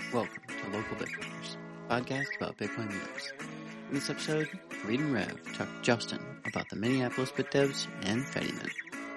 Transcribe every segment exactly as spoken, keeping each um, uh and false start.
Welcome to Local Bitcoiners, a podcast about Bitcoin meetups. In this episode, Reed and Rev talk to Justin about the Minneapolis BitDevs and Fediman.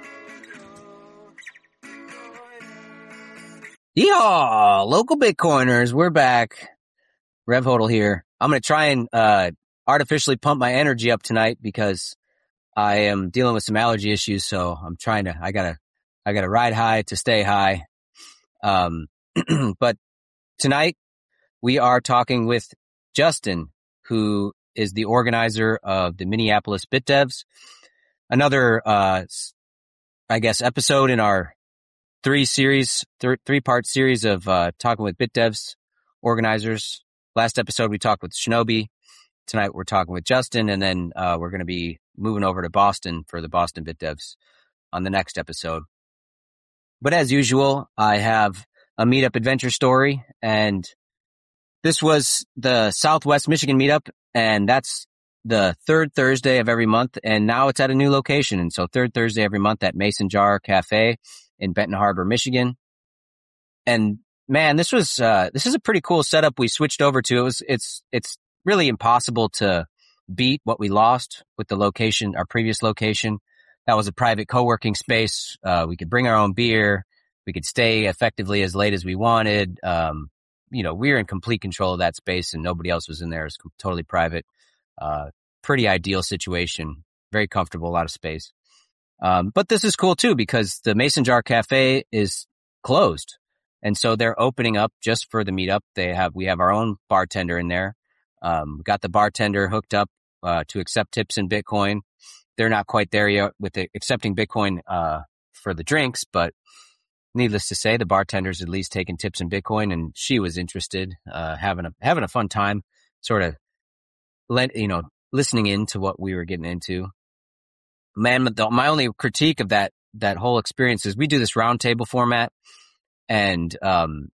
Yeehaw! Local Bitcoiners, we're back. Rev Hodel here. I'm going to try and uh, artificially pump my energy up tonight because I am dealing with some allergy issues, so I'm trying to, I gotta, I gotta ride high to stay high. Um, but tonight we are talking with Justin, who is the organizer of the Minneapolis BitDevs. Another, uh, I guess, episode in our three series, th- three part series of, uh, talking with BitDevs organizers. Last episode we talked with Shinobi. Tonight we're talking with Justin, and then, uh, we're going to be moving over to Boston for the Boston BitDevs on the next episode. But as usual, I have a meetup adventure story, and this was the Southwest Michigan meetup, and that's the third Thursday of every month, and now it's at a new location. And so third Thursday every month at Mason Jar Cafe in Benton Harbor, Michigan. And man, this was, uh, this is a pretty cool setup we switched over to. It was, it's, it's really impossible to beat what we lost with the location, our previous location. That was a private co-working space. Uh, we could bring our own beer. We could stay effectively as late as we wanted. Um, you know, we were in complete control of that space and nobody else was in there. It was totally private. Uh, pretty ideal situation. Very comfortable, a lot of space. Um, but this is cool too because the Mason Jar Cafe is closed. And so they're opening up just for the meetup. They have, we have our own bartender in there. Um, we got the bartender hooked up, uh, to accept tips in Bitcoin. They're not quite there yet with the accepting Bitcoin, uh, for the drinks, but needless to say, the bartender's at least taking tips in Bitcoin, and she was interested, uh, having a, having a fun time, sort of, let, you know, listening in to what we were getting into. Man, the, my only critique of that, that whole experience is we do this roundtable format, and, um,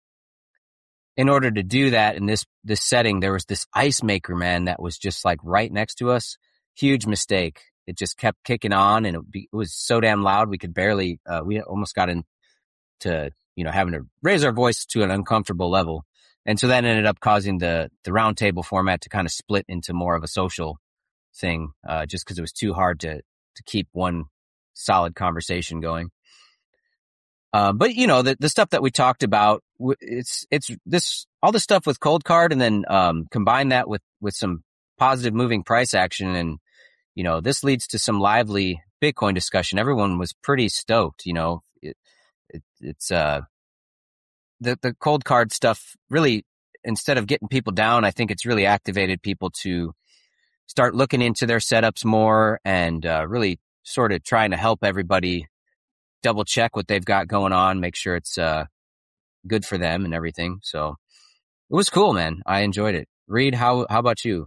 in order to do that in this, this setting, there was this ice maker, man, that was just like right next to us. Huge mistake. It just kept kicking on, and it, be, it was so damn loud we could barely, uh, we almost got into, you know, having to raise our voice to an uncomfortable level. And so that ended up causing the, the round table format to kind of split into more of a social thing, uh, just because it was too hard to, to keep one solid conversation going. Uh, but you know, the, the stuff that we talked about, it's, it's this, all the stuff with Cold Card, and then, um, combine that with, with some positive moving price action. And, you know, this leads to some lively Bitcoin discussion. Everyone was pretty stoked, you know, it, it, it's, uh, the, the Cold Card stuff really, instead of getting people down, I think it's really activated people to start looking into their setups more and, uh, really sort of trying to help everybody double check what they've got going on, make sure it's, uh, good for them and everything. So it was cool, man. I enjoyed it. Reed, how, how about you?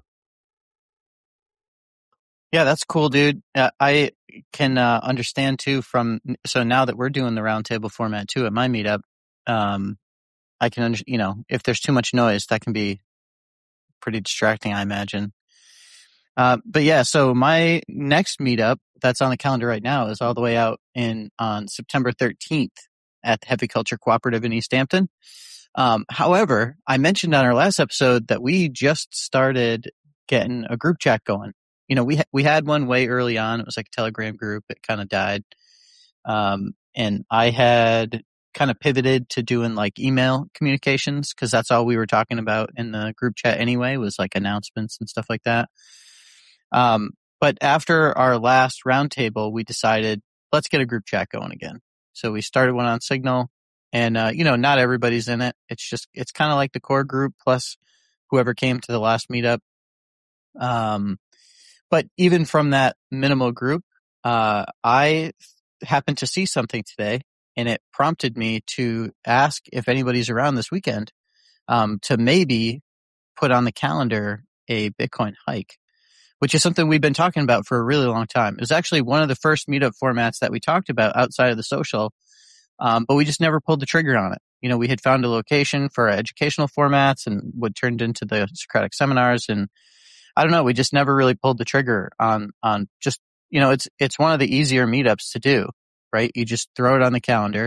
Yeah, that's cool, dude. Uh, I can uh, understand too from, so now that we're doing the roundtable format too at my meetup, um, I can, under, you know, if there's too much noise, that can be pretty distracting, I imagine. Uh, but yeah, so my next meetup that's on the calendar right now is all the way out in on September thirteenth at the Heavy Culture Cooperative in East Hampton. Um, however, I mentioned on our last episode that we just started getting a group chat going. You know, we ha- we had one way early on. It was like a Telegram group. It kind of died. Um, and I had kind of pivoted to doing like email communications because that's all we were talking about in the group chat anyway, was like announcements and stuff like that. Um, but after our last roundtable, we decided, let's get a group chat going again. So we started one on Signal, and, uh, you know, not everybody's in it. It's just, it's kind of like the core group plus whoever came to the last meetup. Um, But even from that minimal group, uh, I happened to see something today, and it prompted me to ask if anybody's around this weekend, um, to maybe put on the calendar a Bitcoin hike, which is something we've been talking about for a really long time. It was actually one of the first meetup formats that we talked about outside of the social, um, but we just never pulled the trigger on it. You know, we had found a location for our educational formats and what turned into the Socratic seminars, and I don't know. We just never really pulled the trigger on, on just, you know, it's, it's one of the easier meetups to do, right? You just throw it on the calendar.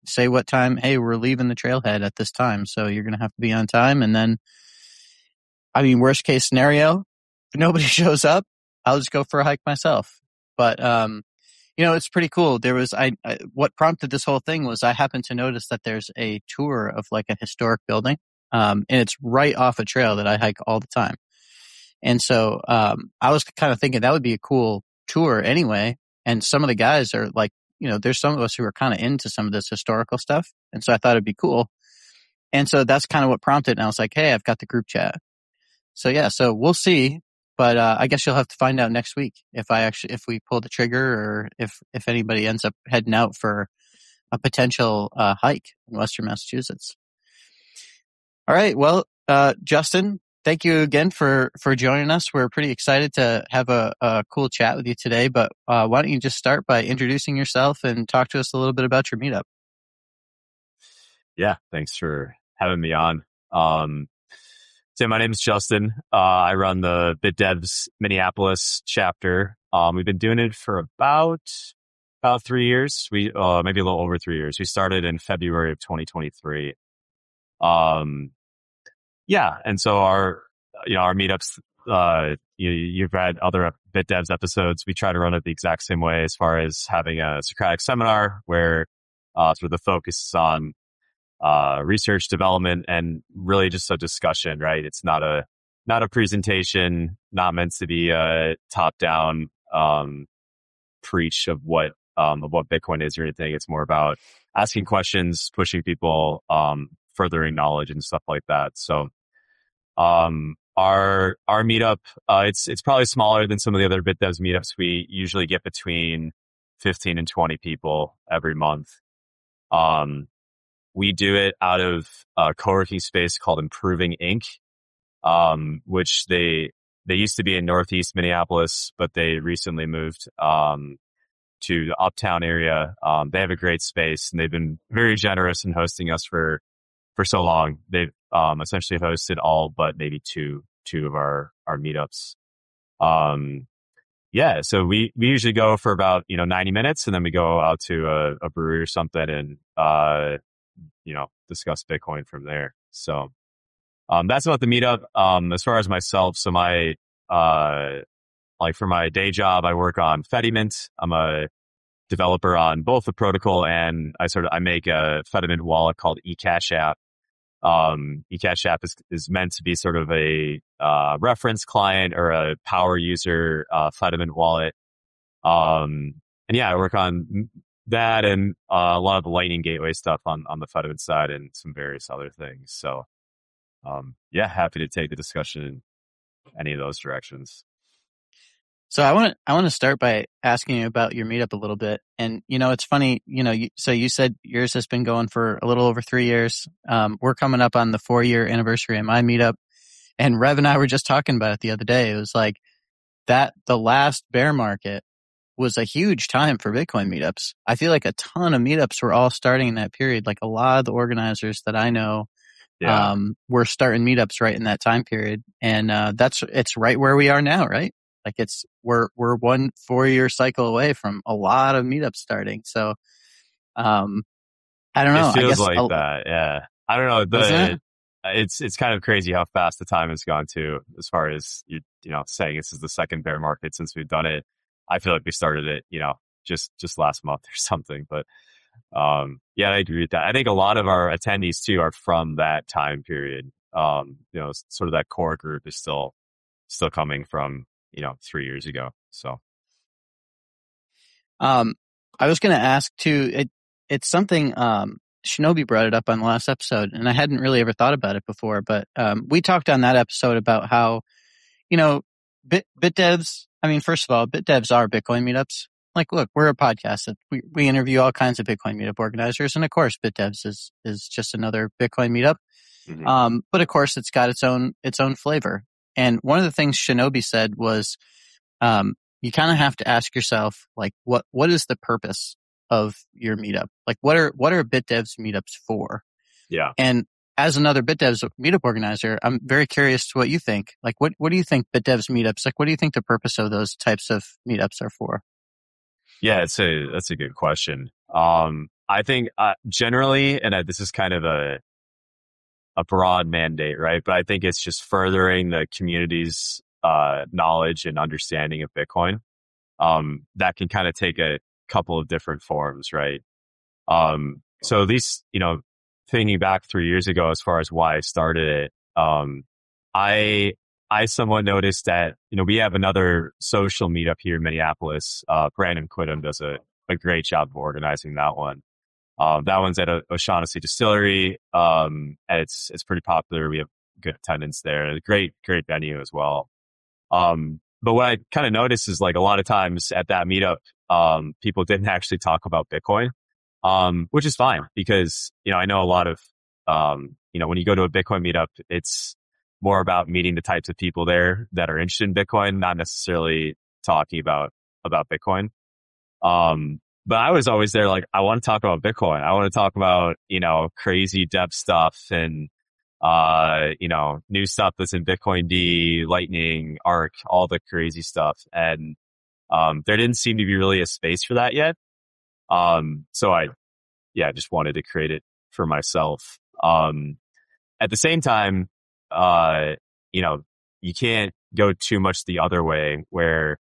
say what time, hey, we're leaving the trailhead at this time, so you're going to have to be on time. And then, I mean, worst case scenario, if nobody shows up, I'll just go for a hike myself. But, um, you know, it's pretty cool. There was, I, I, what prompted this whole thing was I happened to notice that there's a tour of like a historic building. Um, and it's right off a trail that I hike all the time. And so, um, I was kind of thinking that would be a cool tour anyway. And some of the guys are like, you know, there's some of us who are kind of into some of this historical stuff. And so I thought it'd be cool. And so that's kind of what prompted. And I was like, hey, I've got the group chat. So yeah, so we'll see. But, uh, I guess you'll have to find out next week if I actually, if we pull the trigger or if, if anybody ends up heading out for a potential, uh, hike in Western Massachusetts. All right. Well, uh, Justin, thank you again for, for joining us. We're pretty excited to have a, a cool chat with you today, but, uh, why don't you just start by introducing yourself and talk to us a little bit about your meetup? Yeah. Thanks for having me on. Um, So my name is Justin. Uh, I run the BitDevs Minneapolis chapter. Um, we've been doing it for about, about three years. We, uh, maybe a little over three years. We started in February of twenty twenty-three. Um, yeah. And so our, you know, our meetups, uh, you, you've read other BitDevs episodes. We try to run it the exact same way as far as having a Socratic seminar where, uh, sort of the focus is on Uh, research development and really just a discussion, right? It's not a, not a presentation, not meant to be a top down, um, preach of what, um, of what Bitcoin is or anything. It's more about asking questions, pushing people, um, furthering knowledge and stuff like that. So, um, our, our meetup, uh, it's, it's probably smaller than some of the other BitDevs meetups. We usually get between fifteen and twenty people every month. Um, We do it out of a co-working space called Improving Incorporated, um, which they, they used to be in Northeast Minneapolis, but they recently moved, um, to the Uptown area. Um, they have a great space and they've been very generous in hosting us for, for so long. They've, um, essentially hosted all but maybe two, two of our, our meetups. Um, yeah, so we, we usually go for about, you know, ninety minutes and then we go out to a, a brewery or something and, uh, you know, discuss Bitcoin from there. So, um, that's about the meetup. Um, as far as myself, so my, uh, like for my day job, I work on Fedimint. I'm a developer on both the protocol and I sort of, I make a Fedimint wallet called eCash App. Um, eCash App is, is meant to be sort of a, uh, reference client or a power user, uh, Fedimint wallet. Um, and yeah, I work on that and uh, a lot of the Lightning Gateway stuff on, on the Fedimint side and some various other things. So, um, yeah, happy to take the discussion in any of those directions. So I want to I want to start by asking you about your meetup a little bit. And you know, it's funny. You know, you, so you said yours has been going for a little over three years. Um, we're coming up on the four year anniversary of my meetup, and Rev and I were just talking about it the other day. It was like that the last bear market was a huge time for Bitcoin meetups. I feel like a ton of meetups were all starting in that period. Like a lot of the organizers that I know, yeah. um, were starting meetups right in that time period. And, uh, that's, it's right where we are now, right? Like it's, we're, we're one four year cycle away from a lot of meetups starting. So, um, I don't know. It feels I guess like I'll, that. Yeah. I don't know. The, it? It's, it's kind of crazy how fast the time has gone too, as far as you, you know, saying this is the second bear market since we've done it. I feel like we started it, you know, just, just last month or something, but, um, yeah, I agree with that. I think a lot of our attendees too are from that time period. Um, you know, sort of that core group is still, still coming from, you know, three years ago. So, um, I was going to ask too, it, it's something, um, Shinobi brought it up on the last episode and I hadn't really ever thought about it before, but, um, we talked on that episode about how, you know, Bit, BitDevs, I mean, first of all, BitDevs are Bitcoin meetups. Like, look, we're a podcast that we, we interview all kinds of Bitcoin meetup organizers. And of course, BitDevs is, is just another Bitcoin meetup. Mm-hmm. Um, but of course it's got its own, its own flavor. And one of the things Shinobi said was, um, you kind of have to ask yourself, like, what, what is the purpose of your meetup? Like, what are, what are BitDevs meetups for? Yeah. And as another BitDevs meetup organizer, I'm very curious to what you think. Like, what, what do you think BitDevs meetups, like, what do you think the purpose of those types of meetups are for? Yeah, it's a, that's a good question. Um, I think uh, generally, and uh, this is kind of a a broad mandate, right? But I think it's just furthering the community's uh, knowledge and understanding of Bitcoin. Um, that can kind of take a couple of different forms, right? Um, so at least, you know, thinking back three years ago, as far as why I started it, um, I, I somewhat noticed that, you know, we have another social meetup here in Minneapolis. Uh, Brandon Quittem does a, a great job of organizing that one. Um, that one's at a O'Shaughnessy Distillery. Um, and it's, it's pretty popular. We have good attendance there. Great, great venue as well. Um, but what I kind of noticed is like a lot of times at that meetup, um, people didn't actually talk about Bitcoin, um, which is fine because, you know, I know a lot of, um, you know, when you go to a Bitcoin meetup, it's more about meeting the types of people there that are interested in Bitcoin, not necessarily talking about, about Bitcoin. Um, but I was always there like, I want to talk about Bitcoin. I want to talk about, you know, crazy dev stuff and, uh, you know, new stuff that's in Bitcoin D, Lightning, Arc, all the crazy stuff. And, um, there didn't seem to be really a space for that yet. Um, so I, yeah, just wanted to create it for myself. Um, at the same time, uh, you know, you can't go too much the other way where,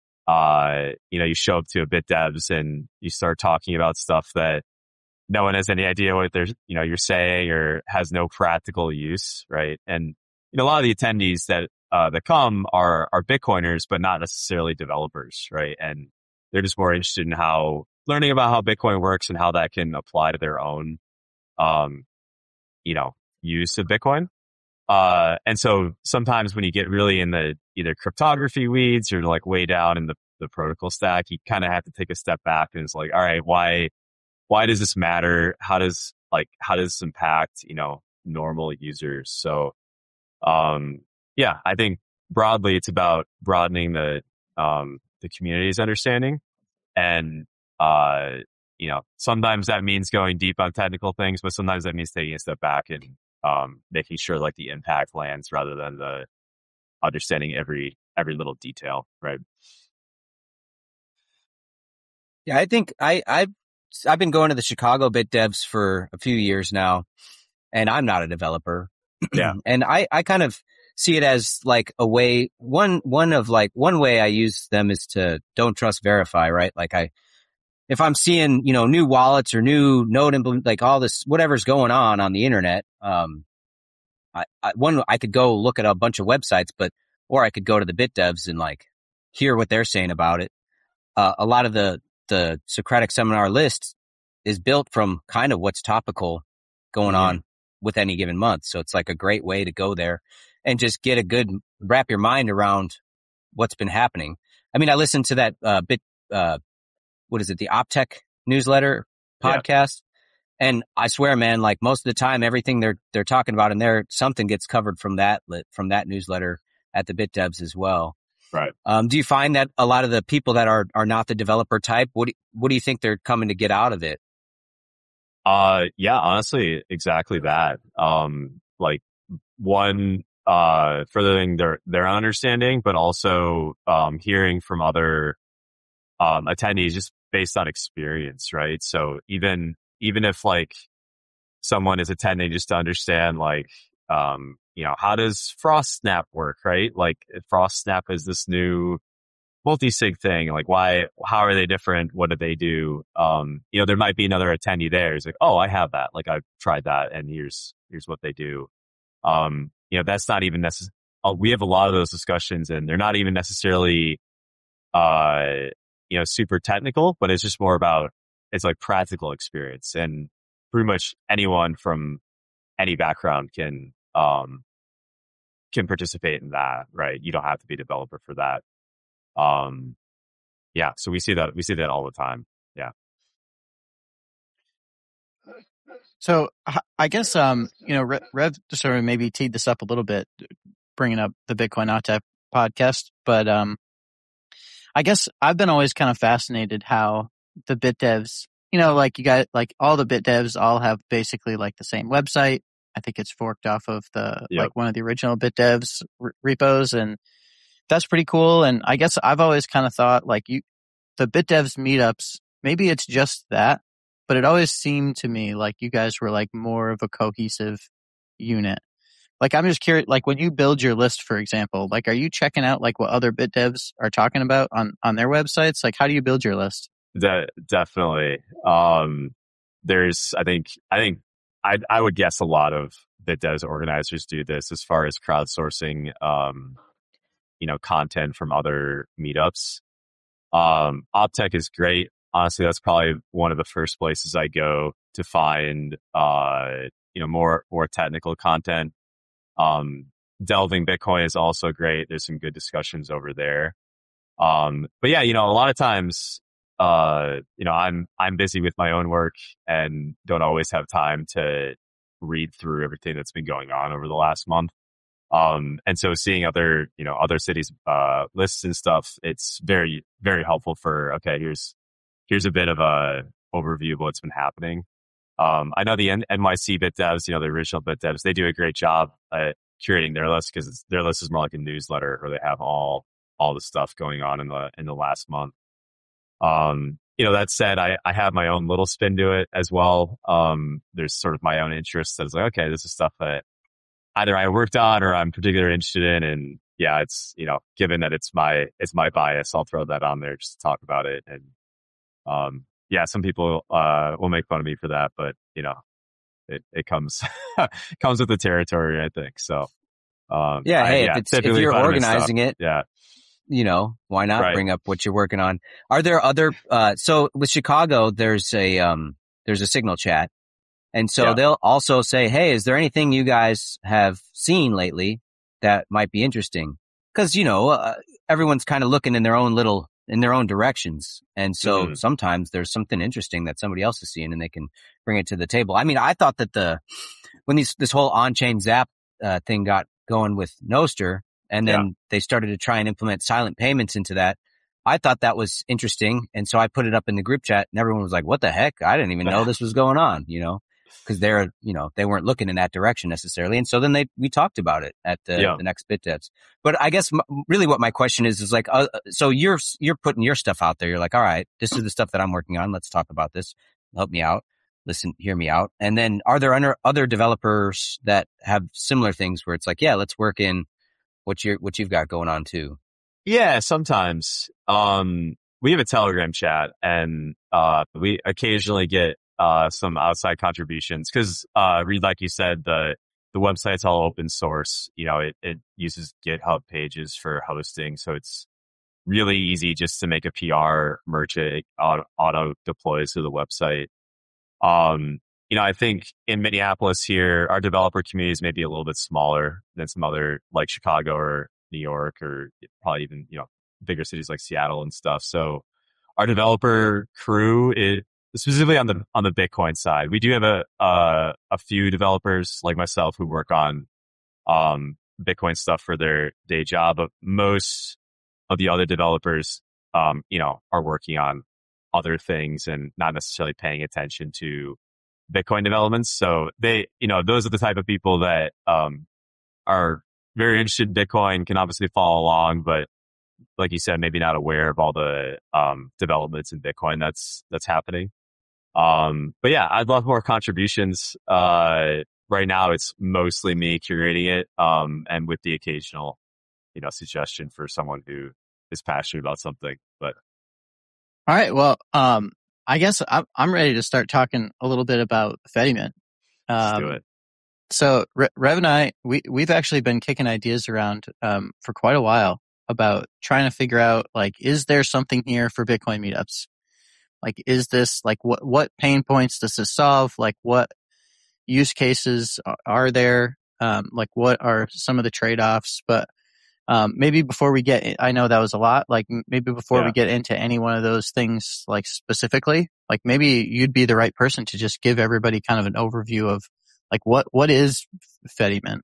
uh, you know, you show up to a BitDevs and you start talking about stuff that no one has any idea what they're, you know, you're saying or has no practical use, right? And, you know, a lot of the attendees that, uh, that come are, are Bitcoiners, but not necessarily developers, right? And they're just more interested in how, learning about how Bitcoin works and how that can apply to their own, um, you know, use of Bitcoin. Uh, and so sometimes when you get really in the either cryptography weeds or like way down in the, the protocol stack, you kind of have to take a step back and it's like, all right, why, why does this matter? How does like, how does this impact, you know, normal users? So, um, yeah, I think broadly it's about broadening the, um, the community's understanding. And, uh, you know, sometimes that means going deep on technical things, but sometimes that means taking a step back and, um, making sure like the impact lands rather than the understanding every, every little detail. Right. Yeah, I think I, I've, I've been going to the Chicago BitDevs for a few years now, and I'm not a developer. Yeah. And I, I kind of see it as like a way, one, one of like, one way I use them is to don't trust, verify, right? Like I, if I'm seeing, you know, new wallets or new node implement, like all this, whatever's going on on the internet, um, I, I, one, I could go look at a bunch of websites, but, or I could go to the BitDevs and like hear what they're saying about it. Uh, a lot of the, the Socratic seminar list is built from kind of what's topical going Mm-hmm. on with any given month. So it's like a great way to go there and just get a good, wrap your mind around what's been happening. I mean, I listened to that, uh, bit, uh, what is it? The Optech newsletter podcast. Yeah. And I swear, man, like most of the time, everything they're, they're talking about in there, something gets covered from that, from that newsletter at the BitDevs as well. Right. Um, do you find that a lot of the people that are, are not the developer type, what do, what do you think they're coming to get out of it? Uh, yeah, honestly, exactly that. Um, like one, uh, furthering their, their understanding, but also, um, hearing from other, um, attendees just based on experience, right? So even, even if like someone is attending just to understand like, um, you know, how does FrostSnap work, right? Like FrostSnap is this new multi-sig thing. Like why, how are they different? What do they do? Um, you know, there might be another attendee there who's like, oh, I have that. Like I've tried that and here's, here's what they do. Um, you know, that's not even necessary. We have a lot of those discussions and they're not even necessarily, uh, you know, super technical, but it's just more about, it's like practical experience and pretty much anyone from any background can, um, can participate in that, right? You don't have to be a developer for that. Um, yeah, so we see that, we see that all the time. Yeah. So I guess, um, you know, Rev, Rev sort of maybe teed this up a little bit, bringing up the Bitcoin Octave podcast, but, um, I guess I've been always kind of fascinated how the BitDevs, you know, like you got, like all the BitDevs all have basically like the same website. I think it's forked off of the, yep. like one of the original BitDevs r- repos, and that's pretty cool. And I guess I've always kind of thought like you, the BitDevs meetups, maybe it's just that, but it always seemed to me like you guys were like more of a cohesive unit. Like, I'm just curious, like when you build your list, for example, like, are you checking out like what other bit devs are talking about on, on their websites? Like, how do you build your list? De- definitely. Um, there's, I think, I think I, I would guess a lot of bit devs organizers do this as far as crowdsourcing, um, you know, content from other meetups. Um, Optech is great. Honestly, that's probably one of the first places I go to find, uh, you know, more, more technical content. Um, Delving Bitcoin is also great. There's some good discussions over there. Um, but yeah, you know, a lot of times, uh, you know, I'm, I'm busy with my own work and don't always have time to read through everything that's been going on over the last month. Um, and so seeing other, you know, other cities, uh, lists and stuff, it's very, very helpful for, okay, here's, here's a bit of a overview of what's been happening. Um, I know the N- N Y C bit devs, you know, the original bit devs, they do a great job at curating their list because their list is more like a newsletter where they have all, all the stuff going on in the, in the last month. Um, you know, that said, I, I have my own little spin to it as well. Um, there's sort of my own interests that is like, okay, this is stuff that either I worked on or I'm particularly interested in. And yeah, it's, you know, given that it's my, it's my bias, I'll throw that on there just to talk about it. And, um, yeah, some people, uh, will make fun of me for that, but you know, it, it comes, comes with the territory, I think. So, um, Yeah. I, Hey, yeah, if it's, if typically you're Fetterman stuff. organizing it, Yeah. you know, why not Right. bring up what you're working on? Are there other, uh, so with Chicago, there's a, um, there's a Signal chat. And so Yeah. they'll also say, hey, is there anything you guys have seen lately that might be interesting? Cause, you know, uh, everyone's kind of looking in their own little, in their own directions. And so Mhm. sometimes there's something interesting that somebody else is seeing and they can bring it to the table. I mean, I thought that the, when these, this whole on-chain Zap, uh, thing got going with Nostr and then Yeah. they started to try and implement silent payments into that. I thought that was interesting. And so I put it up in the group chat and everyone was like, what the heck? I didn't even know this was going on, you know? Because they're, you know, they weren't looking in that direction necessarily. And so then they, we talked about it at the, Yeah. the next bit devs. But I guess m- really what my question is, is like, uh, so you're, you're putting your stuff out there. You're like, all right, this is the stuff that I'm working on. Let's talk about this. Help me out. Listen, hear me out. And then are there under, other developers that have similar things where it's like, yeah, let's work in what you're, what you've got going on too? Yeah, sometimes. Um, we have a Telegram chat and, uh, we occasionally get, uh, some outside contributions because, uh, Reed, like you said, the, the website's all open source. You know, it, it uses GitHub pages for hosting. So it's really easy just to make a P R merge it, auto, auto deploys to the website. Um, you know, I think in Minneapolis here, our developer community is maybe a little bit smaller than some other like Chicago or New York or probably even, you know, bigger cities like Seattle and stuff. So our developer crew is specifically on the, on the Bitcoin side. We do have a, uh, a few developers like myself who work on, um, Bitcoin stuff for their day job, but most of the other developers, um, you know, are working on other things and not necessarily paying attention to Bitcoin developments. So they, you know, those are the type of people that, um, are very interested in Bitcoin, can obviously follow along, but like you said, maybe not aware of all the, um, developments in Bitcoin that's, that's happening. Um, but yeah, I'd love more contributions. Uh, right now it's mostly me curating it, um, and with the occasional, you know, suggestion for someone who is passionate about something, but. All right. Well, um, I guess I'm, I'm ready to start talking a little bit about Fedimint. Um, Let's do it. So Re- Rev and I, we, we've actually been kicking ideas around, um, for quite a while about trying to figure out, like, is there something here for Bitcoin meetups? Like, is this, like, what, what pain points does this solve? Like, what use cases are there? Um, like, what are some of the trade-offs? But, um, maybe before we get, I know that was a lot, like, maybe before Yeah. we get into any one of those things, like, specifically, like, maybe you'd be the right person to just give everybody kind of an overview of, like, what, what is Fedimint?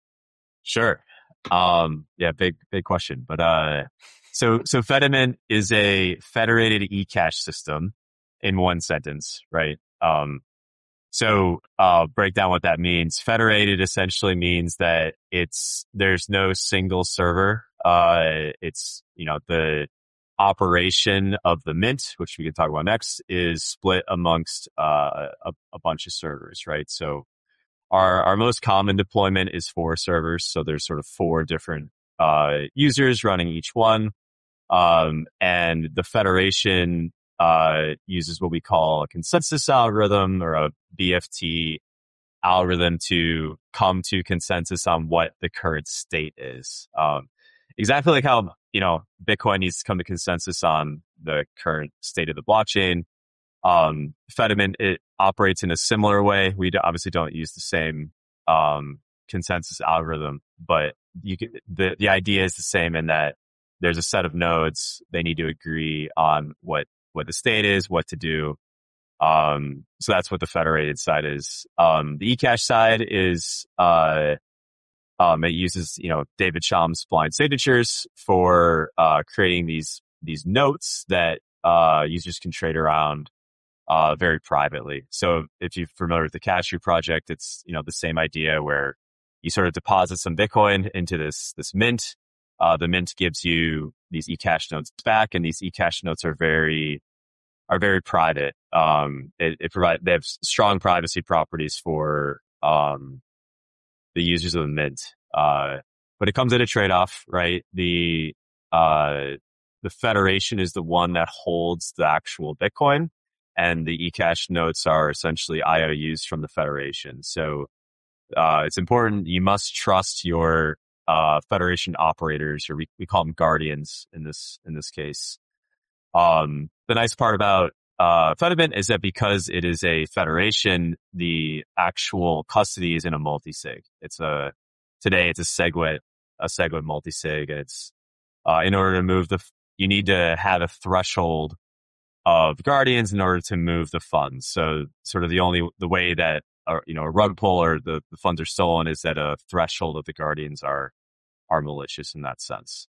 Sure. Um, yeah, big, big question. But, uh, so, so Fedimint is a federated eCash system in one sentence, right? Um, so, uh, break down what that means. Federated essentially means that it's, there's no single server. Uh, it's, you know, the, operation of the mint, which we can talk about next, is split amongst uh, a, a bunch of servers, right? So our our most common deployment is four servers. So there's sort of four different uh, users running each one. Um, and the Federation uh, uses what we call a consensus algorithm or a B F T algorithm to come to consensus on what the current state is. Um, exactly like how, you know, Bitcoin needs to come to consensus on the current state of the blockchain. Um, Fedimint, it operates in a similar way. We obviously don't use the same um, consensus algorithm, but you can, the the idea is the same in that there's a set of nodes. They need to agree on what, what the state is, what to do. Um, so that's what the federated side is. Um, the eCash side is, uh, um, it uses, you know, David Chaum's blind signatures for, uh, creating these, these notes that, uh, users can trade around, uh, very privately. So if you're familiar with the Cashew project, it's, you know, the same idea where you sort of deposit some Bitcoin into this, this mint. Uh, the mint gives you these eCash notes back, and these eCash notes are very, are very private. Um, it, it provide, they have strong privacy properties for, um, the users of the mint. Uh, but it comes at a trade-off, right? The, uh, the Federation is the one that holds the actual Bitcoin, and the eCash notes are essentially I O Us from the Federation. So, uh, it's important. You must trust your, uh, Federation operators, or we, we call them guardians in this, in this case. Um, the nice part about, uh, Fedimint is that because it is a federation, the actual custody is in a multi-sig. It's a, today it's a SegWit, a SegWit multi-sig. It's, uh, in order to move the, you need to have a threshold of guardians in order to move the funds. So sort of the only, the way that, or, you know, a rug pull or the, the funds are stolen is that a threshold of the guardians are, are malicious in that sense.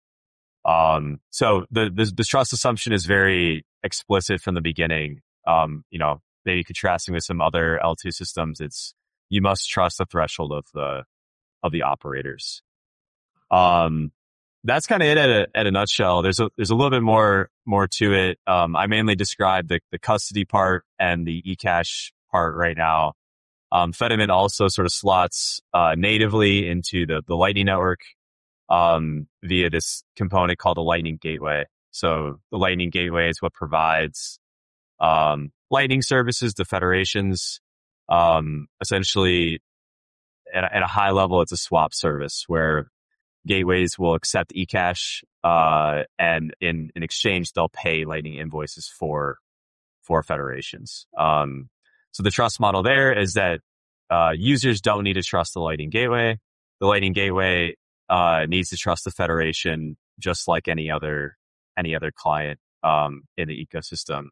Um, so the, the, the trust assumption is very explicit from the beginning. Um, you know, maybe contrasting with some other L two systems, it's, you must trust the threshold of the, of the operators. Um, that's kind of it at a, at a nutshell. There's a, there's a little bit more, more to it. Um, I mainly described the, the custody part and the eCash part right now. Um, Fedimint also sort of slots, uh, natively into the, the Lightning Network, um, via this component called the Lightning Gateway. So the Lightning Gateway is what provides, um, Lightning services to federations. Um, essentially at a, at a high level, it's a swap service where gateways will accept eCash, uh, and in, in exchange, they'll pay Lightning invoices for, for federations. Um, so the trust model there is that, uh, users don't need to trust the Lightning Gateway. The Lightning Gateway, uh, needs to trust the federation just like any other, any other client, um, in the ecosystem.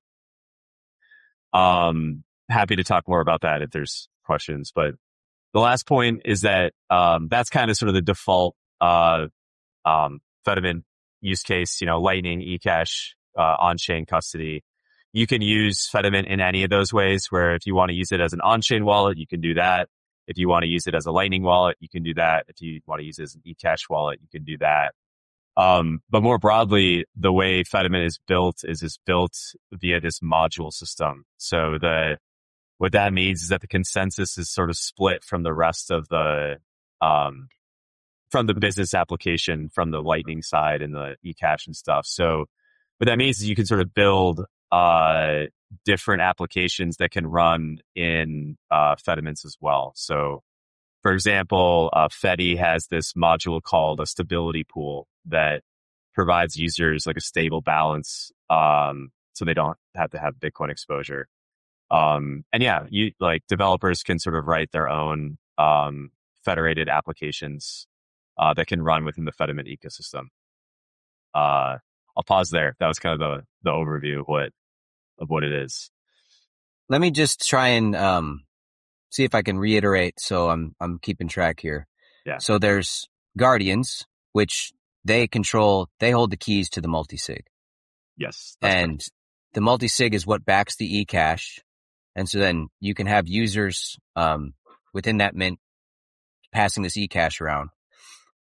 Um, happy to talk more about that if there's questions, but the last point is that, um, that's kind of sort of the default, uh, um, Fedimint use case, you know, Lightning, eCash, uh, on-chain custody. You can use Fedimint in any of those ways, where if you want to use it as an on-chain wallet, you can do that. If you want to use it as a Lightning wallet, you can do that. If you want to use it as an eCash wallet, you can do that. Um, but more broadly, the way Fedimint is built is is built via this module system. So the, what that means is that the consensus is sort of split from the rest of the, um, from the business application, from the Lightning side and the eCash and stuff. So what that means is you can sort of build, uh, different applications that can run in, uh, Fedimints as well. So for example, uh, Fedi has this module called a stability pool that provides users like a stable balance, um, so they don't have to have Bitcoin exposure. Um, and yeah, you like developers can sort of write their own, um, federated applications, uh, that can run within the Fedimint ecosystem. Uh, I'll pause there. That was kind of the, the overview of what, of what it is. Let me just try and, um, see if I can reiterate. So I'm, I'm keeping track here. Yeah. So there's guardians, which they control, they hold the keys to the multi-sig. Yes. And correct. the multi-sig is what backs the eCash. And so then you can have users, um, within that mint passing this eCash around.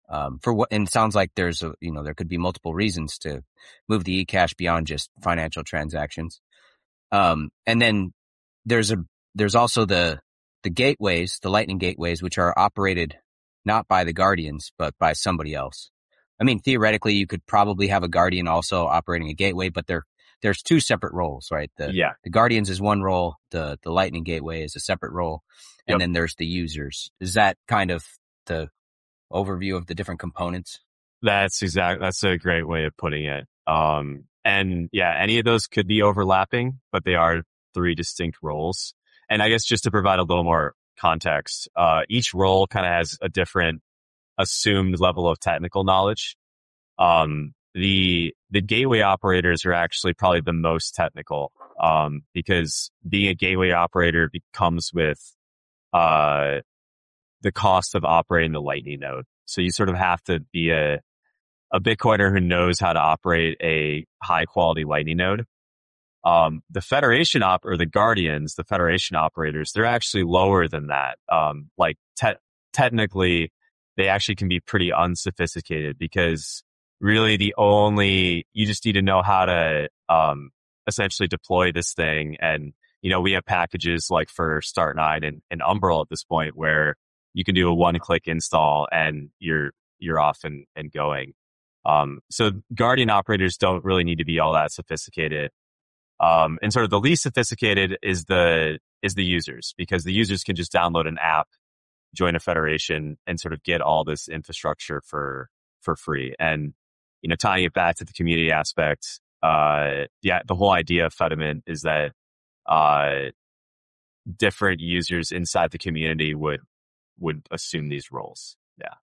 Um, for what, and it sounds like there's a, you know, there could be multiple reasons to move the eCash beyond just financial transactions. Um, and then there's a, there's also the, the gateways, the Lightning gateways, which are operated not by the Guardians, but by somebody else. I mean, theoretically, you could probably have a Guardian also operating a gateway, but there, there's two separate roles, right? The, yeah. the Guardians is one role. The, the Lightning gateway is a separate role. And Yep. then there's the users. Is that kind of the overview of the different components? That's exact. That's a great way of putting it. Um, and yeah, any of those could be overlapping, but they are three distinct roles. And I guess just to provide a little more context, uh, each role kind of has a different assumed level of technical knowledge. Um, the, the gateway operators are actually probably the most technical, um, because being a gateway operator becomes with, uh, the cost of operating the Lightning node. So you sort of have to be a, a Bitcoiner who knows how to operate a high quality Lightning node. Um, the Federation op or the Guardians, the Federation operators, they're actually lower than that. Um, like te- technically they actually can be pretty unsophisticated because really the only, you just need to know how to, um, essentially deploy this thing. And, you know, we have packages like for Start nine and, and Umbrel at this point where you can do a one click install and you're, you're off and, and going. Um, so Guardian operators don't really need to be all that sophisticated. Um, and sort of the least sophisticated is the, is the users, because the users can just download an app, join a federation, and sort of get all this infrastructure for, for free. And, you know, tying it back to the community aspect, uh, yeah, the whole idea of Fediment is that, uh, different users inside the community would, would assume these roles. Yeah.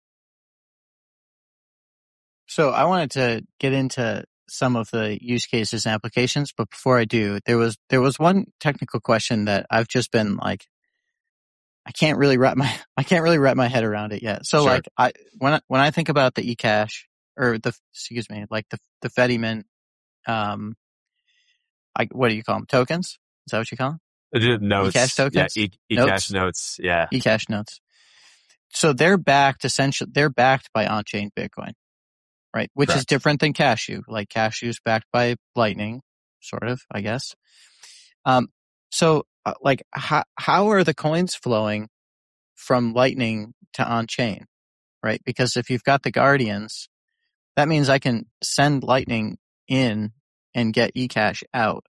So I wanted to get into some of the use cases and applications, but before I do, there was there was one technical question that I've just been like, I can't really wrap my I can't really wrap my head around it yet. So Sure. like I when I, when I think about the eCash or the excuse me, like the the Fediment, um, I what do you call them? Tokens? Is that what you call them? Notes. eCash tokens? Yeah, e- Notes? eCash notes. Yeah. eCash notes. So they're backed essentially. They're backed by on-chain Bitcoin. Right, which Correct. is different than Cashew. Like Cashew is backed by Lightning, sort of, I guess. Um, so, uh, like, how how are the coins flowing from Lightning to on-chain? Right, because if you've got the Guardians, that means I can send Lightning in and get eCash out.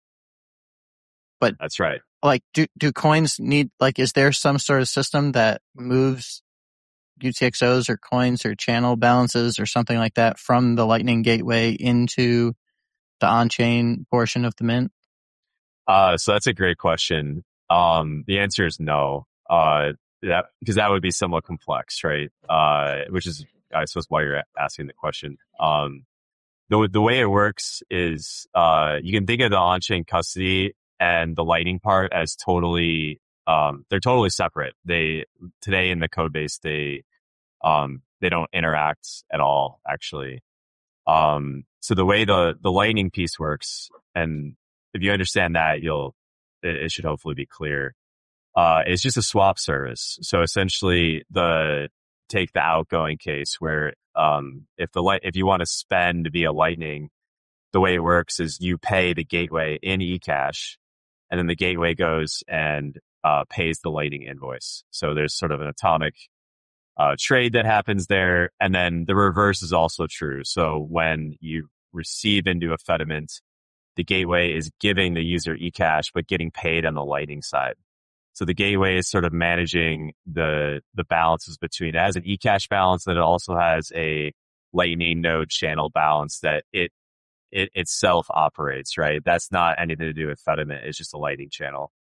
But That's right. like, do do coins need like? Is there some sort of system that moves U T X Os or coins or channel balances or something like that from the Lightning gateway into the on-chain portion of the mint? Uh, so that's a great question. Um, the answer is no. Uh, that, because that would be somewhat complex, right? Uh, which is, I suppose, why you're asking the question. Um, the, the way it works is, uh, you can think of the on-chain custody and the Lightning part as totally, um, they're totally separate. They, today in the code base, they, um, they don't interact at all, actually. Um, so the way the, the Lightning piece works, and if you understand that, you'll, it, it should hopefully be clear. Uh, it's just a swap service. So essentially the, take the outgoing case where, um, if the light, if you want to spend via Lightning, the way it works is you pay the gateway in eCash, and then the gateway goes and, uh, pays the Lightning invoice. So there's sort of an atomic Uh, trade that happens there. And then the reverse is also true. So when you receive into a Fediment, the gateway is giving the user eCash, but getting paid on the Lightning side. So the gateway is sort of managing the, the balances between, it has an eCash balance, and it also has a Lightning node channel balance that it, it itself operates, right? That's not anything to do with Fediment. It's just a Lightning channel.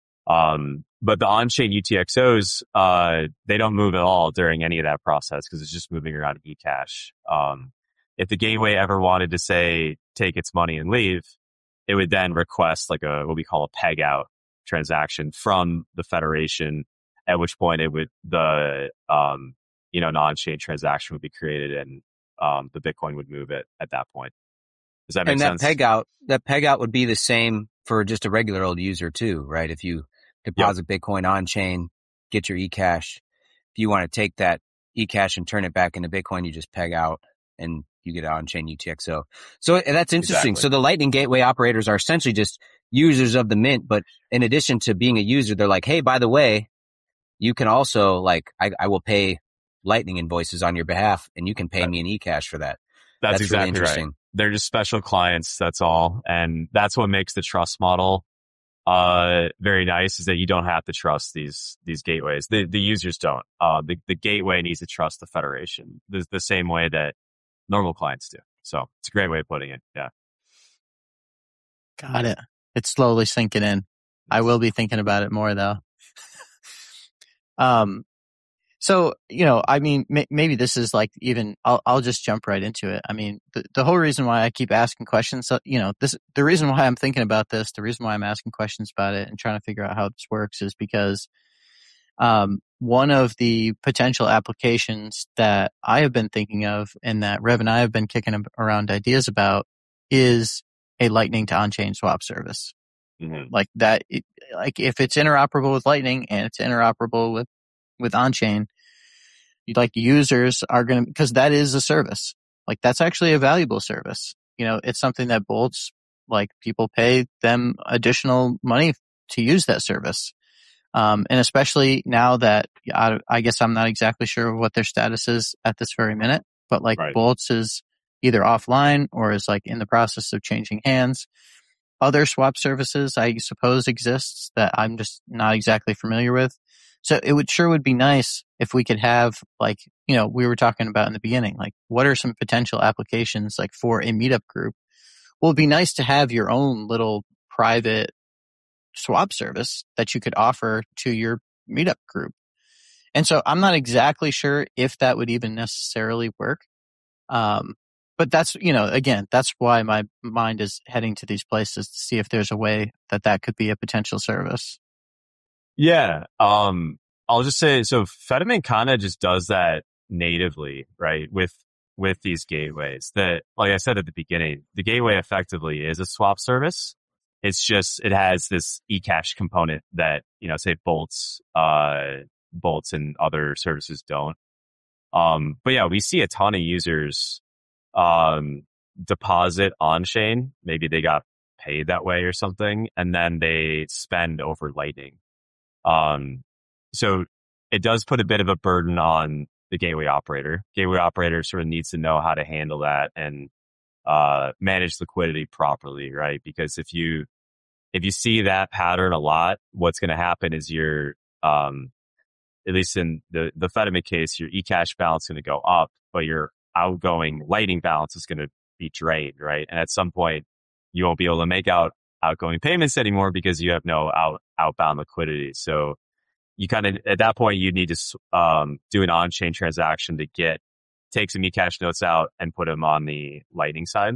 Um, but the on-chain U T X Os, uh, they don't move at all during any of that process because it's just moving around eCash. Um, if the gateway ever wanted to say, take its money and leave, it would then request like a, what we call a peg out transaction from the Federation, at which point it would, the, um, you know, non-chain transaction would be created and, um, the Bitcoin would move it at that point. Does that make and that sense? peg out, that peg out would be the same for just a regular old user too, right? If you deposit yep. Bitcoin on chain, get your eCash. If you want to take that eCash and turn it back into Bitcoin. You just peg out and you get on-chain U T X O. So that's interesting. Exactly. So the Lightning Gateway operators are essentially just users of the mint, but in addition to being a user, they're like, hey, by the way, you can also like, I, I will pay Lightning invoices on your behalf and you can pay me in eCash for that. That's, That's exactly really interesting. right. They're just special clients. That's all. And that's what makes the trust model uh very nice, is that you don't have to trust these these gateways. The the users don't. Uh the, the gateway needs to trust the federation the, the same way that normal clients do. So it's a great way of putting it. Yeah. Got it. It's slowly sinking in. I will be thinking about it more though. um So, you know, I mean, may, maybe this is like even, I'll, I'll just jump right into it. I mean, the, the whole reason why I keep asking questions, so, you know, this, the reason why I'm thinking about this, the reason why I'm asking questions about it and trying to figure out how this works is because, um, one of the potential applications that I have been thinking of and that Rev and I have been kicking around ideas about is a Lightning to on-chain swap service. Mm-hmm. Like that, it, like if it's interoperable with Lightning and it's interoperable with with on-chain, like users are going to, because that is a service. Like that's actually a valuable service. You know, it's something that Boltz, like people pay them additional money to use that service. Um, and especially now that I, I guess I'm not exactly sure what their status is at this very minute, but like Right. Boltz is either offline or is like in the process of changing hands. Other swap services, I suppose, exists that I'm just not exactly familiar with. So it would sure would be nice if we could have, like, you know, we were talking about in the beginning, like what are some potential applications like for a meetup group? Well, it'd be nice to have your own little private swap service that you could offer to your meetup group. And so I'm not exactly sure if that would even necessarily work. Um, but that's, you know, again, that's why my mind is heading to these places to see if there's a way that that could be a potential service. Yeah. Um, I'll just say, so Fedimint kind of just does that natively, right? With, with these gateways that, like I said at the beginning, the gateway effectively is a swap service. It's just, it has this eCash component that, you know, say Boltz, uh, Boltz and other services don't. Um, but yeah, we see a ton of users, um, deposit on chain. Maybe they got paid that way or something, and then they spend over Lightning. Um, so it does put a bit of a burden on the gateway operator. Gateway operator sort of needs to know how to handle that and, uh, manage liquidity properly, right? Because if you, if you see that pattern a lot, what's going to happen is your, um, at least in the, the Fedimint case, your eCash balance is going to go up, but your outgoing Lightning balance is going to be drained, right? And at some point, you won't be able to make out outgoing payments anymore because you have no out, outbound liquidity. So you kind of, at that point, you need to um, do an on-chain transaction to get, take some eCash notes out and put them on the Lightning side.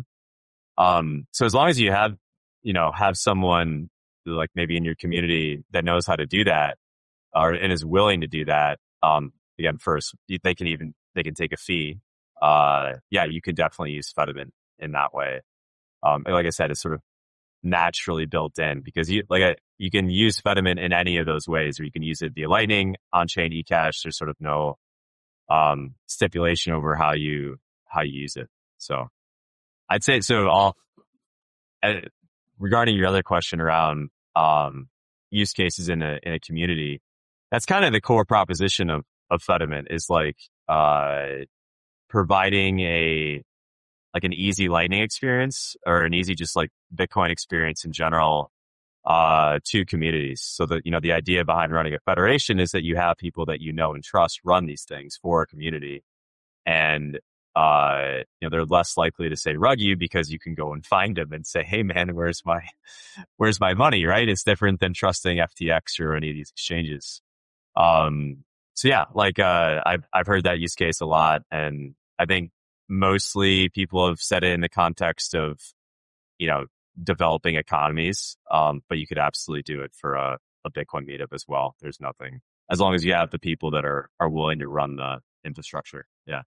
Um, so as long as you have, you know, have someone like maybe in your community that knows how to do that, or and is willing to do that, um, again, first, they can even, they can take a fee. Uh, yeah, you can definitely use Fedimint in that way. Um, like I said, it's sort of naturally built in because you, like, a, you can use Fedimint in any of those ways, or you can use it via Lightning, on-chain eCash. There's sort of no, um, stipulation over how you, how you use it. So I'd say, so all, uh, regarding your other question around, um, use cases in a, in a community, that's kind of the core proposition of, of Fedimint is like, uh, providing a, like an easy Lightning experience or an easy, just like Bitcoin experience in general, uh, to communities. So that, you know, the idea behind running a federation is that you have people that you know and trust run these things for a community. And, uh, you know, they're less likely to say rug you because you can go and find them and say, hey man, where's my, where's my money? Right. It's different than trusting F T X or any of these exchanges. Um, so yeah, like, uh, I've, I've heard that use case a lot. And I think mostly people have said it in the context of, you know, developing economies. Um, but you could absolutely do it for a, a Bitcoin meetup as well. There's nothing, as long as you have the people that are, are willing to run the infrastructure. Yeah.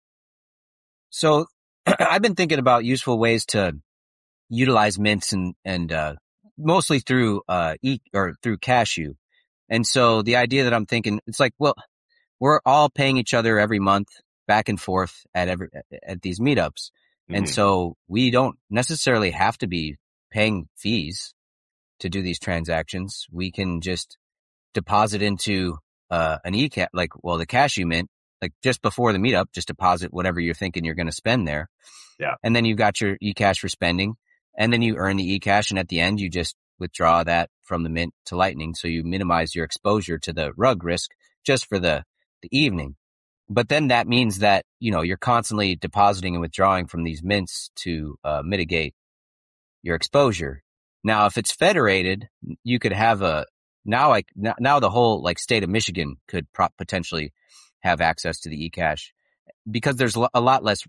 So I've been thinking about useful ways to utilize mints and, and, uh, mostly through, uh, e or through Cashew. And so the idea that I'm thinking, it's like, well, we're all paying each other every month back and forth at every, at these meetups. Mm-hmm. And so we don't necessarily have to be paying fees to do these transactions. We can just deposit into, uh, an e cash, like, well, the cash you mint, like just before the meetup, just deposit whatever you're thinking you're going to spend there. Yeah. And then you've got your eCash for spending, and then you earn the eCash, and at the end you just withdraw that from the mint to Lightning. So you minimize your exposure to the rug risk just for the, the evening. But then that means that, you know, you're constantly depositing and withdrawing from these mints to uh, mitigate your exposure. Now, if it's federated, you could have a, now like, now the whole like state of Michigan could pro- potentially have access to the eCash, because there's a lot less,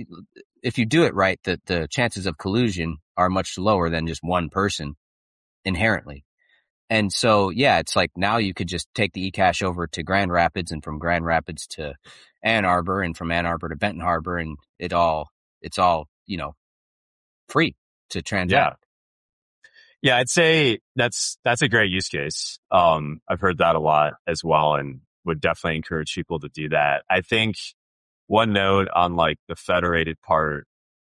if you do it right, the, the chances of collusion are much lower than just one person inherently. And so, yeah, it's like now you could just take the eCash over to Grand Rapids, and from Grand Rapids to Ann Arbor, and from Ann Arbor to Benton Harbor, and it all, it's all, you know, free to transact. Yeah. Yeah, I'd say that's, that's a great use case. Um, I've heard that a lot as well, and would definitely encourage people to do that. I think one note on like the federated part,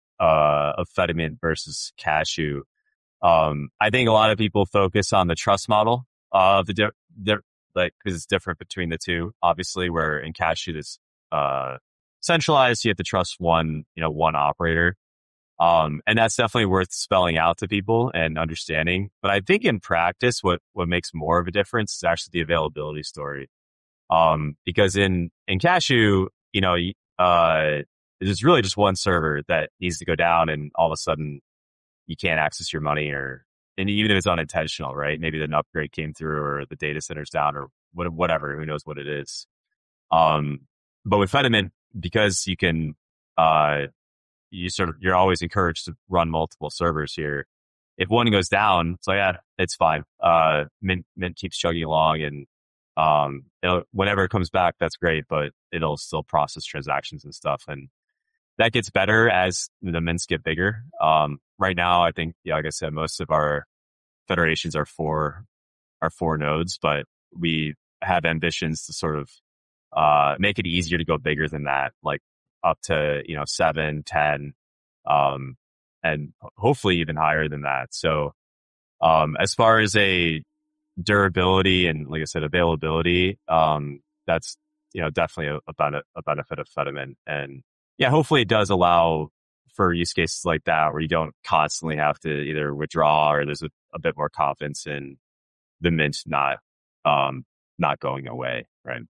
uh, of Fedimint versus Cashew. Um, I think a lot of people focus on the trust model of the, di- di- like, cause it's different between the two, obviously, where in Cashew it's, uh, centralized. You have to trust one, you know, one operator. Um, and that's definitely worth spelling out to people and understanding. But I think in practice, what, what makes more of a difference is actually the availability story. Um, because in, in Cashew, you know, uh, there's really just one server that needs to go down, and all of a sudden you can't access your money, or, and even if it's unintentional, right? Maybe an upgrade came through, or the data center's down, or whatever, who knows what it is. Um, but with Fedimint, because you can, uh, you sort of, you're always encouraged to run multiple servers here. If one goes down, it's like, yeah, it's fine. Uh, Mint, Mint keeps chugging along, and, um, it'll, whenever it comes back, that's great, but it'll still process transactions and stuff. And that gets better as the mints get bigger. Um, right now, I think, yeah, like I said, most of our federations are four, are four nodes, but we have ambitions to sort of, uh, make it easier to go bigger than that, like up to, you know, seven, ten, um, and hopefully even higher than that. So, um, as far as a durability and, like I said, availability, um, that's, you know, definitely a, a, benefit, a benefit of Fedimint. And yeah, hopefully it does allow for use cases like that, where you don't constantly have to either withdraw, or there's a, a bit more confidence in the mint not, um, not going away. Right.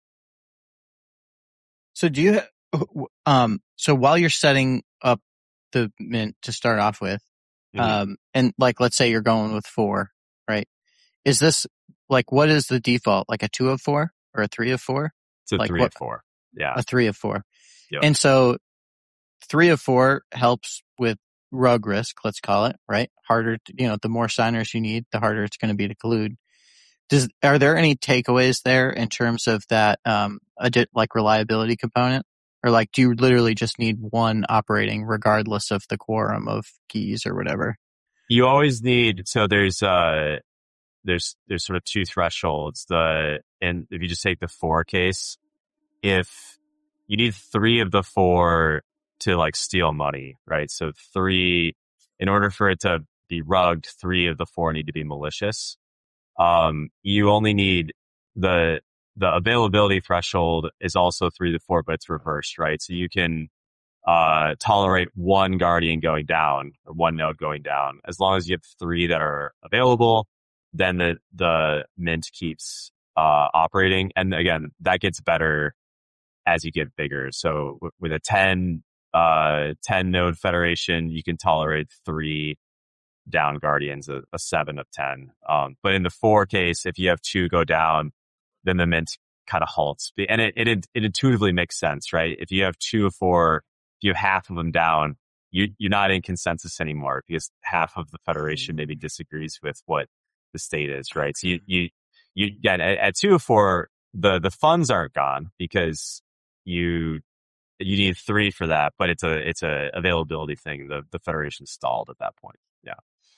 So do you, um, so while you're setting up the mint to start off with, mm-hmm. um, and like, let's say you're going with four, right? Is this like, what is the default? Like a two of four or a three of four? It's a like three what, of four. Yeah. A three of four. Yep. And so three of four helps with rug risk, let's call it, right? Harder, to, you know, the more signers you need, the harder it's going to be to collude. Does, are there any takeaways there in terms of that, um, like reliability component? Or like, do you literally just need one operating regardless of the quorum of keys or whatever? You always need, so there's, uh, there's, there's sort of two thresholds. The, and if you just take the four case, if you need three of the four to like steal money, right? So three, in order for it to be rugged, three of the four need to be malicious. Um, you only need the, the availability threshold is also three to four, but it's reversed, right? So you can, uh, tolerate one guardian going down, or one node going down. As long as you have three that are available, then the, the mint keeps, uh, operating. And again, that gets better as you get bigger. So w- with a ten, uh, ten node federation, you can tolerate three down guardians, a, a seven of ten. Um, but in the four case, if you have two go down, then the mint kind of halts. And it, it, it intuitively makes sense, right? If you have two of four, if you have half of them down, you, you're not in consensus anymore, because half of the federation maybe disagrees with what the state is, right? So you, you, you, again, at, at two of four, the, the funds aren't gone, because you, you need three for that, but it's a, it's a availability thing. The, the federation stalled at that point. Yeah.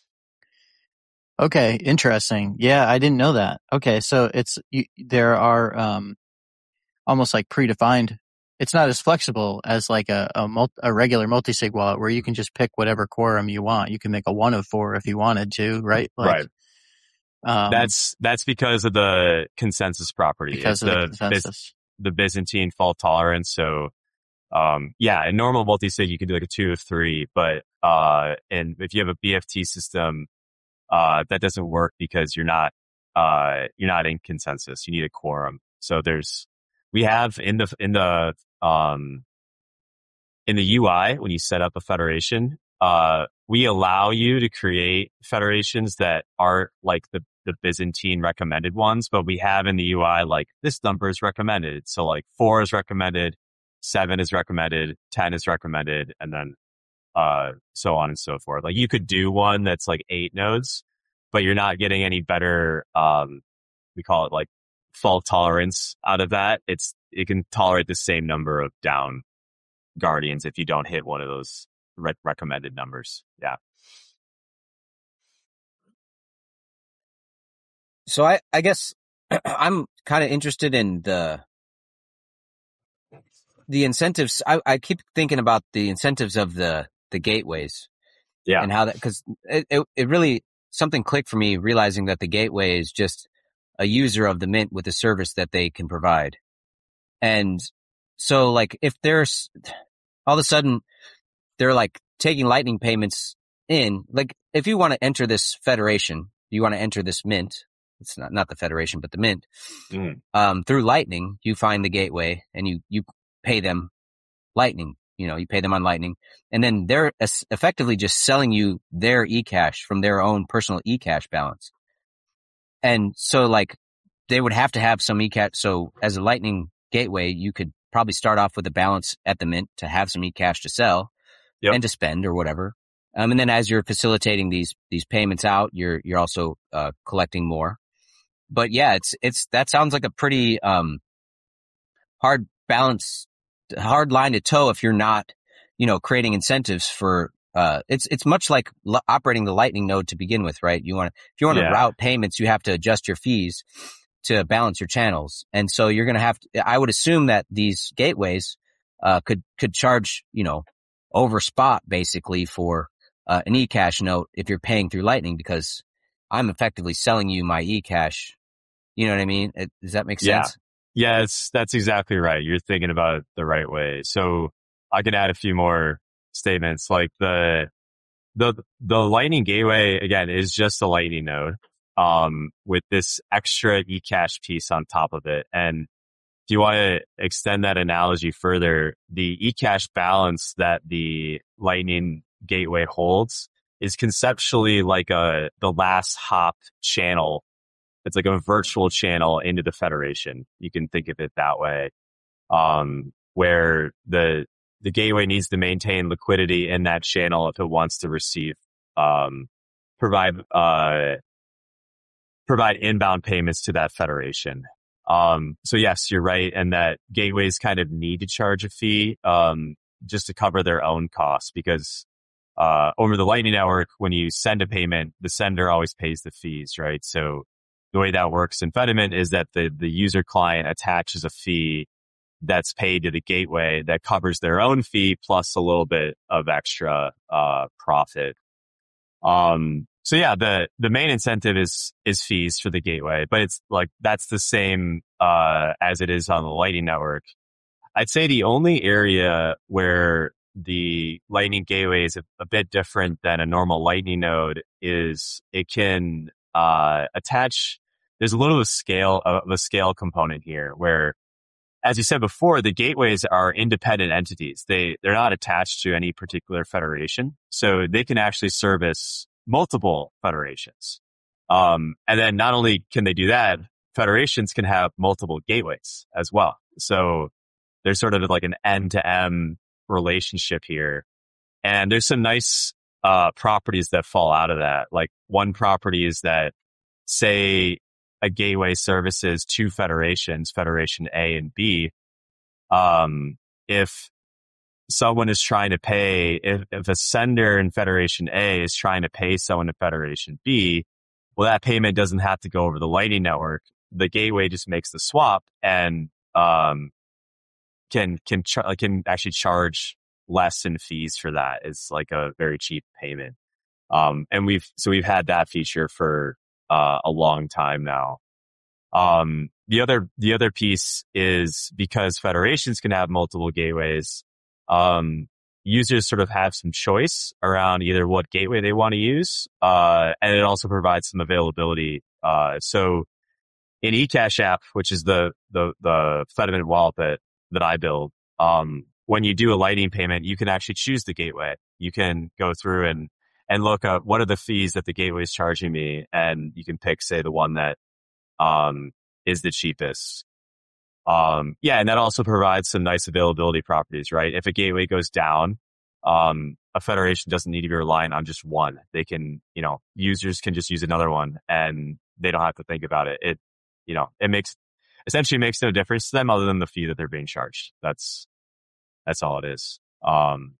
Okay. Interesting. Yeah. I didn't know that. Okay. So it's, you, there are, um, almost like predefined. It's not as flexible as like a a, multi, a regular multi-sig wallet where you can just pick whatever quorum you want. You can make a one of four if you wanted to, right? Like, right. Um, that's that's because of the consensus property. Because it's of the, the consensus. Biz, the Byzantine fault tolerance. So, um, yeah, in normal multi-sig, you can do like a two of three, but, uh, and if you have a B F T system, uh, that doesn't work because you're not, uh, you're not in consensus. You need a quorum. So there's, we have in the, in the, um, in the U I, when you set up a federation, uh, we allow you to create federations that aren't like the, the Byzantine recommended ones, but we have in the U I, like this number is recommended. So like four is recommended, seven is recommended, ten is recommended, and then, uh, so on and so forth. Like you could do one that's like eight nodes, but you're not getting any better, um, we call it like fault tolerance out of that. It's, it can tolerate the same number of down guardians if you don't hit one of those re- recommended numbers. Yeah. So I, I guess I'm kind of interested in the the incentives. I, I keep thinking about the incentives of the the gateways. Yeah. And how that, because it, it it really something clicked for me realizing that the gateway is just a user of the mint with a service that they can provide. And so like if there's all of a sudden they're like taking lightning payments in, like if you want to enter this federation, you want to enter this mint, it's not, not the federation, but the mint, Mm. um, through lightning, you find the gateway and you, you pay them lightning, you know, you pay them on lightning, and then they're es- effectively just selling you their eCash from their own personal eCash balance. And so like they would have to have some eCash. So as a lightning gateway, you could probably start off with a balance at the mint to have some eCash to sell Yep. and to spend or whatever. Um, and then as you're facilitating these, these payments out, you're, you're also, uh, collecting more. But yeah, it's, it's, that sounds like a pretty, um, hard balance, hard line to toe if you're not, you know, creating incentives for, uh, it's, it's much like l- operating the lightning node to begin with, right? You want to, if you want to Yeah. route payments, you have to adjust your fees to balance your channels. And so you're going to have to, I would assume that these gateways, uh, could, could charge, you know, over spot basically for, uh, an eCash note if you're paying through lightning, because I'm effectively selling you my eCash. You know what I mean? It, does that make Yeah. sense? Yeah, it's, that's exactly right. You're thinking about it the right way. So I can add a few more statements. Like the, the, the lightning gateway again is just a lightning node, um, with this extra eCash piece on top of it. And if you want to extend that analogy further, the eCash balance that the lightning gateway holds is conceptually like a, the last hop channel. It's like a virtual channel into the federation. You can think of it that way. Um, where the, the gateway needs to maintain liquidity in that channel if it wants to receive, um, provide, uh, provide inbound payments to that federation. Um, so yes, you're right. And that gateways kind of need to charge a fee, um, just to cover their own costs because, uh, over the Lightning Network, when you send a payment, the sender always pays the fees, right? So the way that works in Fedimint is that the, the user client attaches a fee that's paid to the gateway that covers their own fee plus a little bit of extra, uh, profit. Um, so yeah, the, the main incentive is, is fees for the gateway, but it's like, that's the same, uh, as it is on the Lightning Network. I'd say the only area where the Lightning gateway is a, a bit different than a normal Lightning node is it can, uh, attach, there's a little of a scale, of a scale component here where, as you said before, the gateways are independent entities. They, they're not attached to any particular federation. So they can actually service multiple federations. Um, and then not only can they do that, federations can have multiple gateways as well. So there's sort of like an end-to-end relationship here. And there's some nice, uh, properties that fall out of that. Like one property is that, say, a gateway services two federations, Federation A and B. Um, if someone is trying to pay, if, if a sender in Federation A is trying to pay someone in Federation B, well, that payment doesn't have to go over the Lightning Network. The gateway just makes the swap and, um, can can char- can actually charge less in fees for that. It's like a very cheap payment. Um, and we've so we've had that feature for uh, a long time now. Um, the other the other piece is because federations can have multiple gateways. Um, users sort of have some choice around either what gateway they want to use, uh, and it also provides some availability. Uh, so in eCash app, which is the the the Fedimint wallet that that I build, um, when you do a Lightning payment, you can actually choose the gateway. You can go through and and look up what are the fees that the gateway is charging me, and you can pick, say, the one that um is the cheapest. Um, yeah, and that also provides some nice availability properties, right? If a gateway goes down, um, a federation doesn't need to be reliant on just one. They can, you know, users can just use another one and they don't have to think about it. It, you know, it makes, essentially makes no difference to them other than the fee that they're being charged. That's, that's all it is. Um,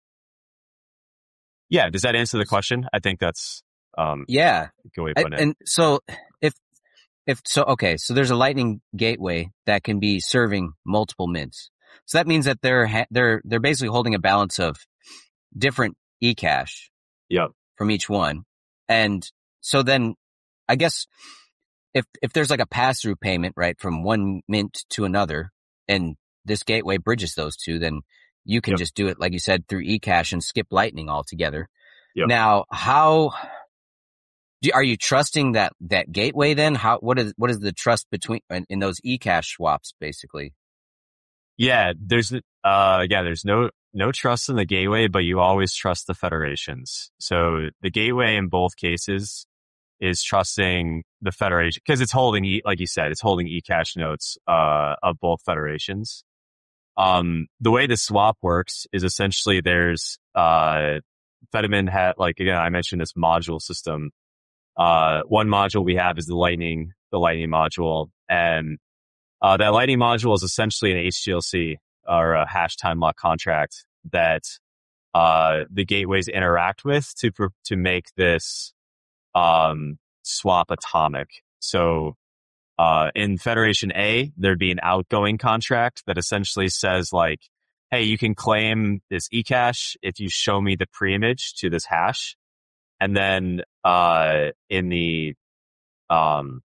yeah, does that answer the question? I think that's, um, Yeah. a good way of putting I, and so if, If so, okay, so there's a Lightning gateway that can be serving multiple mints. So that means that they're ha- they're they're basically holding a balance of different eCash Yep. from each one. And so then I guess if if there's like a pass-through payment, right, from one mint to another, and this gateway bridges those two, then you can Yep. just do it, like you said, through eCash and skip Lightning altogether. Yep. Now, how... Do, are you trusting that, that gateway then? How, what is, what is the trust between, in, in those eCash swaps, basically? Yeah, there's, uh, yeah, there's no, no trust in the gateway, but you always trust the federations. So the gateway in both cases is trusting the federation because it's holding, e, like you said, it's holding eCash notes, uh, of both federations. Um, the way the swap works is essentially there's, uh, Fedimint had, like, again, I mentioned this module system. Uh, one module we have is the Lightning, the Lightning module. And, uh, that Lightning module is essentially an H T L C or a hash time lock contract that, uh, the gateways interact with to, to make this, um, swap atomic. So, uh, in Federation A, there'd be an outgoing contract that essentially says like, hey, you can claim this eCash if you show me the preimage to this hash. And then, uh, in the, um,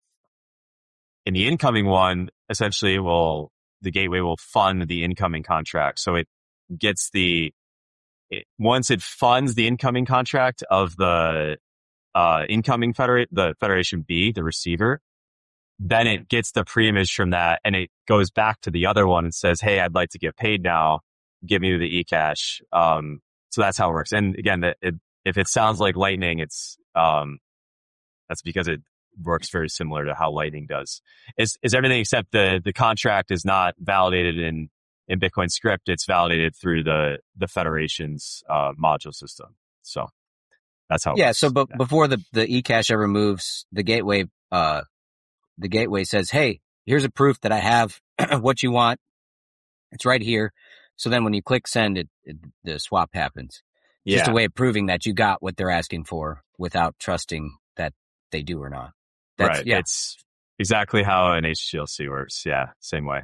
in the incoming one, essentially will, the gateway will fund the incoming contract. So it gets the, it, once it funds the incoming contract of the, uh, incoming federate, the Federation B, the receiver, then it gets the preimage from that and it goes back to the other one and says, hey, I'd like to get paid now. Give me the eCash. Um, so that's how it works. And again, it, it if it sounds like Lightning, it's, um, that's because it works very similar to how Lightning does. Is, is everything except the, the contract is not validated in, in Bitcoin script. It's validated through the, the Federation's, uh, module system. So that's how it Yeah. works. So, but Yeah. before the, the eCash ever moves, the gateway, uh, the gateway says, hey, here's a proof that I have what you want. It's right here. So then when you click send, it, it the swap happens. Yeah. Just a way of proving that you got what they're asking for without trusting that they do or not. That's, right. Yeah. It's exactly how an H T L C works. Yeah. Same way.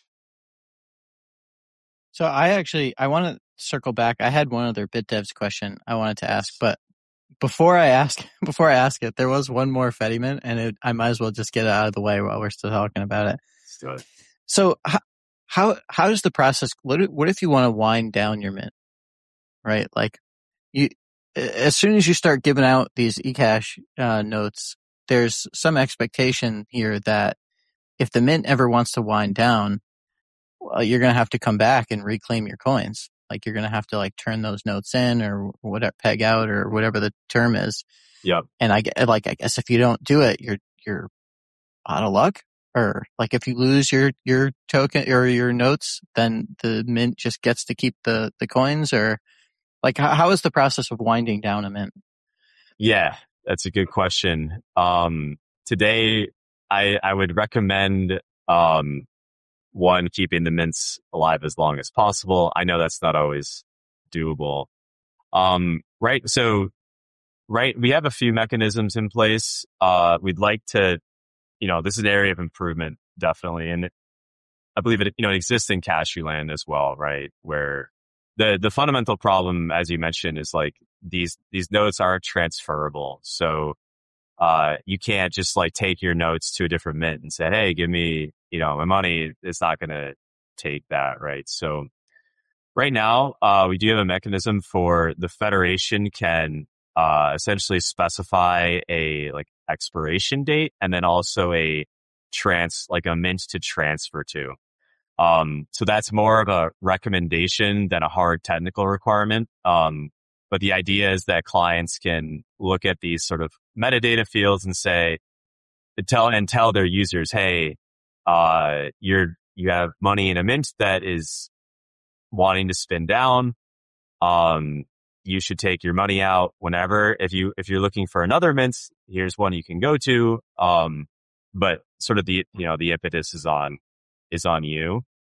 So I actually, I want to circle back. I had one other BitDevs question I wanted to ask, but before I ask, before I ask it, there was one more Fedimint and it, I might as well just get it out of the way while we're still talking about it. Let's do it. So how, how, how does the process, what if, what if you want to wind down your mint, right? Like you, as soon as you start giving out these eCash, uh, notes, there's some expectation here that if the mint ever wants to wind down, well, you're going to have to come back and reclaim your coins. Like you're going to have to like turn those notes in or whatever, peg out or whatever the term is. Yep. And I get like, I guess if you don't do it, you're, you're out of luck. Or like if you lose your, your token or your notes, then the mint just gets to keep the, the coins. Or like how, how is the process of winding down a mint? Yeah, that's a good question. Um, today I, I would recommend, um, one, keeping the mints alive as long as possible. I know that's not always doable. Um, right. So, right. We have a few mechanisms in place. Uh, we'd like to, you know, this is an area of improvement, definitely. And I believe it, you know, it exists in cashew land as well, right? Where the, the fundamental problem, as you mentioned, is like these, these notes aren't transferable. So, uh, you can't just like take your notes to a different mint and say, hey, give me, you know, my money. It's not going to take that, right? So right now, uh, we do have a mechanism for the Federation can, uh, essentially specify a like expiration date and then also a trans, like a mint to transfer to. Um, so that's more of a recommendation than a hard technical requirement. Um, but the idea is that clients can look at these sort of metadata fields and say, tell and tell their users, hey, uh, you're, you have money in a mint that is wanting to spin down. Um, you should take your money out whenever. If you, if you're looking for another mint, here's one you can go to. Um, but sort of the, you know, the impetus is on, is on you.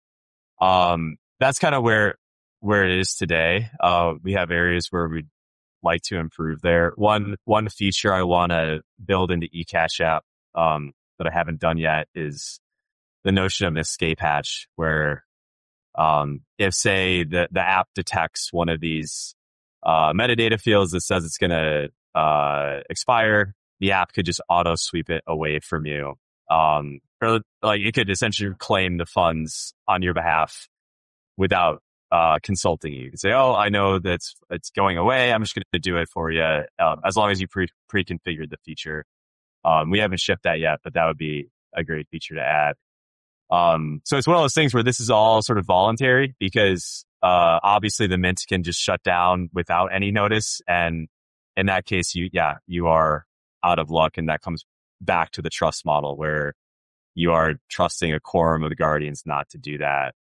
Um, that's kind of where, where it is today. Uh, we have areas where we'd like to improve there. One, one feature I want to build into eCash app, um, that I haven't done yet is the notion of an escape hatch where, um, if say the, the app detects one of these, uh, metadata fields that says it's going to, uh, expire, the app could just auto sweep it away from you. Um, or like it could essentially claim the funds on your behalf without, uh, consulting you. You could say, oh, I know that's, it's going away. I'm just going to do it for you. Um, as long as you pre pre-configured the feature. Um, we haven't shipped that yet, but that would be a great feature to add. Um, so it's one of those things where this is all sort of voluntary because, uh, obviously the mint can just shut down without any notice. And in that case, you, yeah, you are out of luck. And that comes back to the trust model where you are trusting a quorum of the guardians not to do that.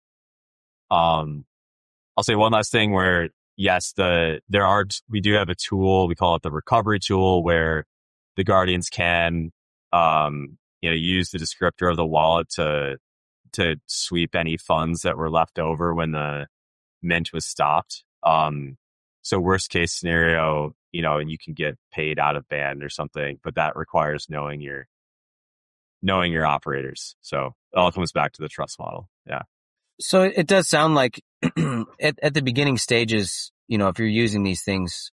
Um, I'll say one last thing where yes, the, there are, we do have a tool, we call it the recovery tool where the guardians can, um, you know, use the descriptor of the wallet to, to sweep any funds that were left over when the mint was stopped. Um, so worst case scenario, you know, and you can get paid out of band or something, but that requires knowing your, knowing your operators. So it all comes back to the trust model. Yeah. So it does sound like at, at the beginning stages, you know, if you're using these things,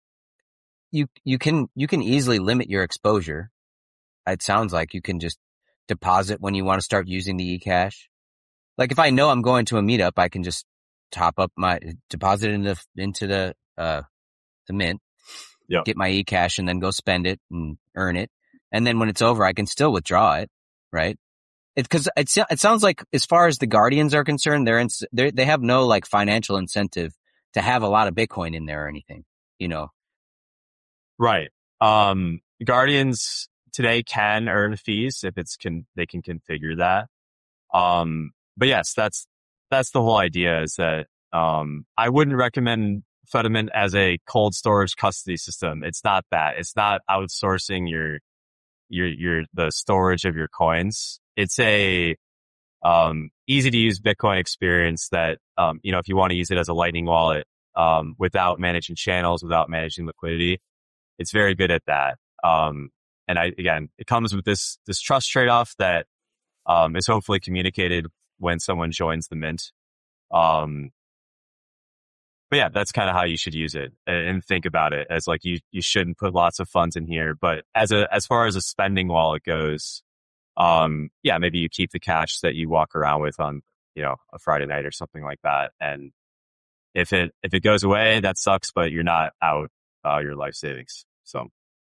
you, you can, you can easily limit your exposure. It sounds like you can just deposit when you want to start using the eCash. Like if I know I'm going to a meetup, I can just top up my deposit into, into the, uh, the mint, yep. Get my eCash and then go spend it and earn it. And then when it's over, I can still withdraw it. Right. It, cause it, it sounds like as far as the guardians are concerned, they're, in, they're, they have no like financial incentive to have a lot of Bitcoin in there or anything, you know? Right. Um, guardians today can earn fees if it's can, they can configure that. Um, but yes, that's, that's the whole idea is that, um, I wouldn't recommend Fedimint as a cold storage custody system. It's not that. It's not outsourcing your, your, your, the storage of your coins. It's a, um, easy to use Bitcoin experience that, um, you know, if you want to use it as a Lightning wallet, um, without managing channels, without managing liquidity, it's very good at that. Um, and I, again, it comes with this, this trust trade-off that, um, is hopefully communicated when someone joins the mint. Um, but yeah, that's kind of how you should use it and think about it as like you, you shouldn't put lots of funds in here, but as a, as far as a spending wallet goes, um, yeah, maybe you keep the cash that you walk around with on, you know, a Friday night or something like that. And if it, if it goes away, that sucks, but you're not out, uh, your life savings. So.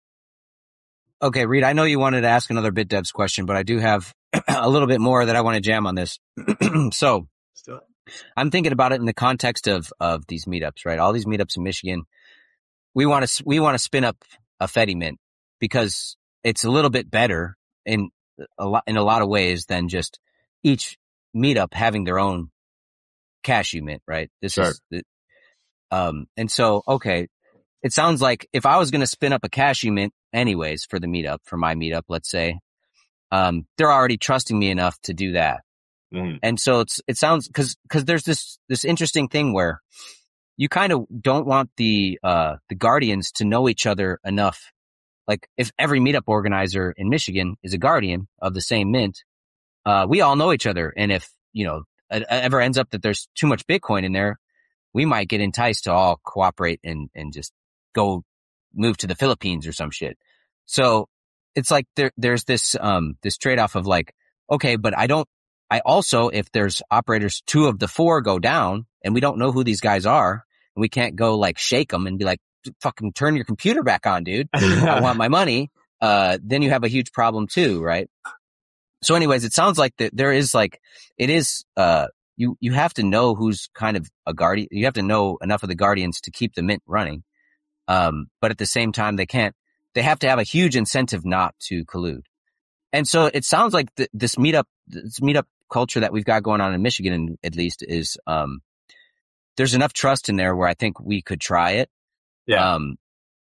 Okay, Reed, I know you wanted to ask another BitDevs question, but I do have a little bit more that I want to jam on this. So I'm thinking about it in the context of, of these meetups, right? All these meetups in Michigan, we want to, we want to spin up a Fedimint because it's a little bit better in a lot, in a lot of ways than just each meetup having their own cashew mint, right? This sure. is, the, um, and so, okay. It sounds like if I was going to spin up a cashew mint anyways for the meetup, for my meetup, let's say, um, they're already trusting me enough to do that. Mm. And so it's, it sounds, cause, cause there's this, this interesting thing where you kind of don't want the, uh, the guardians to know each other enough. Like if every meetup organizer in Michigan is a guardian of the same mint, uh, we all know each other. And if, you know, it ever ends up that there's too much Bitcoin in there, we might get enticed to all cooperate and, and just go move to the Philippines or some shit. So it's like there, there's this, um, this trade-off of like, okay, but I don't, I also, if there's operators, two of the four go down and we don't know who these guys are, and we can't go like shake them and be like, fucking turn your computer back on, dude. I want my money. Uh, then you have a huge problem too, right? So anyways, it sounds like that there is like, it is, uh, you, you have to know who's kind of a guardian. You have to know enough of the guardians to keep the mint running. Um, but at the same time, they can't, they have to have a huge incentive not to collude. And so it sounds like th- this meetup, this meetup culture that we've got going on in Michigan, at least, is, um, there's enough trust in there where I think we could try it. Yeah. Um,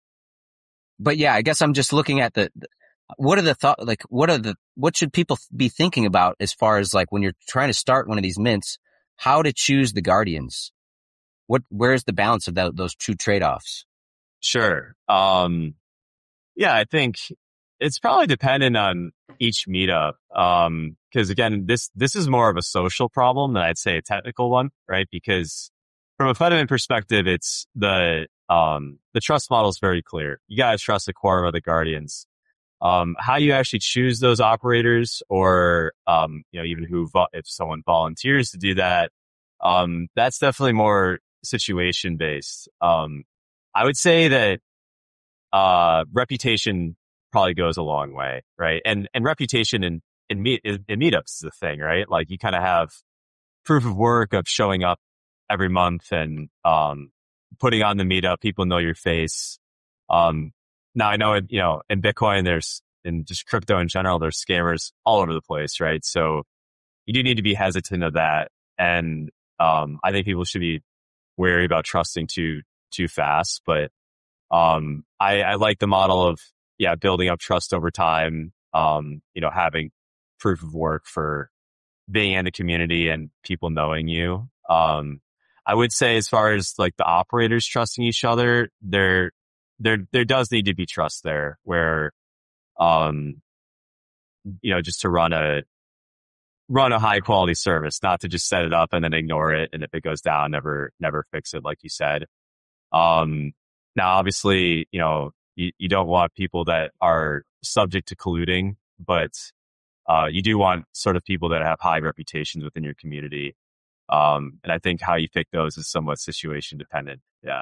but yeah, I guess I'm just looking at the, the what are the thought, like, what are the, what should people be thinking about as far as like when you're trying to start one of these mints, how to choose the guardians? What, where's the balance of that, those two trade-offs? Sure. Um, yeah, I think it's probably dependent on each meetup. Um, cause again, this, this is more of a social problem than I'd say a technical one, right? Because from a Fedimint perspective, it's the, um, the trust model is very clear. You gotta trust the quorum of the guardians. Um, how you actually choose those operators, or, um, you know, even who, vo- if someone volunteers to do that, um, that's definitely more situation based. Um, I would say that, uh, reputation probably goes a long way, right? And, and reputation in, in meet, in, in meetups is the thing, right? Like you kind of have proof of work of showing up every month and, um, putting on the meetup. People know your face. Um, now I know, it, you know, in Bitcoin, there's, in just crypto in general, there's scammers all over the place, right? So you do need to be hesitant of that. And, um, I think people should be wary about trusting too, too fast. But, um, I, I like the model of, yeah, building up trust over time, um, you know, having proof of work for being in the community and people knowing you. Um, I would say as far as like the operators trusting each other, there, there, there does need to be trust there where, um, you know, just to run a, run a high quality service, not to just set it up and then ignore it. And if it goes down, never, never fix it, like you said. Um, now obviously, you know, you, you don't want people that are subject to colluding, but, uh, you do want sort of people that have high reputations within your community. Um, and I think how you pick those is somewhat situation dependent. Yeah.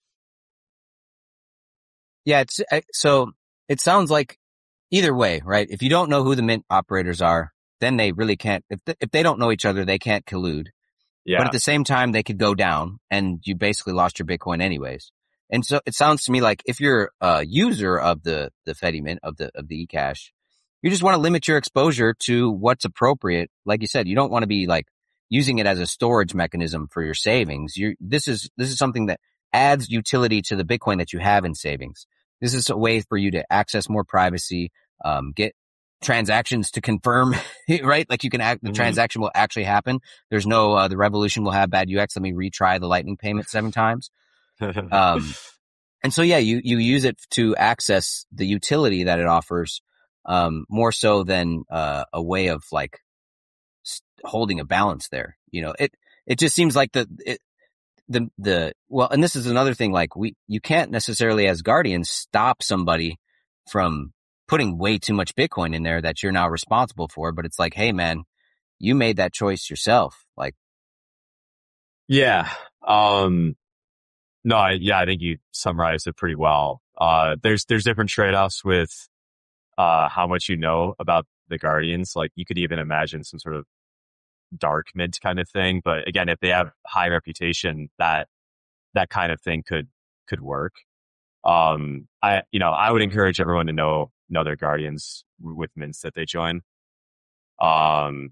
Yeah. It's, so it sounds like either way, right? If you don't know who the mint operators are, then they really can't, if they, if they don't know each other, they can't collude. Yeah. But at the same time, they could go down and you basically lost your Bitcoin anyways. And so it sounds to me like if you're a user of the, the Fedimint, of the, of the eCash, you just want to limit your exposure to what's appropriate. Like you said, you don't want to be like using it as a storage mechanism for your savings. You, this is, this is something that adds utility to the Bitcoin that you have in savings. This is a way for you to access more privacy, um, get transactions to confirm, right? Like you can act, the mm-hmm. transaction will actually happen. There's no, uh, the revolution will have bad U X. Let me retry the lightning payment seven times. Um, and so, yeah, you, you use it to access the utility that it offers, um, more so than, uh, a way of like holding a balance there. You know, it, it just seems like the, it, the, the, well, and this is another thing, like we, you can't necessarily as guardians stop somebody from putting way too much Bitcoin in there that you're now responsible for. But it's like, hey man, you made that choice yourself. Like, yeah. Um, no, I, yeah, I think you summarized it pretty well. Uh, there's, there's different trade-offs with, uh, how much you know about the guardians. Like you could even imagine some sort of dark mint kind of thing. But again, if they have high reputation, that, that kind of thing could, could work. Um, I, you know, I would encourage everyone to know, know their guardians with mints that they join. Um,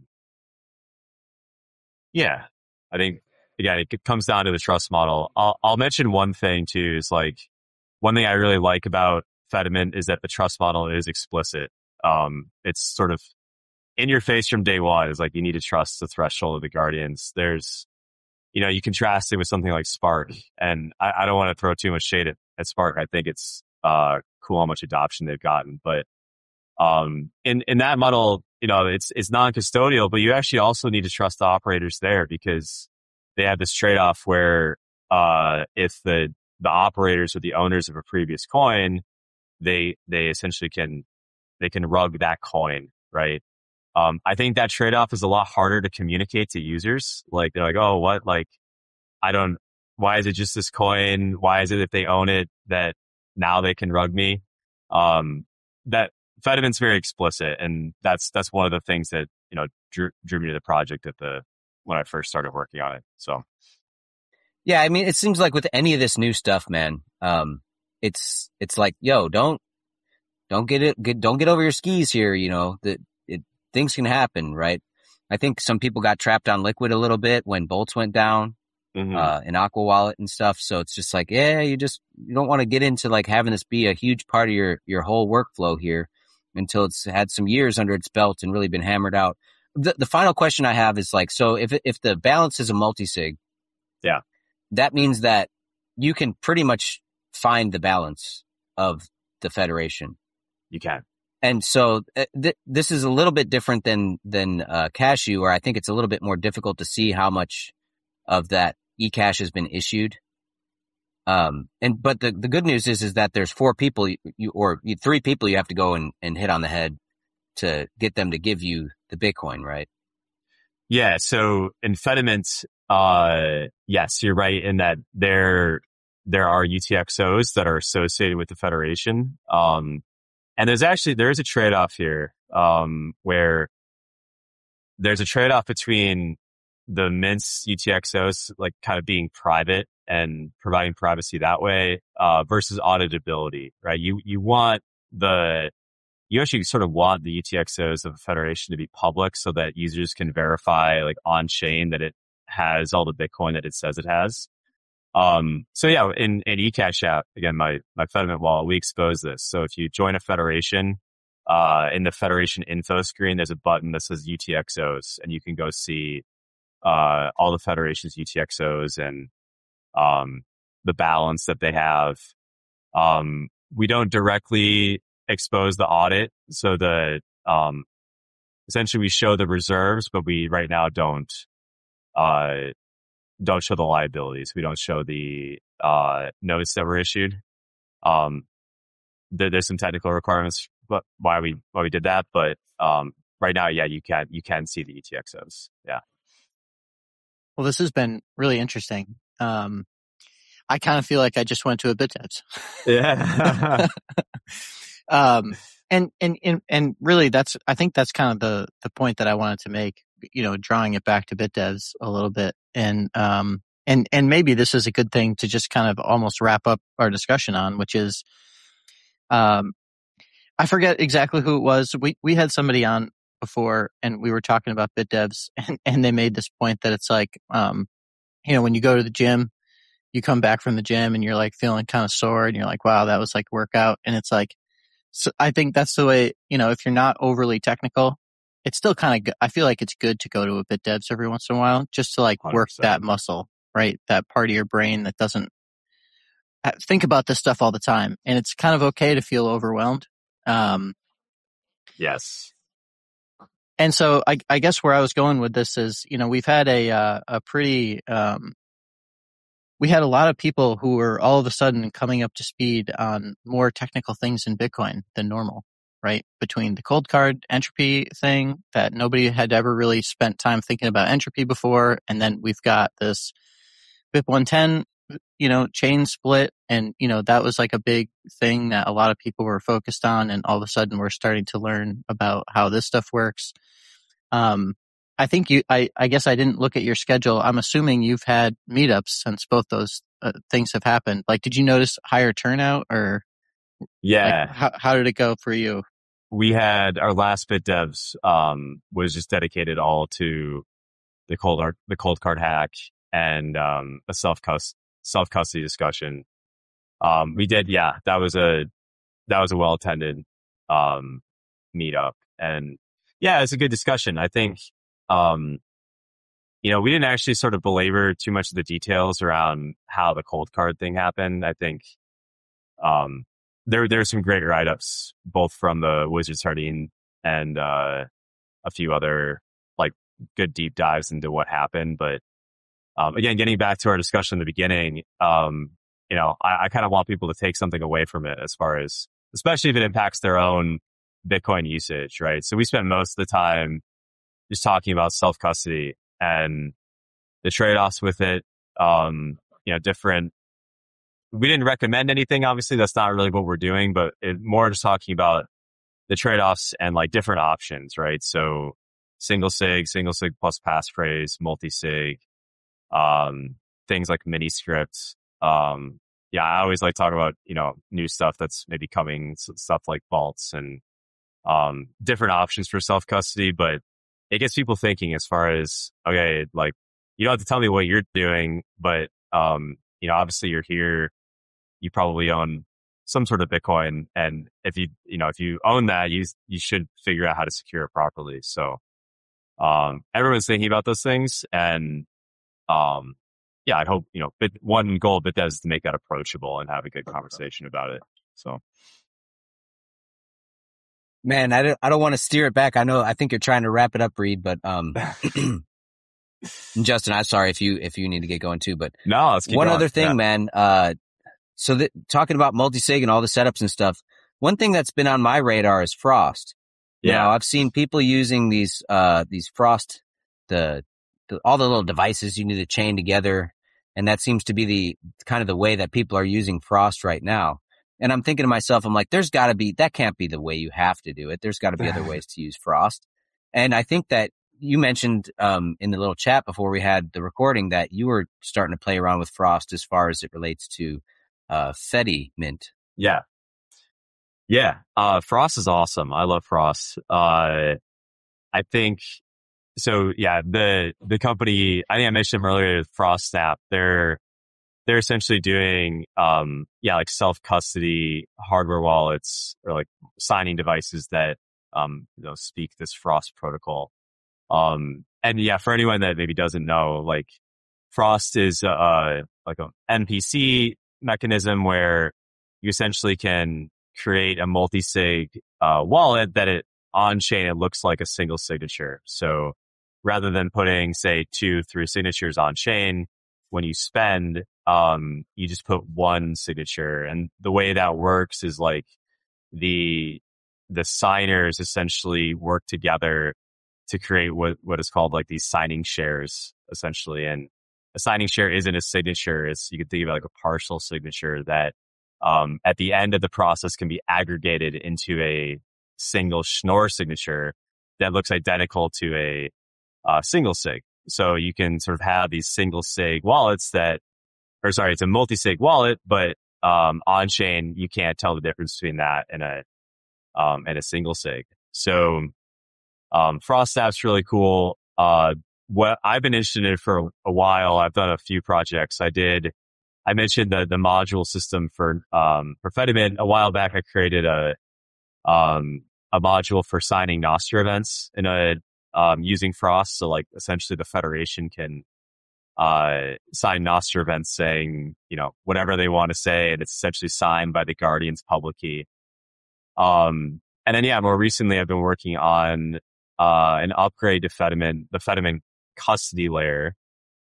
yeah, I think again, it comes down to the trust model. I'll, I'll mention one thing too, is like one thing I really like about Fedimint is that the trust model is explicit. Um, it's sort of in your face from day one. Is like, you need to trust the threshold of the guardians. There's, you know, you contrast it with something like Spark, and I, I don't want to throw too much shade at, at Spark. I think it's, uh, cool how much adoption they've gotten, but, Um, in, in that model, you know, it's, it's non-custodial, but you actually also need to trust the operators there because they have this trade-off where, uh, if the, the operators or the owners of a previous coin, they, they essentially can, they can rug that coin, right? Um, I think that trade-off is a lot harder to communicate to users. Like, they're like, oh, what? Like, I don't, why is it just this coin? Why is it if they own it that now they can rug me? Um, that Fediment's very explicit. And that's, that's one of the things that, you know, drew, drew me to the project at the, when I first started working on it. So. Yeah. I mean, it seems like with any of this new stuff, man, um, it's, it's like, yo, don't, don't get it, get, don't get over your skis here. You know, that it, things can happen, right? I think some people got trapped on Liquid a little bit when bolts went down. Mm-hmm. Uh, in Aqua Wallet and stuff. So it's just like, yeah, you just, you don't want to get into like having this be a huge part of your, your whole workflow here until it's had some years under its belt and really been hammered out. The, the final question I have is like, so if, if the balance is a multi-sig, yeah, that means that you can pretty much find the balance of the federation. You can. And so uh, th- this is a little bit different than, than, uh, Cashew, where I think it's a little bit more difficult to see how much of that eCash has been issued. Um, and, but the, the good news is, is that there's four people you, you or you, three people you have to go and, and hit on the head to get them to give you the Bitcoin, right? Yeah. So in Fediment, uh, yes, you're right in that there, there are U T X Os that are associated with the Federation. Um, and there's actually, there is a trade-off here, um, where there's a trade-off between the Mint's U T X Os, like kind of being private and providing privacy that way, uh, versus auditability, right? You, you want the, you actually sort of want the U T X Os of a federation to be public so that users can verify like on chain that it has all the Bitcoin that it says it has. Um, so yeah, in, in eCash app, again, my, my Fediment wallet, we expose this. So if you join a federation, uh, in the federation info screen, there's a button that says U T X Os and you can go see uh, all the federation's U T X Os and, um, the balance that they have. Um, we don't directly expose the audit. So the, um, essentially we show the reserves, but we right now don't, uh, don't show the liabilities. We don't show the, uh, notes that were issued. Um, there, there's some technical requirements, but why we, why we did that. But, um, right now, yeah, you can, you can see the U T X Os. Yeah. Well, this has been really interesting. Um, I kind of feel like I just went to a BitDevs. Yeah. um, and, and, and, and really that's, I think that's kind of the, the point that I wanted to make, you know, drawing it back to BitDevs a little bit. And, um, and, and maybe this is a good thing to just kind of almost wrap up our discussion on, which is, um, I forget exactly who it was. We, we had somebody on before and we were talking about BitDevs and, and they made this point that it's like, um, you know, when you go to the gym, you come back from the gym and you're like feeling kind of sore and you're like, wow, that was like workout. And it's like, so I think that's the way, you know, if you're not overly technical, it's still kind of good. I feel like it's good to go to a BitDevs every once in a while just to like work one hundred percent that muscle, right? That part of your brain that doesn't think about this stuff all the time. And it's kind of okay to feel overwhelmed. Um, yes. And so I, I guess where I was going with this is, you know, we've had a, uh, a pretty, um, we had a lot of people who were all of a sudden coming up to speed on more technical things in Bitcoin than normal, right? Between the cold card entropy thing that nobody had ever really spent time thinking about entropy before. And then we've got this B I P one ten, you know, chain split. And, you know, that was like a big thing that a lot of people were focused on. And all of a sudden we're starting to learn about how this stuff works. Um, I think you, I, I guess I didn't look at your schedule. I'm assuming you've had meetups since both those uh, things have happened. Like, did you notice higher turnout or? Yeah. Like, how, how did it go for you? We had our last BitDevs, um, was just dedicated all to the cold art, the cold card hack and, um, a self custody, self custody discussion. Um, we did, yeah, that was a, that was a well attended, um, meetup and yeah, it's a good discussion. I think, um, you know, we didn't actually sort of belabor too much of the details around how the cold card thing happened. I think, um, there there's some great write-ups, both from the Wizard Sardine and uh, a few other like good deep dives into what happened. But um, again, getting back to our discussion in the beginning, um, you know, I, I kind of want people to take something away from it as far as, especially if it impacts their own Bitcoin usage, right? So we spent most of the time just talking about self-custody and the trade-offs with it. Um, you know, different, we didn't recommend anything. Obviously, that's not really what we're doing, but it, more just talking about the trade-offs and like different options, right? So single sig, single sig plus passphrase, multi-sig, um, things like mini scripts. Um, yeah, I always like talk about, you know, new stuff that's maybe coming, stuff like vaults and, um, different options for self-custody, but it gets people thinking as far as, okay, like, you don't have to tell me what you're doing, but, um, you know, obviously you're here, you probably own some sort of Bitcoin. And if you, you know, if you own that, you, you should figure out how to secure it properly. So, um, everyone's thinking about those things. And, um, yeah, I hope, you know, Bit, one goal of BitDev is to make that approachable and have a good conversation about it. So. Man, I don't, I don't want to steer it back. I know, I think you're trying to wrap it up, Reed, but, um, Justin, I'm sorry if you, if you need to get going too, but no, let's keep one going. other thing, yeah. man. Uh, so that talking about multi-sig and all the setups and stuff, one thing that's been on my radar is Frost. Yeah. Now, I've seen people using these, uh, these Frost, the, the, all the little devices you need to chain together. And that seems to be the kind of the way that people are using Frost right now. And I'm thinking to myself, I'm like, there's gotta be, that can't be the way you have to do it. There's gotta be other ways to use Frost. And I think that you mentioned, um, in the little chat before we had the recording that you were starting to play around with Frost as far as it relates to, uh, Fedi Mint. Yeah. Yeah. Uh, Frost is awesome. I love Frost. Uh, I think, so yeah, the, the company, I think I mentioned them earlier, Frost Snap, they're, they're essentially doing, um, yeah, like self-custody hardware wallets or like signing devices that, um, you know, speak this Frost protocol. Um, and yeah, for anyone that maybe doesn't know, like Frost is, uh, like an N P C mechanism where you essentially can create a multi-sig, uh, wallet that it on chain, it looks like a single signature. So rather than putting, say, two, three signatures on chain, when you spend, um, you just put one signature. And the way that works is like the, the signers essentially work together to create what, what is called like these signing shares, essentially. And a signing share isn't a signature. It's, you could think of it like a partial signature that, um, at the end of the process can be aggregated into a single Schnorr signature that looks identical to a, uh, single sig. So you can sort of have these single sig wallets that, or sorry, it's a multi-sig wallet, but, um, on chain, you can't tell the difference between that and a, um, and a single sig. So, um, Frost Snap's really cool. Uh, what I've been interested in it for a while. I've done a few projects. I did, I mentioned the, the module system for, um, for Fedimint. A while back, I created a, um, a module for signing Nostr events in a, um, using Frost. So like essentially the Federation can, uh, sign Nostr events saying, you know, whatever they want to say. And it's essentially signed by the Guardian's public key. Um, and then, yeah, more recently I've been working on, uh, an upgrade to Fedimint, the Fedimint custody layer,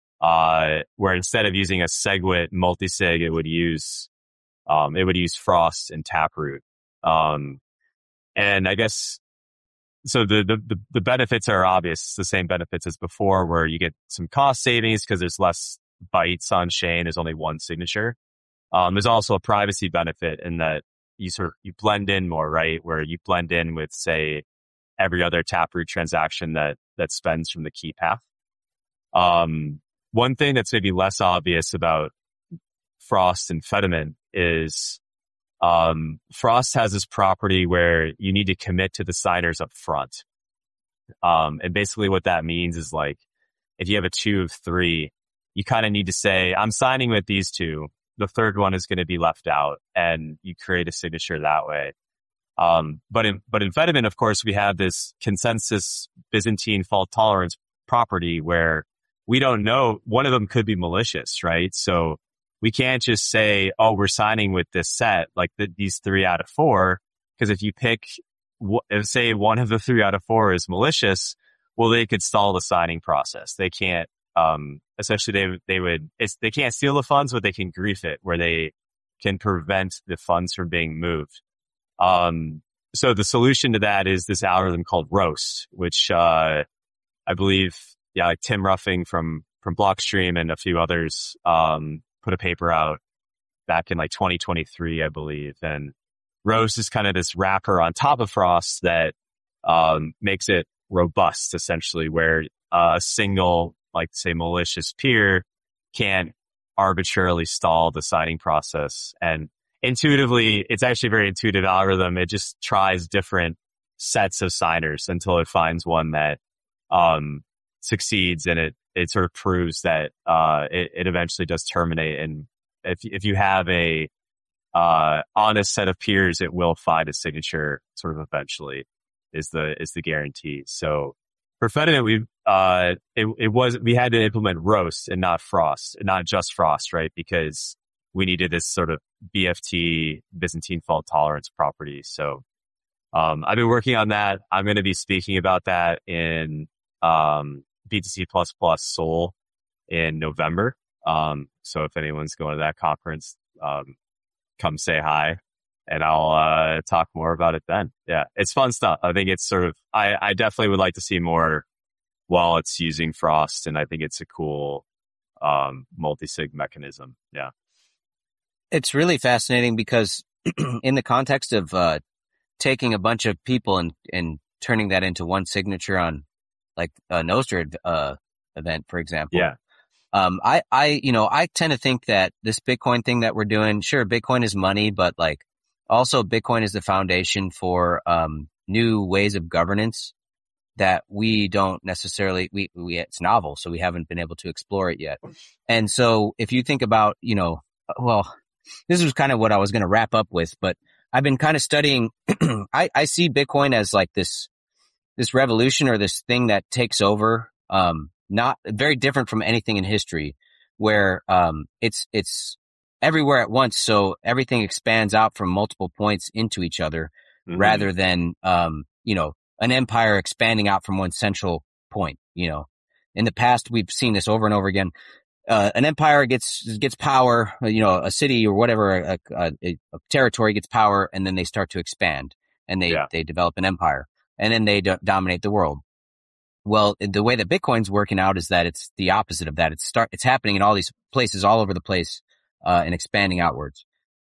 uh, where instead of using a SegWit multi-sig, it would use, um, it would use Frost and Taproot. Um, and I guess, so the, the, the, the benefits are obvious. It's the same benefits as before, where you get some cost savings because there's less bytes on chain. There's only one signature. Um, there's also a privacy benefit in that you sort of, you blend in more, right? Where you blend in with, say, every other Taproot transaction that, that spends from the key path. Um, one thing that's maybe less obvious about Frost and Fedimint is, um, Frost has this property where you need to commit to the signers up front. Um, and basically what that means is like, if you have a two of three, you kind of need to say, I'm signing with these two. The third one is going to be left out, and you create a signature that way. Um, but in, but in Fedimint, of course, we have this consensus Byzantine fault tolerance property where we don't know, one of them could be malicious, right? So we can't just say, oh, we're signing with this set, like the, these three out of four. Because if you pick, if say one of the three out of four is malicious, well, they could stall the signing process. They can't, um, essentially they, they would, it's, they can't steal the funds, but they can grief it, where they can prevent the funds from being moved. Um, so the solution to that is this algorithm called Roast, which, uh, I believe, yeah, like Tim Ruffing from, from Blockstream and a few others, um, put a paper out back in like twenty twenty-three, I believe. And Roast is kind of this wrapper on top of Frost that, um, makes it robust, essentially, where uh, a single, like say, malicious peer can't arbitrarily stall the signing process. And intuitively, it's actually a very intuitive algorithm. It just tries different sets of signers until it finds one that um, succeeds, and it it sort of proves that uh, it, it eventually does terminate. And if if you have a uh, honest set of peers, it will find a signature sort of eventually. Is the is the guarantee. So for Fedimint, we uh it it was we had to implement Roast and not Frost, and not just Frost, right? Because we needed this sort of B F T, Byzantine fault tolerance property. So um I've been working on that. I'm going to be speaking about that in um B T C plus plus Seoul in November. Um so if anyone's going to that conference, um come say hi. And I'll uh, talk more about it then. Yeah, it's fun stuff. I think it's sort of, I, I definitely would like to see more wallets using Frost, and I think it's a cool um, multi-sig mechanism. Yeah. It's really fascinating because in the context of uh, taking a bunch of people and, and turning that into one signature on like a Nostr uh, event, for example. Yeah. Um, I, I, you know, I tend to think that this Bitcoin thing that we're doing, sure, Bitcoin is money, but like, also, Bitcoin is the foundation for um, new ways of governance that we don't necessarily, we, we, it's novel, so we haven't been able to explore it yet. And so if you think about, you know, well, this was kind of what I was going to wrap up with, but I've been kind of studying, I, I see Bitcoin as like this, this revolution or this thing that takes over, um, not very different from anything in history where um, it's, it's, everywhere at once, so everything expands out from multiple points into each other, mm-hmm. rather than um, you know, an empire expanding out from one central point. You know, in the past we've seen this over and over again. Uh, an empire gets gets power, you know, a city or whatever, a, a, a territory gets power, and then they start to expand, and they yeah. they develop an empire, and then they do- dominate the world. Well, the way that Bitcoin's working out is that it's the opposite of that. It's start it's happening in all these places, all over the place. Uh, and expanding outwards.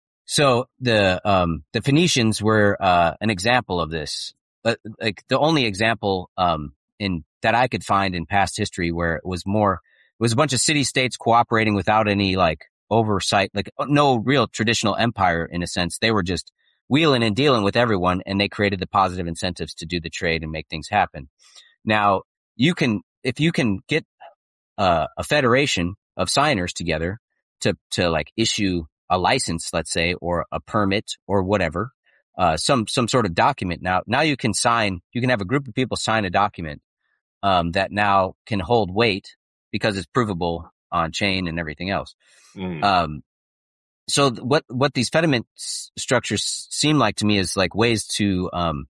So the, um, the Phoenicians were, uh, an example of this. But like the only example, um, in, that I could find in past history where it was more, it was a bunch of city states cooperating without any like oversight, like no real traditional empire in a sense. They were just wheeling and dealing with everyone, and they created the positive incentives to do the trade and make things happen. Now you can, if you can get, uh, a federation of signers together, to, to like issue a license, let's say, or a permit or whatever, uh, some, some sort of document. Now, now you can sign, you can have a group of people sign a document, um, that now can hold weight because it's provable on chain and everything else. Mm. Um, so what, what these Fedimint s- structures seem like to me is like ways to, um,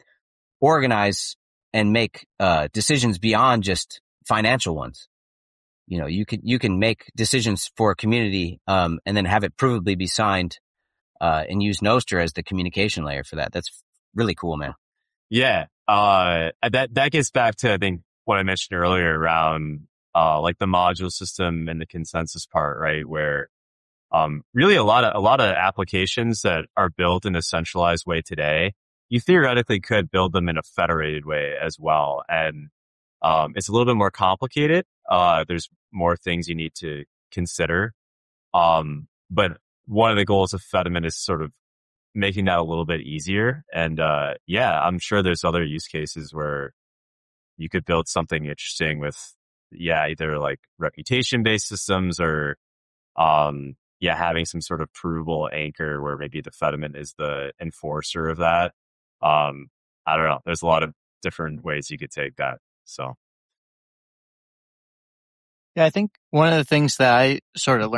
organize and make, uh, decisions beyond just financial ones. You know, you can, you can make decisions for a community, um, and then have it provably be signed, uh, and use Nostr as the communication layer for that. That's really cool, man. Yeah. Uh, that, that gets back to, I think, what I mentioned earlier around, uh, like the module system and the consensus part, right? Where, um, really a lot of, a lot of applications that are built in a centralized way today, you theoretically could build them in a federated way as well. And, um, it's a little bit more complicated. Uh, there's more things you need to consider. Um, but one of the goals of Fedimint is sort of making that a little bit easier. And, uh, yeah, I'm sure there's other use cases where you could build something interesting with, yeah, either like reputation based systems or, um, yeah, having some sort of provable anchor where maybe the Fedimint is the enforcer of that. Um, I don't know. There's a lot of different ways you could take that. So. Yeah, I think one of the things that I sort of learned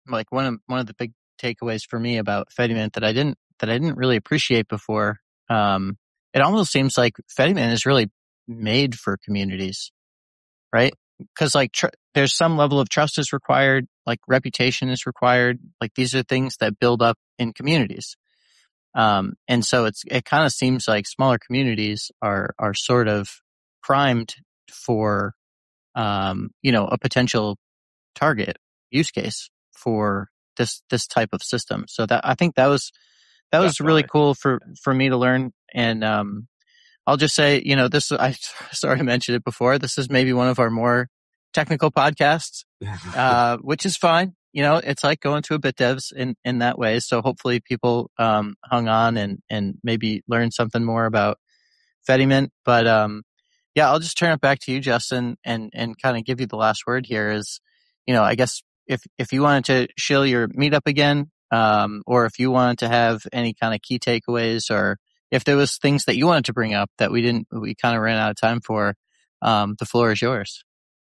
like one of one of the big takeaways for me about Fedimint that I didn't that I didn't really appreciate before. Um, it almost seems like Fedimint is really made for communities, right? Because like tr- there's some level of trust is required, like reputation is required. Like these are things that build up in communities. Um, and so it's, it kind of seems like smaller communities are, are sort of primed for, um, you know, a potential target use case for this, this type of system. So that, I think that was, that was Definitely. really cool for, for me to learn. And, um, I'll just say, you know, this, I sort of mentioned it before. This is maybe one of our more technical podcasts, uh, which is fine. You know, it's like going to a BitDevs in, in that way. So hopefully people, um, hung on and, and maybe learned something more about Fedimint. But, um, yeah, I'll just turn it back to you, Justin, and, and kind of give you the last word here is, you know, I guess if, if you wanted to shill your meetup again, um, or if you wanted to have any kind of key takeaways, or if there was things that you wanted to bring up that we didn't, we kind of ran out of time for, um, the floor is yours.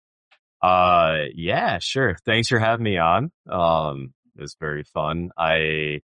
Uh, yeah, sure. Thanks for having me on. Um, it was very fun. I,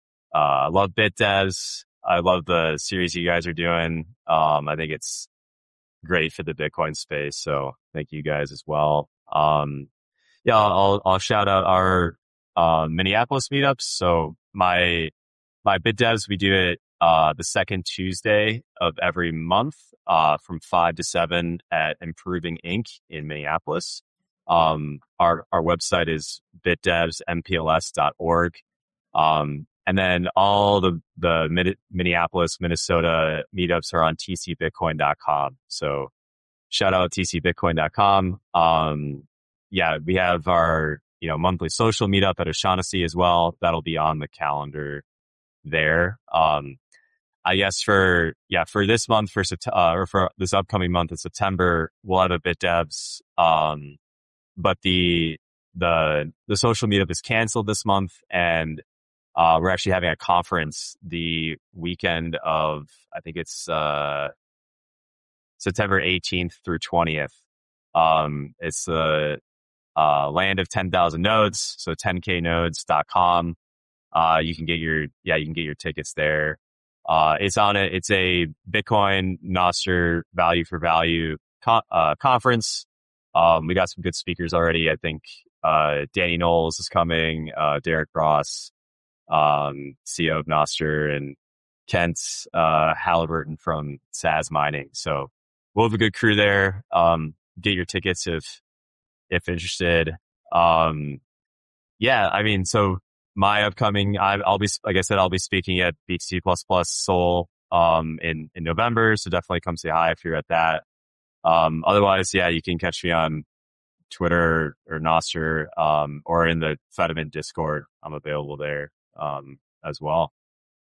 uh, love BitDevs. I love the series you guys are doing. Um, I think it's great for the Bitcoin space. So thank you guys as well. Um, yeah, I'll, I'll shout out our, uh, Minneapolis meetups. So my, my BitDevs, we do it, uh, the second Tuesday of every month, uh, from five to seven at Improving Incorporated in Minneapolis. Um, our, our website is bit devs m p l s dot org. Um, and then all the, the Mid- Minneapolis, Minnesota meetups are on t c bitcoin dot com. So shout out t c bitcoin dot com. Um, yeah, we have our, you know, monthly social meetup at O'Shaughnessy as well. That'll be on the calendar there. Um, I guess for, yeah, for this month, for, uh, or for this upcoming month in September, we'll have a BitDevs, um, but the, the, the social meetup is canceled this month, and, uh, we're actually having a conference the weekend of, I think it's, uh, September eighteenth through twentieth. Um, it's the, uh, land of ten thousand nodes. So ten k nodes dot com. Uh, you can get your, yeah, you can get your tickets there. Uh, it's on it. It's a Bitcoin Nostr value for value co- uh, conference. Um, we got some good speakers already. I think, uh, Danny Knowles is coming, uh, Derek Ross, um, C E O of Nostr, and Kent, uh, Halliburton from S A S Mining. So we'll have a good crew there. Um, get your tickets if, if interested. Um, yeah, I mean, so my upcoming, I, I'll be, like I said, I'll be speaking at B T C plus plus Seoul, um, in, in November. So definitely come say hi if you're at that. Um, otherwise, yeah, you can catch me on Twitter or Nostr, um, or in the Fedimint Discord. I'm available there, um, as well.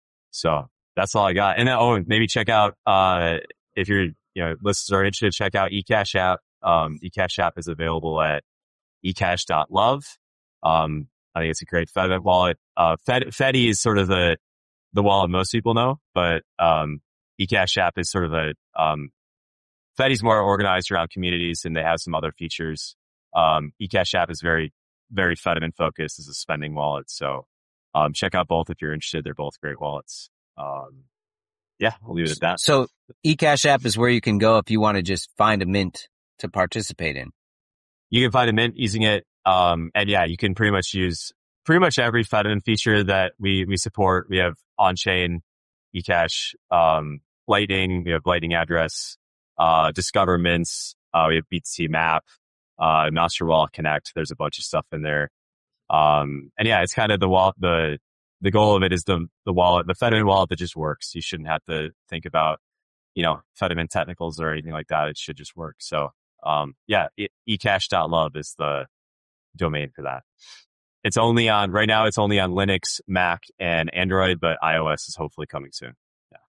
So that's all I got. And then, oh, maybe check out, uh, if you're, you know, listeners are interested, check out eCash app. Um, eCash app is available at ecash dot love. Um, I think it's a great Fedimint wallet. Uh, Fed, Fedi is sort of the, the wallet most people know, but, um, eCash app is sort of a, um, Fedi's more organized around communities, and they have some other features. Um, eCash app is very, very Fedimint focused as a spending wallet. So, um, check out both if you're interested. They're both great wallets. Um, yeah, we'll leave it at that. So eCash app is where you can go if you want to just find a mint to participate in. You can find a mint using it. Um, and yeah, you can pretty much use pretty much every Fedimint feature that we, we support. We have on-chain eCash, um, Lightning, we have Lightning address, uh, Discover mints, uh, we have B T C map, uh, Nostr Wallet Connect. There's a bunch of stuff in there. Um, and yeah, it's kind of the wallet, the, the goal of it is the, the wallet, the Fedimint wallet that just works. You shouldn't have to think about, you know, Fedimint technicals or anything like that. It should just work. So, um, yeah, e- ecash dot love is the domain for that. It's only on, right now it's only on Linux, Mac, and Android, but iOS is hopefully coming soon. Yeah.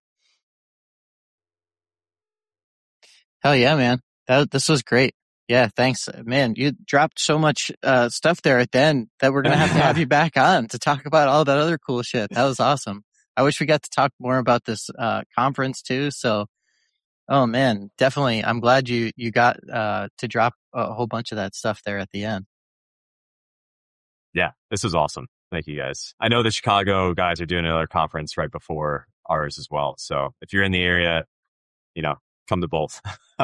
Hell yeah, man. That, this was great. Yeah, thanks. Man, you dropped so much uh, stuff there at the end that we're going to have to have you back on to talk about all that other cool shit. That was awesome. I wish we got to talk more about this uh, conference too. So, oh man, definitely. I'm glad you, you got uh, to drop a whole bunch of that stuff there at the end. Yeah, this was awesome. Thank you guys. I know the Chicago guys are doing another conference right before ours as well. So if you're in the area, you know, come to both.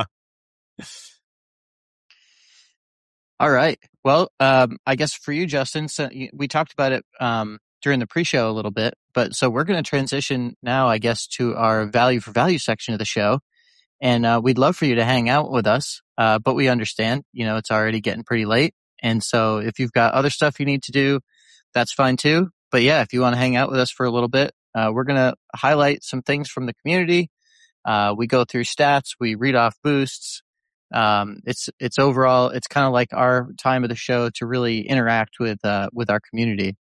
All right. Well, um, I guess for you, Justin, so you, we talked about it um, during the pre-show a little bit, but so we're going to transition now, I guess, to our value for value section of the show. And uh, we'd love for you to hang out with us, uh, but we understand, you know, it's already getting pretty late. And so if you've got other stuff you need to do, that's fine too. But yeah, if you want to hang out with us for a little bit, uh, we're going to highlight some things from the community. Uh, we go through stats, we read off boosts. Um, it's, it's overall, it's kind of like our time of the show to really interact with, uh, with our community.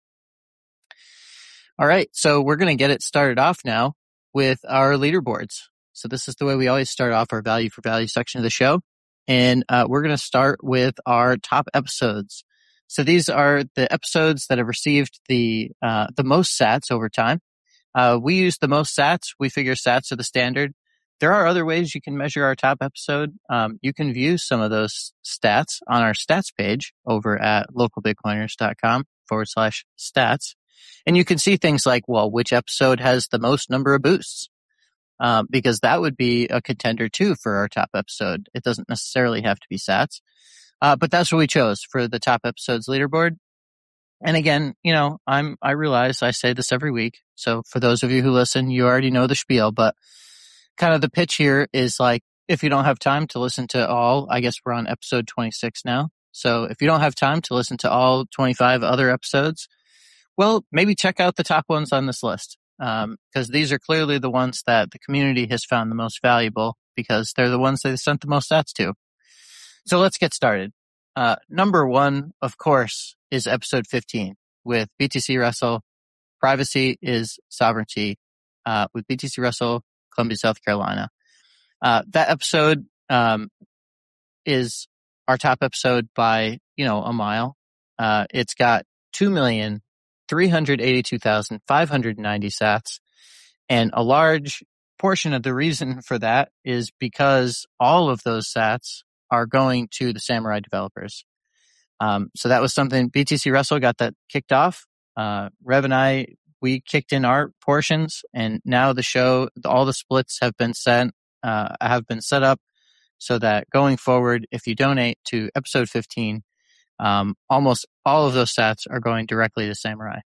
All right. So we're going to get it started off now with our leaderboards. So this is the way we always start off our value for value section of the show. And, uh, we're going to start with our top episodes. So these are the episodes that have received the, uh, the most sats over time. Uh, we use the most sats. We figure sats are the standard. There are other ways you can measure our top episode. Um, you can view some of those stats on our stats page over at localbitcoiners.com forward slash stats. And you can see things like, well, which episode has the most number of boosts? Um, because that would be a contender too for our top episode. It doesn't necessarily have to be sats. Uh, but that's what we chose for the top episodes leaderboard. And again, you know, I'm, I realize I say this every week. So for those of you who listen, you already know the spiel, but kind of the pitch here is like, if you don't have time to listen to all, I guess we're on episode twenty-six now. So if you don't have time to listen to all twenty-five other episodes, well, maybe check out the top ones on this list. Um, because these are clearly the ones that the community has found the most valuable because they're the ones they sent the most stats to. So let's get started. Uh, number one, of course, is episode fifteen with B T C Russell. Privacy is sovereignty, uh, with B T C Russell, Columbia, South Carolina. Uh, that episode, um, is our top episode by, you know, a mile. Uh, it's got two million, three hundred eighty-two thousand, five hundred ninety sats. And a large portion of the reason for that is because all of those sats are going to the Samurai developers. Um, so that was something B T C Russell got that kicked off. Uh, Rev and I, we kicked in our portions, and now the show, all the splits have been sent, uh, have been set up so that going forward, if you donate to episode fifteen, um, almost all of those sats are going directly to Samurai.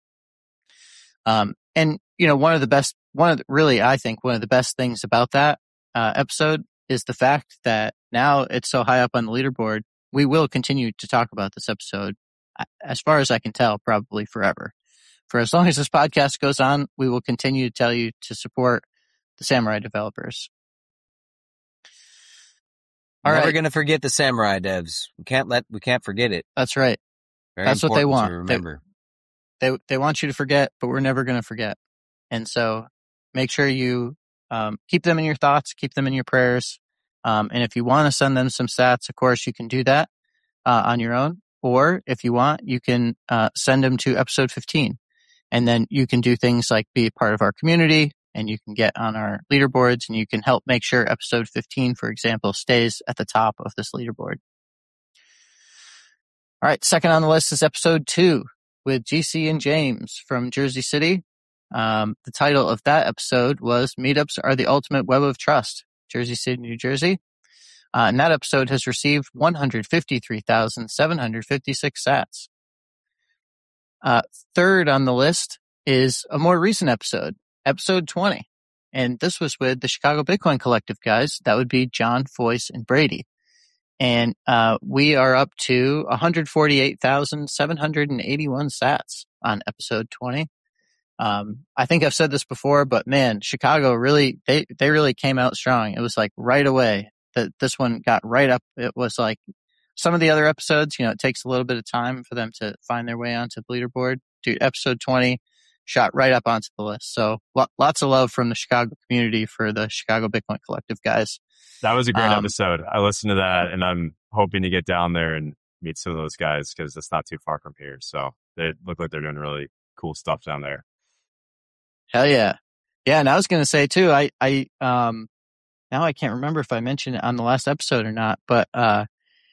Um, and you know, one of the best, one of the, really, I think one of the best things about that, uh, episode is the fact that now it's so high up on the leaderboard. We will continue to talk about this episode, as far as I can tell, probably forever. For as long as this podcast goes on, we will continue to tell you to support the Samurai developers. All All Never right. going to forget the Samurai devs. We can't let, we can't forget it. That's right. Very That's what they important want. to remember. They, they, they want you to forget, but we're never going to forget. And so make sure you, um, keep them in your thoughts, keep them in your prayers. Um, and if you want to send them some stats, of course, you can do that, uh, on your own. Or if you want, you can, uh, send them to episode fifteen. And then you can do things like be a part of our community, and you can get on our leaderboards, and you can help make sure episode fifteen, for example, stays at the top of this leaderboard. All right. Second on the list is episode two with G C and James from Jersey City. Um, the title of that episode was Meetups Are the Ultimate Web of Trust, Jersey City, New Jersey. Uh, and that episode has received one hundred fifty-three thousand seven hundred fifty-six sats. Uh, third on the list is a more recent episode, episode twenty. And this was with the Chicago Bitcoin Collective guys. That would be John, Foyce, and Brady. And, uh, we are up to one hundred forty-eight thousand seven hundred eighty-one sats on episode twenty. Um, I think I've said this before, but man, Chicago really, they, they really came out strong. It was like right away that this one got right up. It was like, some of the other episodes, you know, it takes a little bit of time for them to find their way onto the leaderboard. Dude, episode twenty shot right up onto the list. So lo- lots of love from the Chicago community for the Chicago Bitcoin Collective guys. That was a great Um, episode. I listened to that, and I'm hoping to get down there and meet some of those guys because it's not too far from here. So they look like they're doing really cool stuff down there. Hell yeah. Yeah. And I was going to say too, I, I, um, now I can't remember if I mentioned it on the last episode or not, but, uh,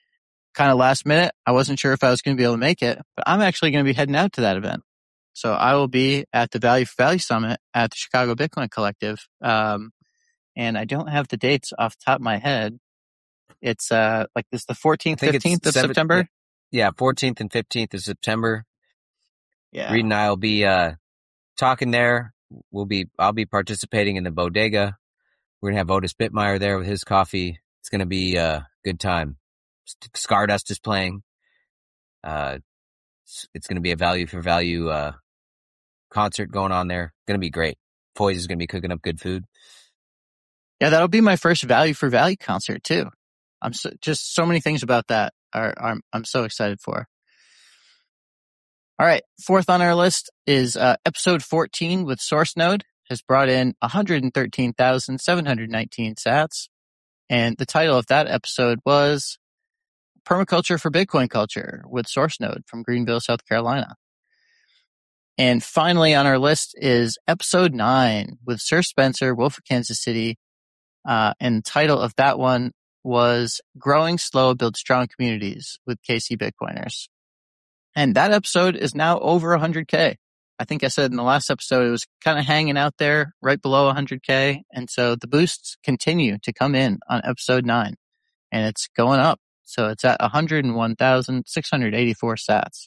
kind of last minute. I wasn't sure if I was going to be able to make it, but I'm actually going to be heading out to that event. So I will be at the Value for Value Summit at the Chicago Bitcoin Collective. Um, and I don't have the dates off the top of my head. It's uh like this the fourteenth, fifteenth of seven, September. Yeah, fourteenth and fifteenth of September. Yeah. Reed and I will be uh talking there. We'll be I'll be participating in the bodega. We're gonna have Otis Bittmeyer there with his coffee. It's gonna be a good time. Stardust is playing. Uh, it's, it's gonna be a value for value uh concert going on there. Gonna be great. Poise is gonna be cooking up good food. Yeah, that'll be my first Value for Value concert too. I'm so, just so many things about that are, are I'm so excited for. All right, fourth on our list is uh, episode fourteen with SourceNode has brought in one hundred thirteen thousand seven hundred nineteen sats, and the title of that episode was Permaculture for Bitcoin Culture with SourceNode from Greenville, South Carolina. And finally on our list is episode nine with Sir Spencer, Wolf of Kansas City, uh, and the title of that one was Growing Slow, Build Strong Communities with K C Bitcoiners. And that episode is now over one hundred K. I think I said in the last episode, it was kind of hanging out there right below one hundred K. And so the boosts continue to come in on episode nine and it's going up. So it's at one hundred one thousand six hundred eighty-four sats.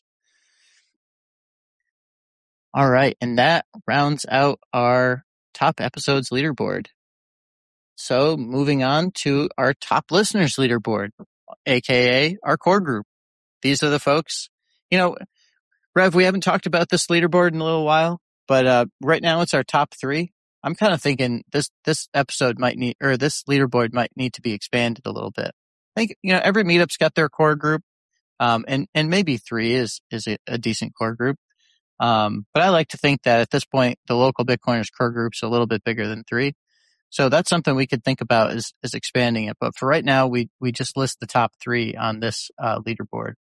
All right. And that rounds out our top episodes leaderboard. So moving on to our top listeners leaderboard, aka our core group. These are the folks, you know, Rev, we haven't talked about this leaderboard in a little while, but uh, right now it's our top three. I'm kind of thinking this this episode might need, or this leaderboard might need to be expanded a little bit. I think, you know, every meetup's got their core group, um, and and maybe three is is a, a decent core group. Um, but I like to think that at this point, the local Bitcoiners core group's a little bit bigger than three. So that's something we could think about is, is expanding it. But for right now, we, we just list the top three on this uh, leaderboard.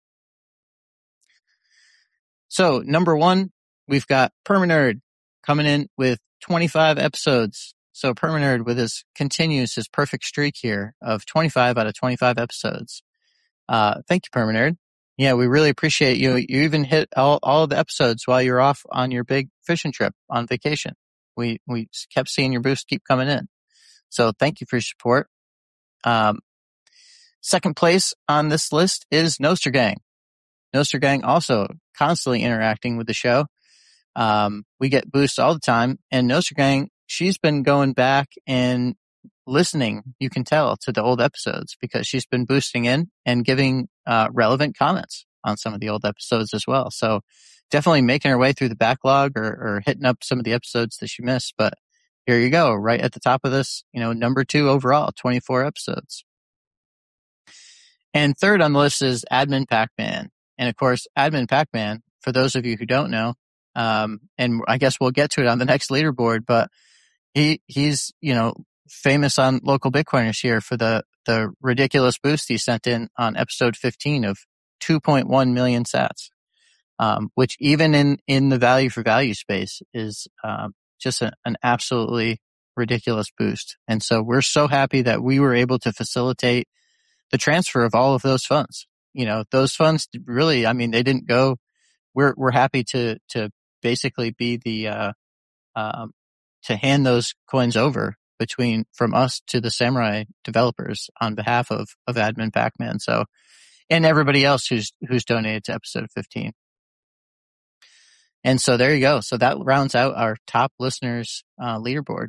So number one, we've got Permanerd coming in with twenty-five episodes. So Permanerd with his continues his perfect streak here of twenty-five out of twenty-five episodes. Uh, thank you, Permanerd. Yeah, we really appreciate you. You even hit all, all of the episodes while you're off on your big fishing trip on vacation. We, we kept seeing your boost keep coming in. So thank you for your support. Um, second place on this list is Noster Gang. Noster Gang also constantly interacting with the show. Um, we get boosts all the time, and Noster Gang, she's been going back and listening, you can tell, to the old episodes because she's been boosting in and giving uh, relevant comments on some of the old episodes as well. So definitely making her way through the backlog or, or hitting up some of the episodes that she missed. But here you go, right at the top of this, you know, number two overall, twenty-four episodes. And third on the list is Admin Pac-Man. And of course, Admin Pac-Man, for those of you who don't know, um, and I guess we'll get to it on the next leaderboard, but he, he's, you know, famous on local Bitcoiners here for the, the ridiculous boost he sent in on episode fifteen of two point one million sats, um, which even in, in the value for value space is, um, just a, an absolutely ridiculous boost. And so we're so happy that we were able to facilitate the transfer of all of those funds. You know, those funds really, I mean, they didn't go, we're, we're happy to, to basically be the, uh, um, to hand those coins over between, from us to the Samurai developers on behalf of, of Admin Pac-Man. So, and everybody else who's, who's donated to episode fifteen. And so there you go. So that rounds out our top listeners uh, leaderboard.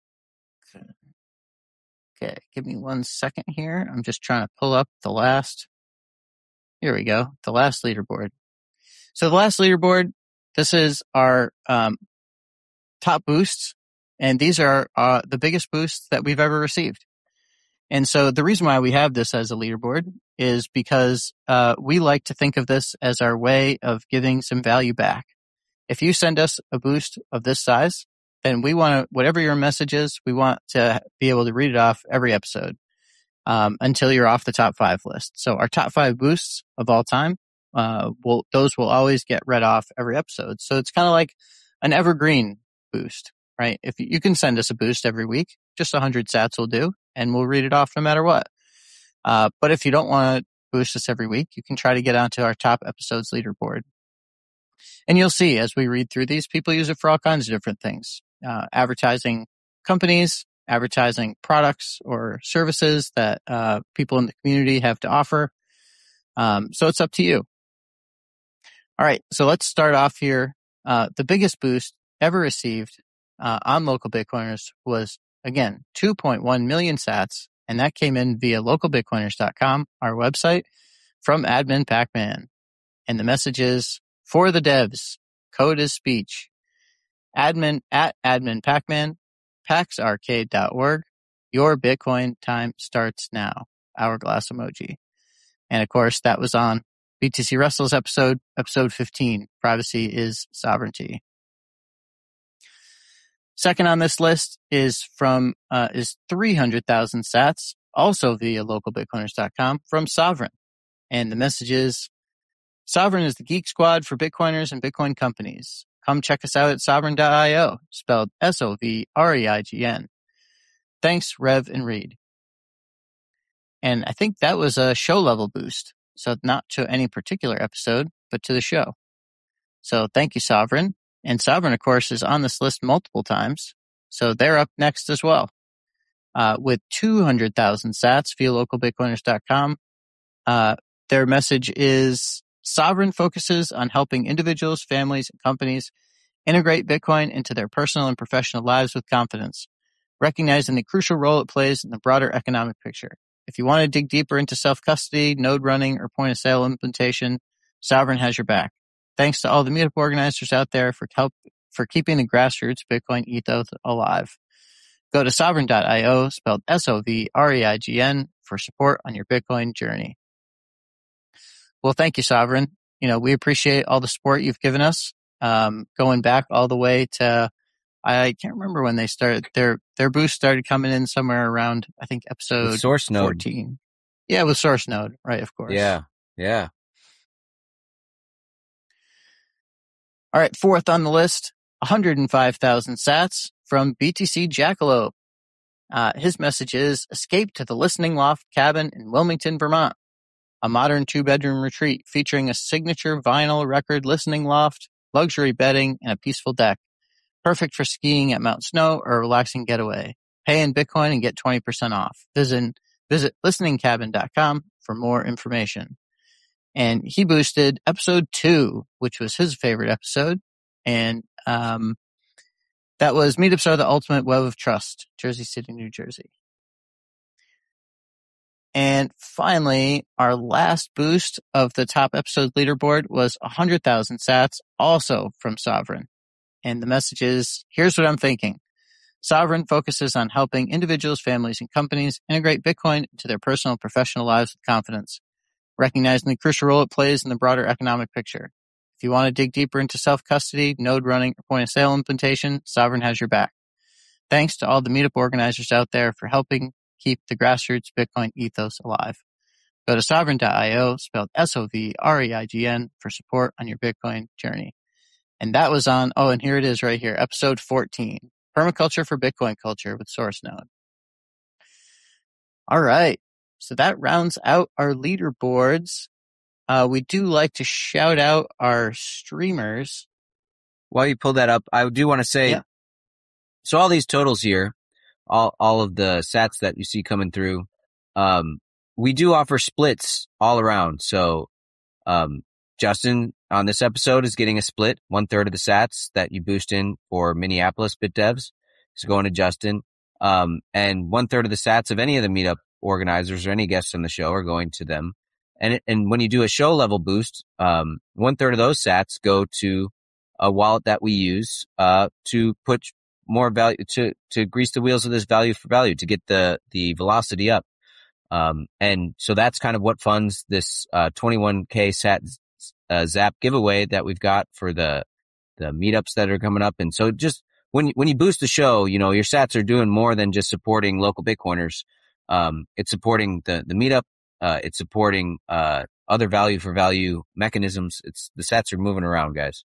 Okay, give me one second here. I'm just trying to pull up the last. Here we go. The last leaderboard. So the last leaderboard, this is our um, top boosts. And these are uh, the biggest boosts that we've ever received. And so the reason why we have this as a leaderboard is because uh, we like to think of this as our way of giving some value back. If you send us a boost of this size, then we want to, whatever your message is, we want to be able to read it off every episode um, until you're off the top five list. So our top five boosts of all time, uh, will those will always get read off every episode. So it's kind of like an evergreen boost, right? If you can send us a boost every week, just one hundred sats will do, and we'll read it off no matter what. Uh, but if you don't want to boost us every week, you can try to get onto our top episodes leaderboard. And you'll see as we read through these, people use it for all kinds of different things. Uh, advertising companies, advertising products or services that uh, people in the community have to offer. Um, so it's up to you. All right, so let's start off here. Uh, the biggest boost ever received uh, on Local Bitcoiners was, again, two point one million sats, and that came in via local bitcoiners dot com, our website, from Admin Pacman. And the message is, for the devs, code is speech. Admin at Admin Pacman, pax arcade dot org. Your Bitcoin time starts now. Hourglass emoji. And of course, that was on B T C Russell's episode, episode fifteen, Privacy is Sovereignty. Second on this list is from uh, is three hundred thousand sats, also via local bitcoiners dot com, from Sovereign. And the message is, Sovereign is the geek squad for Bitcoiners and Bitcoin companies. Come check us out at sovereign dot io, spelled S O V R E I G N. Thanks, Rev and Reed. And I think that was a show level boost. So not to any particular episode, but to the show. So thank you, Sovereign. And Sovereign, of course, is on this list multiple times. So they're up next as well. Uh, with two hundred thousand sats via local bitcoiners dot com. Uh, their message is, Sovereign focuses on helping individuals, families, and companies integrate Bitcoin into their personal and professional lives with confidence, recognizing the crucial role it plays in the broader economic picture. If you want to dig deeper into self-custody, node running, or point-of-sale implementation, Sovereign has your back. Thanks to all the meetup organizers out there for help for keeping the grassroots Bitcoin ethos alive. Go to sovereign dot io, spelled S O V R E I G N, for support on your Bitcoin journey. Well, thank you, Sovereign. You know, we appreciate all the support you've given us, um, going back all the way to, I can't remember when they started. Their their boost started coming in somewhere around, I think, episode With Source Node. fourteen. Yeah, with Source Node, right, of course. Yeah, yeah. All right, fourth on the list, one hundred five thousand sats from B T C Jackalope. Uh, his message is, escape to the Listening Loft cabin in Wilmington, Vermont. A modern two-bedroom retreat featuring a signature vinyl record listening loft, luxury bedding, and a peaceful deck. Perfect for skiing at Mount Snow or a relaxing getaway. Pay in Bitcoin and get twenty percent off. Visit, visit listening cabin dot com for more information. And he boosted episode two, which was his favorite episode. And um, that was Meetups Are the Ultimate Web of Trust, Jersey City, New Jersey. And finally, our last boost of the top episode leaderboard was one hundred thousand sats, also from Sovereign. And the message is, here's what I'm thinking. Sovereign focuses on helping individuals, families, and companies integrate Bitcoin into their personal and professional lives with confidence, recognizing the crucial role it plays in the broader economic picture. If you want to dig deeper into self-custody, node running, or point-of-sale implementation, Sovereign has your back. Thanks to all the meetup organizers out there for helping keep the grassroots Bitcoin ethos alive. Go to sovereign dot io, spelled S O V R E I G N, for support on your Bitcoin journey. And that was on, oh, and here it is right here, episode fourteen, Permaculture for Bitcoin Culture with Source Node. All right. So that rounds out our leaderboards. Uh, we do like to shout out our streamers. While you pull that up, I do want to say, Yeah. So all these totals here, all all of the sats that you see coming through, um, we do offer splits all around. So um, Justin on this episode is getting a split. One third of the sats that you boost in for Minneapolis Bit Devs is going to Justin. Um, and one third of the sats of any of the meetup organizers or any guests on the show are going to them. And it, and when you do a show level boost, um, one third of those sats go to a wallet that we use, uh, to put more value, to, to grease the wheels of this value for value, to get the, the velocity up. Um, and so that's kind of what funds this, uh, twenty-one K sat, uh, Zap giveaway that we've got for the, the meetups that are coming up. And so just when you, when you boost the show, you know, your sats are doing more than just supporting local Bitcoiners. Um, it's supporting the, the meetup. Uh, it's supporting, uh, other value for value mechanisms. It's, the sats are moving around, guys.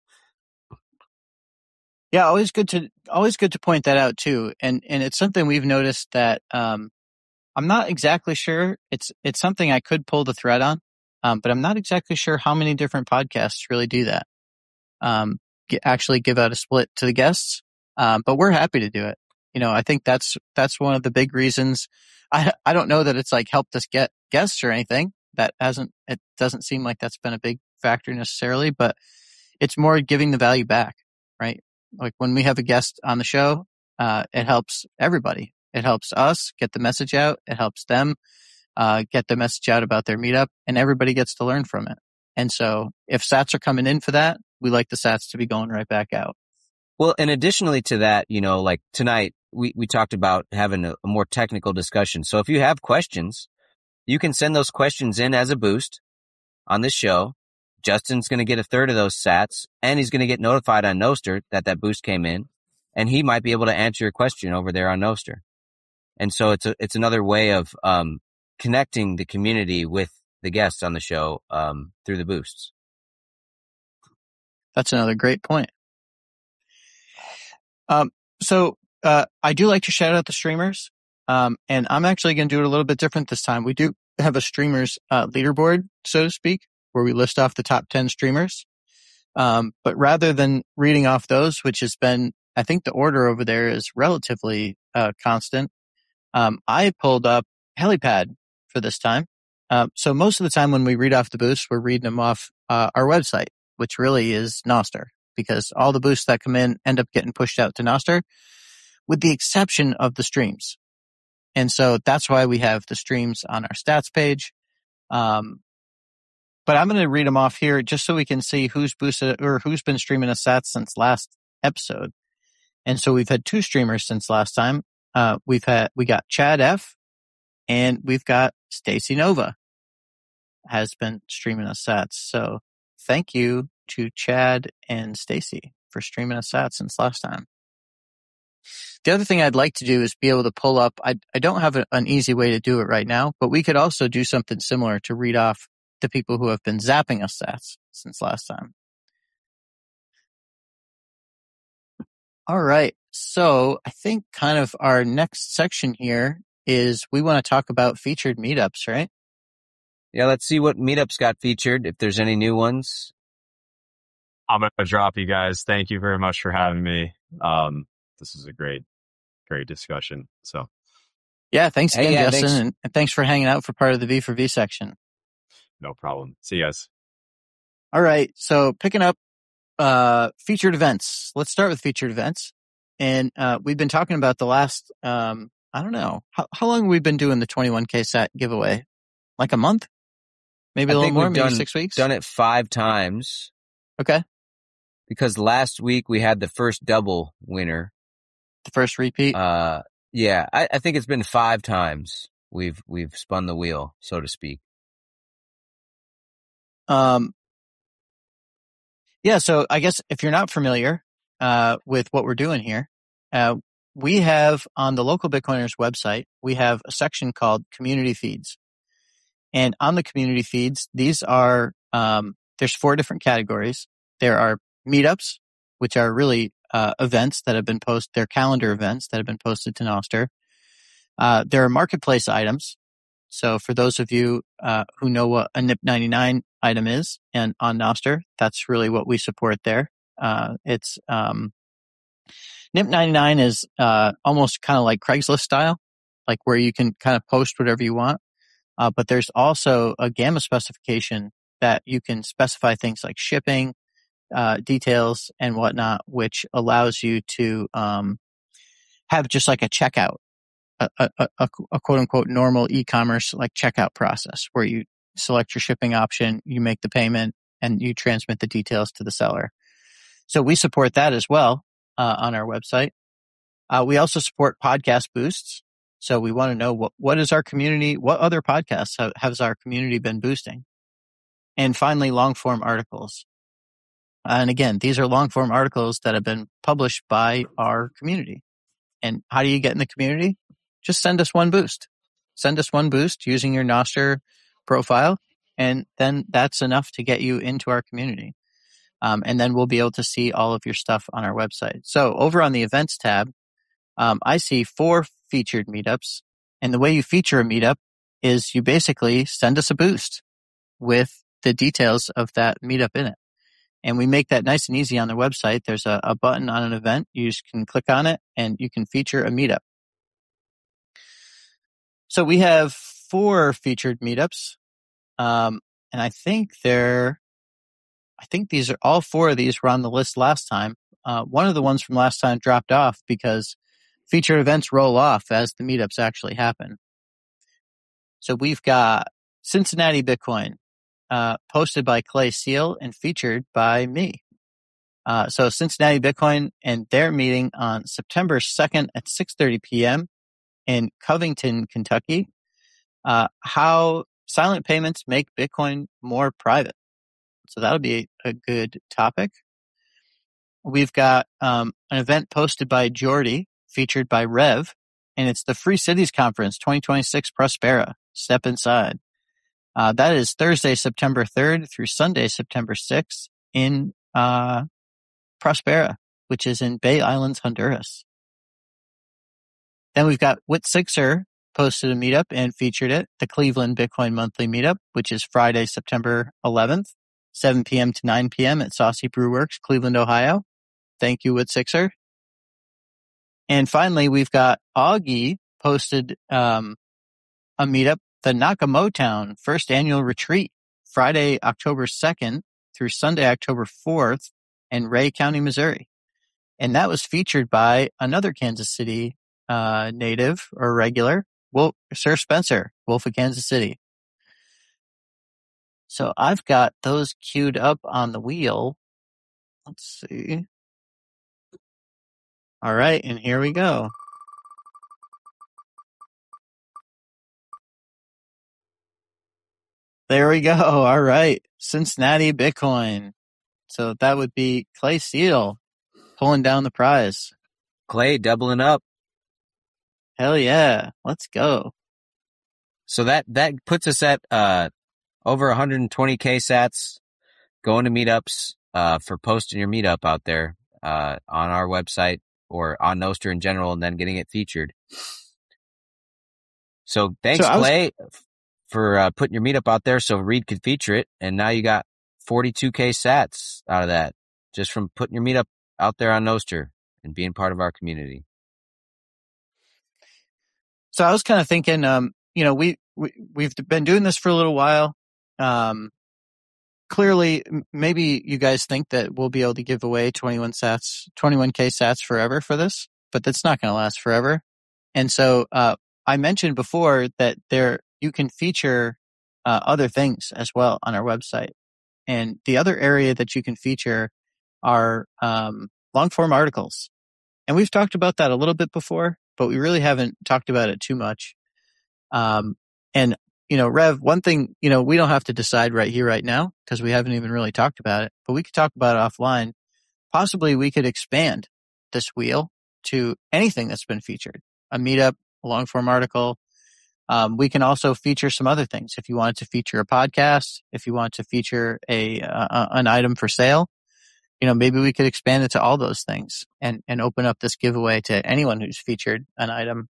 Yeah, always good to always good to point that out too. And and it's something we've noticed that um I'm not exactly sure. It's it's something I could pull the thread on. Um, but I'm not exactly sure how many different podcasts really do that. Um, get, actually give out a split to the guests. Um, but we're happy to do it. You know, I think that's, that's one of the big reasons. I, I don't know that it's like helped us get guests or anything. That hasn't, it doesn't seem like that's been a big factor necessarily, but it's more giving the value back, right? Like when we have a guest on the show, uh, it helps everybody. It helps us get the message out. It helps them, uh, get the message out about their meetup, and everybody gets to learn from it. And so if sats are coming in for that, we like the sats to be going right back out. Well, and additionally to that, you know, like tonight, we, we talked about having a, a more technical discussion. So if you have questions, you can send those questions in as a boost on this show. Justin's going to get a third of those sats, and he's going to get notified on Nostr that that boost came in, and he might be able to answer your question over there on Nostr. And so it's a, it's another way of um, connecting the community with the guests on the show um, through the boosts. That's another great point. Um, so uh, I do like to shout out the streamers, um, and I'm actually going to do it a little bit different this time. We do have a streamers uh, leaderboard, so to speak, where we list off the top ten streamers. Um, but rather than reading off those, which has been, I think the order over there is relatively uh, constant, um, I pulled up Helipad for this time. Uh, so most of the time when we read off the boosts, we're reading them off uh, our website, which really is Nostr, because all the boosts that come in end up getting pushed out to Nostr, with the exception of the streams. And so that's why we have the streams on our stats page. Um, but I'm going to read them off here just so we can see who's boosted or who's been streaming a stats since last episode. And so we've had two streamers since last time. Uh, we've had, we got Chad F, and we've got Stacy Nova has been streaming us sats. So thank you to Chad and Stacy for streaming us sats since last time. The other thing I'd like to do is be able to pull up, I, I don't have a, an easy way to do it right now, but we could also do something similar to read off the people who have been zapping us sats since last time. All right. So I think kind of our next section here is we want to talk about featured meetups, right? Yeah, let's see what meetups got featured, if there's any new ones. I'm going to drop you guys. Thank you very much for having me. Um, this is a great, great discussion. So, yeah, thanks again, hey, yeah, Justin, thanks. And, and thanks for hanging out for part of the V for V section. No problem. See you guys. All right. So picking up uh, featured events. Let's start with featured events. And uh, we've been talking about the last, um, I don't know, how, how long have we been doing the twenty-one K sat giveaway? Like a month? Maybe a I little think more, we've maybe done, six weeks? Done it five times. Okay. Because last week we had the first double winner. The first repeat? Uh, yeah, I, I think it's been five times we've we've spun the wheel, so to speak. Um, yeah, so I guess if you're not familiar uh, with what we're doing here, uh, we have on the Local Bitcoiners website, we have a section called Community Feeds. And on the community feeds, these are, um, there's four different categories. There are meetups, which are really uh, events that have been posted, they're calendar events that have been posted to Nostr. Uh, there are marketplace items. So for those of you uh, who know what a N I P ninety-nine item is and on Nostr, that's really what we support there. Uh, it's um, N I P ninety-nine is uh, almost kind of like Craigslist style, like where you can kind of post whatever you want. Uh, but there's also a gamma specification that you can specify things like shipping uh, details and whatnot, which allows you to um, have just like a checkout. A, a, a, a quote unquote normal e-commerce like checkout process where you select your shipping option, you make the payment, and you transmit the details to the seller. So we support that as well uh, on our website. Uh, we also support podcast boosts. So we want to know what, what is our community, what other podcasts have, has our community been boosting? And finally, long form articles. And again, these are long form articles that have been published by our community. And how do you get in the community? Just send us one boost. Send us one boost using your Nostr profile, and then that's enough to get you into our community. Um, and then we'll be able to see all of your stuff on our website. So over on the events tab, um, I see four featured meetups. And the way you feature a meetup is you basically send us a boost. with the details of that meetup in it. And we make that nice and easy on the website. There's a, a button on an event. You just can click on it and you can feature a meetup. So we have four featured meetups. Um, and I think they're, I think these are all four of these were on the list last time. Uh, one of the ones from last time dropped off because featured events roll off as the meetups actually happen. So we've got Cincinnati Bitcoin, uh, posted by Clay Seal and featured by me. Uh, so Cincinnati Bitcoin and their meeting on September second at six thirty p.m. in Covington, Kentucky. Uh, how silent payments make Bitcoin more private. So that'll be a, a good topic. We've got um, an event posted by Jordy, featured by Rev, and it's the Free Cities Conference twenty twenty-six Prospera. Step inside. Uh, that is Thursday, September third through Sunday, September sixth in uh, Prospera, which is in Bay Islands, Honduras. Then we've got Whit Sixer posted a meetup and featured it, the Cleveland Bitcoin Monthly Meetup, which is Friday, September eleventh, seven p.m. to nine p.m. at Saucy Brew Works, Cleveland, Ohio. Thank you, Whit Sixer. And finally, we've got Augie posted um, a meetup, the Nakamotown First Annual Retreat, Friday, October second through Sunday, October fourth in Ray County, Missouri. And that was featured by another Kansas City uh, native or regular, Wolf, Sir Spencer, Wolf of Kansas City. So I've got those queued up on the wheel. Let's see. All right, and here we go. There we go. All right. Cincinnati Bitcoin. So that would be Clay Seal pulling down the prize. Clay doubling up. Hell yeah. Let's go. So that, that puts us at uh over one hundred twenty K sats going to meetups uh for posting your meetup out there uh on our website or on Nostr in general and then getting it featured. So thanks, so Clay, was... for uh, putting your meetup out there so Reed could feature it. And now you got forty-two K sats out of that just from putting your meetup out there on Nostr and being part of our community. So I was kind of thinking, um, you know, we, we, we've been doing this for a little while. Um, clearly, maybe you guys think that we'll be able to give away twenty-one sats, twenty-one K sats forever for this, but that's not going to last forever. And so, uh, I mentioned before that there, you can feature, uh, other things as well on our website. And the other area that you can feature are, um, long form articles. And we've talked about that a little bit before, but we really haven't talked about it too much. Um, and, you know, Rev, one thing, you know, we don't have to decide right here, right now, because we haven't even really talked about it, but we could talk about it offline. Possibly we could expand this wheel to anything that's been featured, a meetup, a long form article. Um, we can also feature some other things. If you wanted to feature a podcast, if you want to feature a, uh, an item for sale, you know, maybe we could expand it to all those things and, and open up this giveaway to anyone who's featured an item.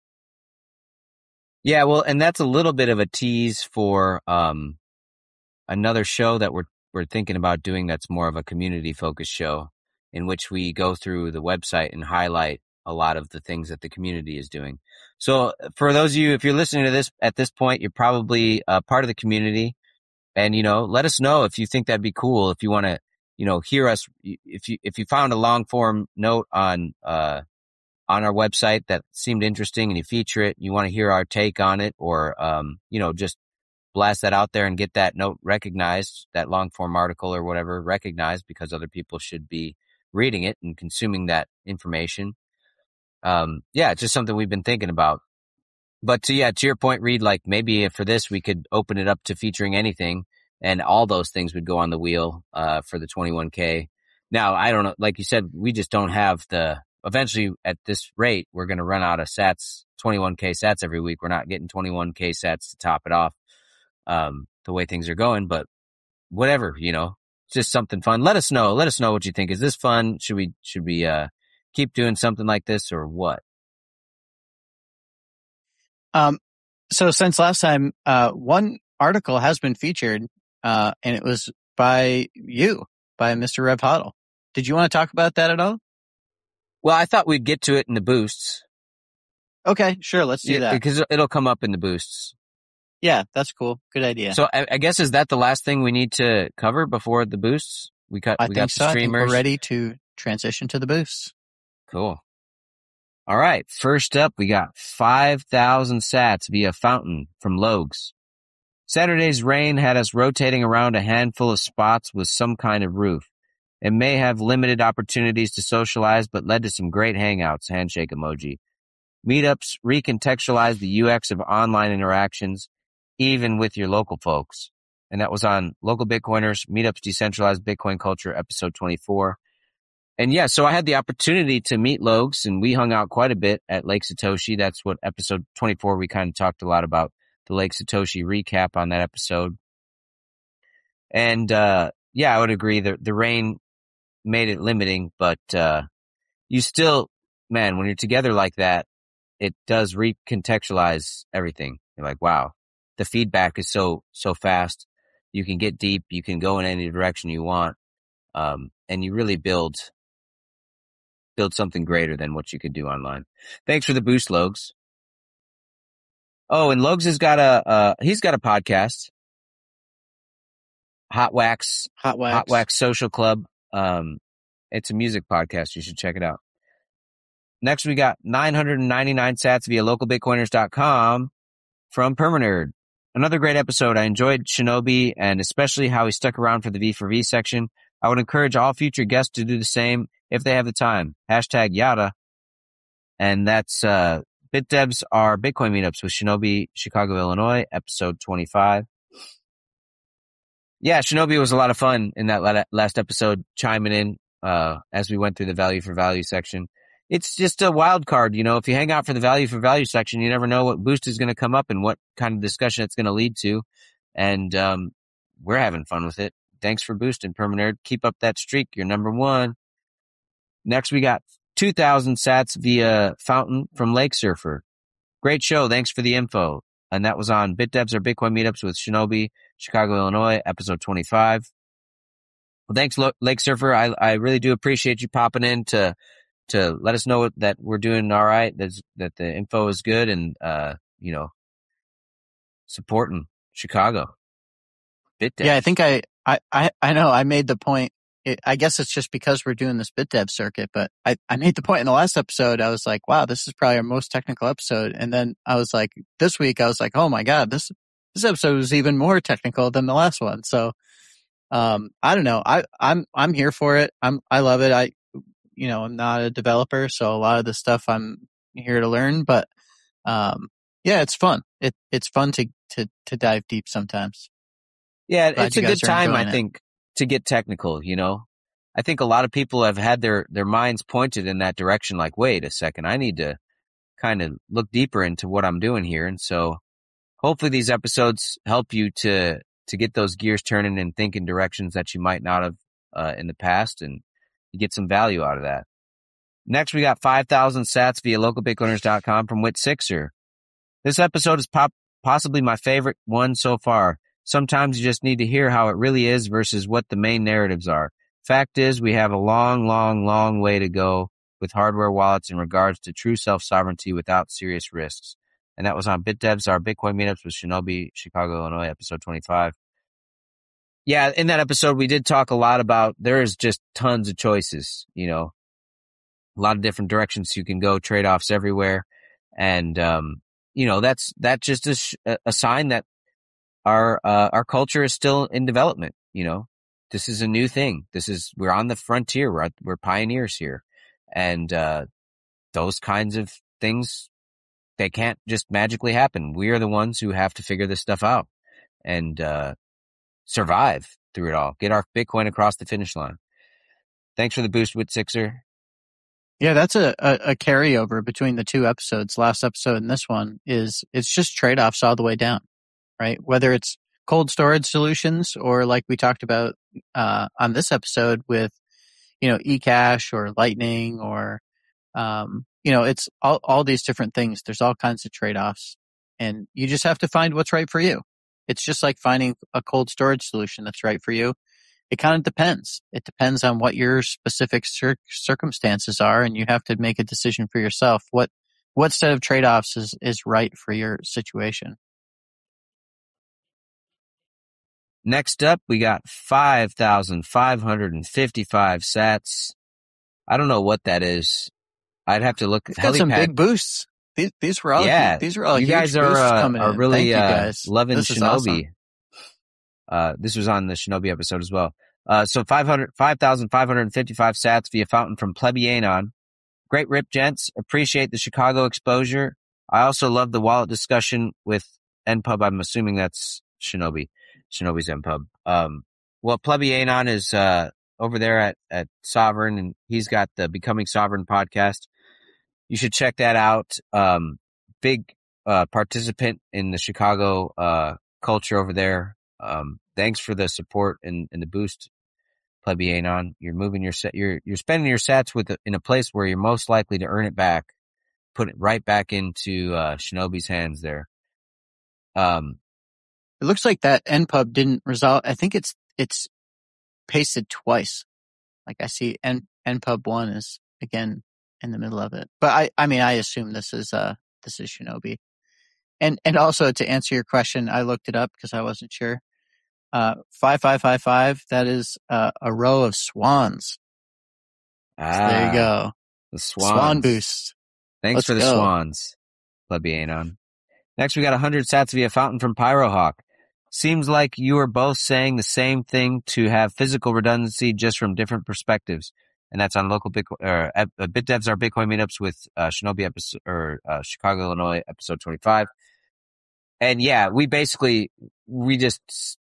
Yeah, well, and that's a little bit of a tease for um, another show that we're we're thinking about doing that's more of a community-focused show in which we go through the website and highlight a lot of the things that the community is doing. So for those of you, if you're listening to this at this point, you're probably uh, part of the community. And, you know, let us know if you think that'd be cool. If you want to, you know, hear us, if you, if you found a long form note on, uh, on our website that seemed interesting and you feature it, you want to hear our take on it or, um, you know, just blast that out there and get that note recognized, that long form article or whatever recognized because other people should be reading it and consuming that information. Um, yeah, it's just something we've been thinking about. But to, yeah, to your point, Reed, like maybe for this, we could open it up to featuring anything and all those things would go on the wheel, uh, for the twenty-one K. Now, I don't know, like you said, we just don't have the, eventually at this rate, we're going to run out of sats, twenty-one K sats every week. We're not getting twenty-one K sats to top it off, um, the way things are going, but whatever, you know, just something fun. Let us know. Let us know what you think. Is this fun? Should we, should we, uh, keep doing something like this or what? Um, so since last time, uh, one, article has been featured, uh, and it was by you, by Mister Rev Hodl. Did you want to talk about that at all? Well, I thought we'd get to it in the boosts. Okay, sure, let's do Yeah, that. because it'll come up in the boosts. Yeah, that's cool. Good idea. So I, I guess, is that the last thing we need to cover before the boosts? We got, I we think got so. the I think streamers. we're ready to transition to the boosts. Cool. All right. First up, we got five thousand sats via Fountain from Logs. Saturday's rain had us rotating around a handful of spots with some kind of roof. It may have limited opportunities to socialize, but led to some great hangouts, handshake emoji. Meetups recontextualize the U X of online interactions, even with your local folks. And that was on Local Bitcoiners, Meetups Decentralized Bitcoin Culture, episode twenty-four. And yeah, so I had the opportunity to meet Logs, and we hung out quite a bit at Lake Satoshi. That's what episode twenty-four, we kind of talked a lot about the Lake Satoshi recap on that episode. And uh yeah, I would agree that the rain made it limiting, but uh you still, man, when you're together like that, it does recontextualize everything. You're like, wow, the feedback is so, so fast. You can get deep. You can go in any direction you want. Um, and you really build, build something greater than what you could do online. Thanks for the boost, Logs. Oh, and Logs has got a, uh, he's got a podcast. Hot Wax. Hot Wax. Hot Wax Social Club. Um, it's a music podcast. You should check it out. Next, we got nine hundred ninety-nine sats via local bitcoiners dot com from Permanerd. Another great episode. I enjoyed Shinobi and especially how he stuck around for the V four V section. I would encourage all future guests to do the same if they have the time. Hashtag yada. And that's, uh, BitDevs are Bitcoin meetups with Shinobi, Chicago, Illinois, episode twenty-five. Yeah, Shinobi was a lot of fun in that last episode, chiming in, uh, as we went through the value for value section. It's just a wild card, you know, if you hang out for the value for value section, you never know what boost is going to come up and what kind of discussion it's going to lead to. And, um, we're having fun with it. Thanks for boosting, Permanerd. Keep up that streak. You're number one. Next, we got two thousand sats via Fountain from Lake Surfer. Great show. Thanks for the info. And that was on BitDevs or Bitcoin meetups with Shinobi, Chicago, Illinois, episode twenty-five. Well, thanks, Lake Surfer. I, I really do appreciate you popping in to, to let us know that we're doing all right, that's, that the info is good, and, uh, you know, supporting Chicago. BitDevs. Yeah, I think I, I, I, I know I made the point. It, I guess it's just because we're doing this BitDev circuit, but I, I made the point in the last episode. I was like, wow, this is probably our most technical episode. And then I was like, this week, I was like, oh my God, this, this episode was even more technical than the last one. So, um, I don't know. I, I'm, I'm here for it. I'm, I love it. I, you know, I'm not a developer, so a lot of the stuff I'm here to learn, but, um, yeah, it's fun. It, it's fun to, to, to dive deep sometimes. Yeah, Glad it's a you good guys are time, I enjoying it. think, to get technical, you know. I think a lot of people have had their, their minds pointed in that direction, like, wait a second, I need to kind of look deeper into what I'm doing here. And so hopefully these episodes help you to, to get those gears turning and think in directions that you might not have uh, in the past, and you get some value out of that. Next, we got five thousand sats via local bitcoiners dot com from Wit Sixer. This episode is pop- possibly my favorite one so far. Sometimes you just need to hear how it really is versus what the main narratives are. Fact is, we have a long, long, long way to go with hardware wallets in regards to true self-sovereignty without serious risks. And that was on BitDevs, our Bitcoin meetups with Shinobi, Chicago, Illinois, episode twenty-five. Yeah, in that episode, we did talk a lot about, there is just tons of choices, you know, a lot of different directions you can go, trade-offs everywhere. And, um, you know, that's, that's just a, sh- a sign that our, uh, our culture is still in development. You know, this is a new thing. This is, we're on the frontier. We're, we're pioneers here. And, uh, those kinds of things, they can't just magically happen. We are the ones who have to figure this stuff out and, uh, survive through it all. Get our Bitcoin across the finish line. Thanks for the boost, Wit Sixer. Yeah, that's a, a, a carryover between the two episodes. Last episode and this one is, it's just trade-offs all the way down, right? Whether it's cold storage solutions or like we talked about, uh, on this episode with, you know, eCash or Lightning or, um, you know, it's all, all these different things. There's all kinds of trade-offs and you just have to find what's right for you. It's just like finding a cold storage solution that's right for you. It kind of depends. It depends on what your specific cir- circumstances are, and you have to make a decision for yourself. What what set of trade-offs is, is right for your situation? Next up, we got five thousand five hundred fifty-five sats. I don't know what that is. I'd have to look. We've got some big boosts. These, these were all yeah, these were all you huge guys are boosts uh, coming are in. really Thank you uh, guys. loving This is Shinobi. awesome. Uh, this was on the Shinobi episode as well. Uh, so five thousand five hundred fifty-five sats via fountain from Plebeianon. Great rip, gents. Appreciate the Chicago exposure. I also love the wallet discussion with N P U B. I'm assuming that's Shinobi. Shinobi's N P U B. Um, well, Plebeianon is uh, over there at, at Sovereign, and he's got the Becoming Sovereign podcast. You should check that out. Um, big uh, participant in the Chicago uh, culture over there. Um, thanks for the support and, and the boost, Plebeianon. You're moving your set. You're you're spending your sats with in a place where you're most likely to earn it back. Put it right back into uh, Shinobi's hands there. Um, It looks like that N P U B didn't resolve. I think it's it's pasted twice. Like I see N NPub one is again in the middle of it. But I I mean I assume this is uh this is Shinobi. And and also to answer your question, I looked it up because I wasn't sure. Uh, five five five five. That is uh, a row of swans. ah, So there you go. The swans. Swan boost. Thanks Let's for the go. swans, Plebeianon. Next, we got one hundred sats via fountain from Pyrohawk. Seems like you are both saying the same thing to have physical redundancy just from different perspectives. And that's on local Bitcoin, or uh, BitDevs are Bitcoin meetups with uh, Shinobi episode, or uh, Chicago, Illinois, episode twenty-five. And yeah, we basically, we just,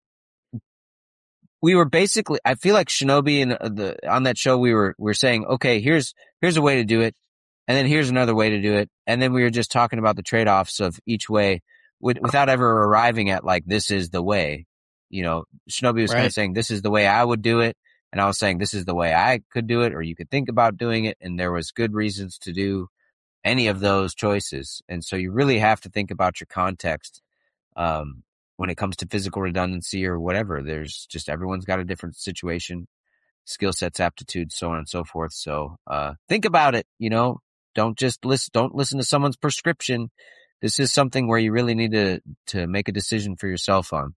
we were basically, I feel like Shinobi and the, on that show, we were, we were saying, okay, here's, here's a way to do it. And then here's another way to do it. And then we were just talking about the trade-offs of each way with, without ever arriving at like, this is the way. You know, Shinobi was Right. kind of saying, this is the way I would do it. And I was saying, this is the way I could do it, or you could think about doing it. And there was good reasons to do any of those choices. And so you really have to think about your context. Um, when it comes to physical redundancy or whatever, there's just, everyone's got a different situation, skill sets, aptitudes, so on and so forth. So, uh, think about it, you know, don't just listen, don't listen to someone's prescription. This is something where you really need to, to make a decision for yourself on.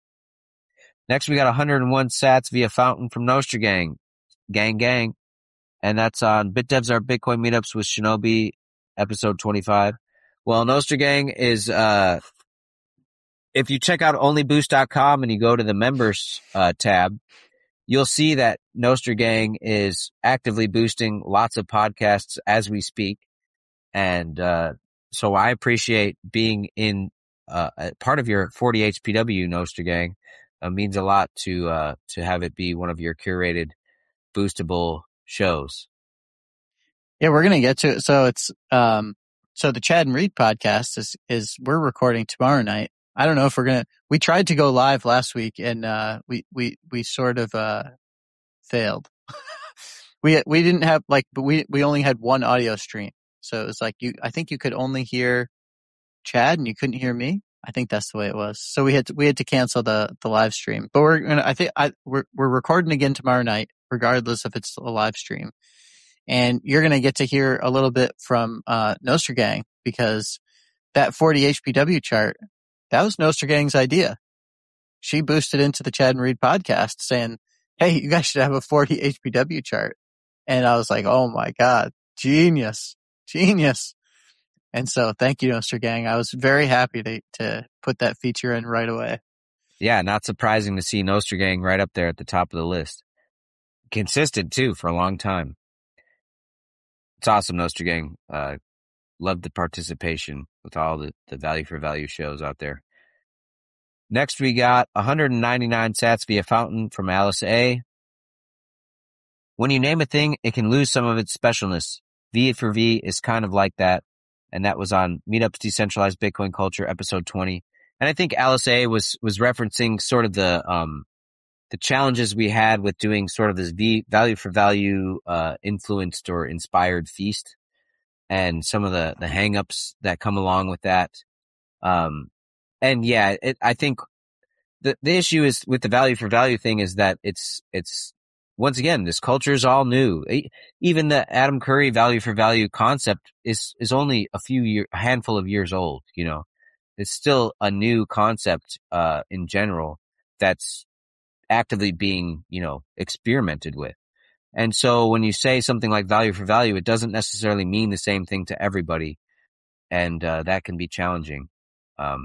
Next, we got one hundred one sats via fountain from Nostra Gang, gang, gang. And that's on BitDevs are Bitcoin meetups with Shinobi, episode twenty-five. Well, Nostra Gang is, uh, if you check out only boost dot com and you go to the members uh, tab, you'll see that Nostra Gang is actively boosting lots of podcasts as we speak. And uh, so I appreciate being in uh, a part of your forty H P W, Nostra Gang. Uh, means a lot to uh, to have it be one of your curated, boostable shows. Yeah, we're gonna get to it. So it's um, so the Chad and Reed podcast is is we're recording tomorrow night. I don't know if we're gonna. We tried to go live last week, and uh, we we we sort of uh, failed. we we didn't have like, but we we only had one audio stream, so it was like you. I think you could only hear Chad, and you couldn't hear me. I think that's the way it was. So we had to, we had to cancel the the live stream. But we're gonna. I think I we're we're recording again tomorrow night, regardless if it's a live stream, and you're gonna get to hear a little bit from uh, Nostra Gang, because that forty H P W chart. That was Nostra Gang's idea. She boosted into the Chad and Reed podcast saying, hey, you guys should have a forty H P W chart. And I was like, oh my God, genius, genius. And so thank you, Nostra Gang. I was very happy to, to put that feature in right away. Yeah, not surprising to see Nostra Gang right up there at the top of the list. Consistent too for a long time. It's awesome, Nostra Gang. Uh, love the participation with all the, the value for value shows out there. Next, we got one hundred ninety-nine sats via fountain from Alice A. When you name a thing, it can lose some of its specialness. V for V is kind of like that. And that was on Meetup's Decentralized Bitcoin Culture, episode twenty. And I think Alice A was, was referencing sort of the, um, the challenges we had with doing sort of this v, value for value, uh, influenced or inspired feast, and some of the, the hangups that come along with that. Um, and yeah, it, I think the, the issue is with the value for value thing is that it's, it's, once again, this culture is all new. Even the Adam Curry value for value concept is, is only a few year, a handful of years old, you know. It's still a new concept, uh, in general that's actively being, you know, experimented with. And so when you say something like value for value, it doesn't necessarily mean the same thing to everybody. And, uh, that can be challenging. Um,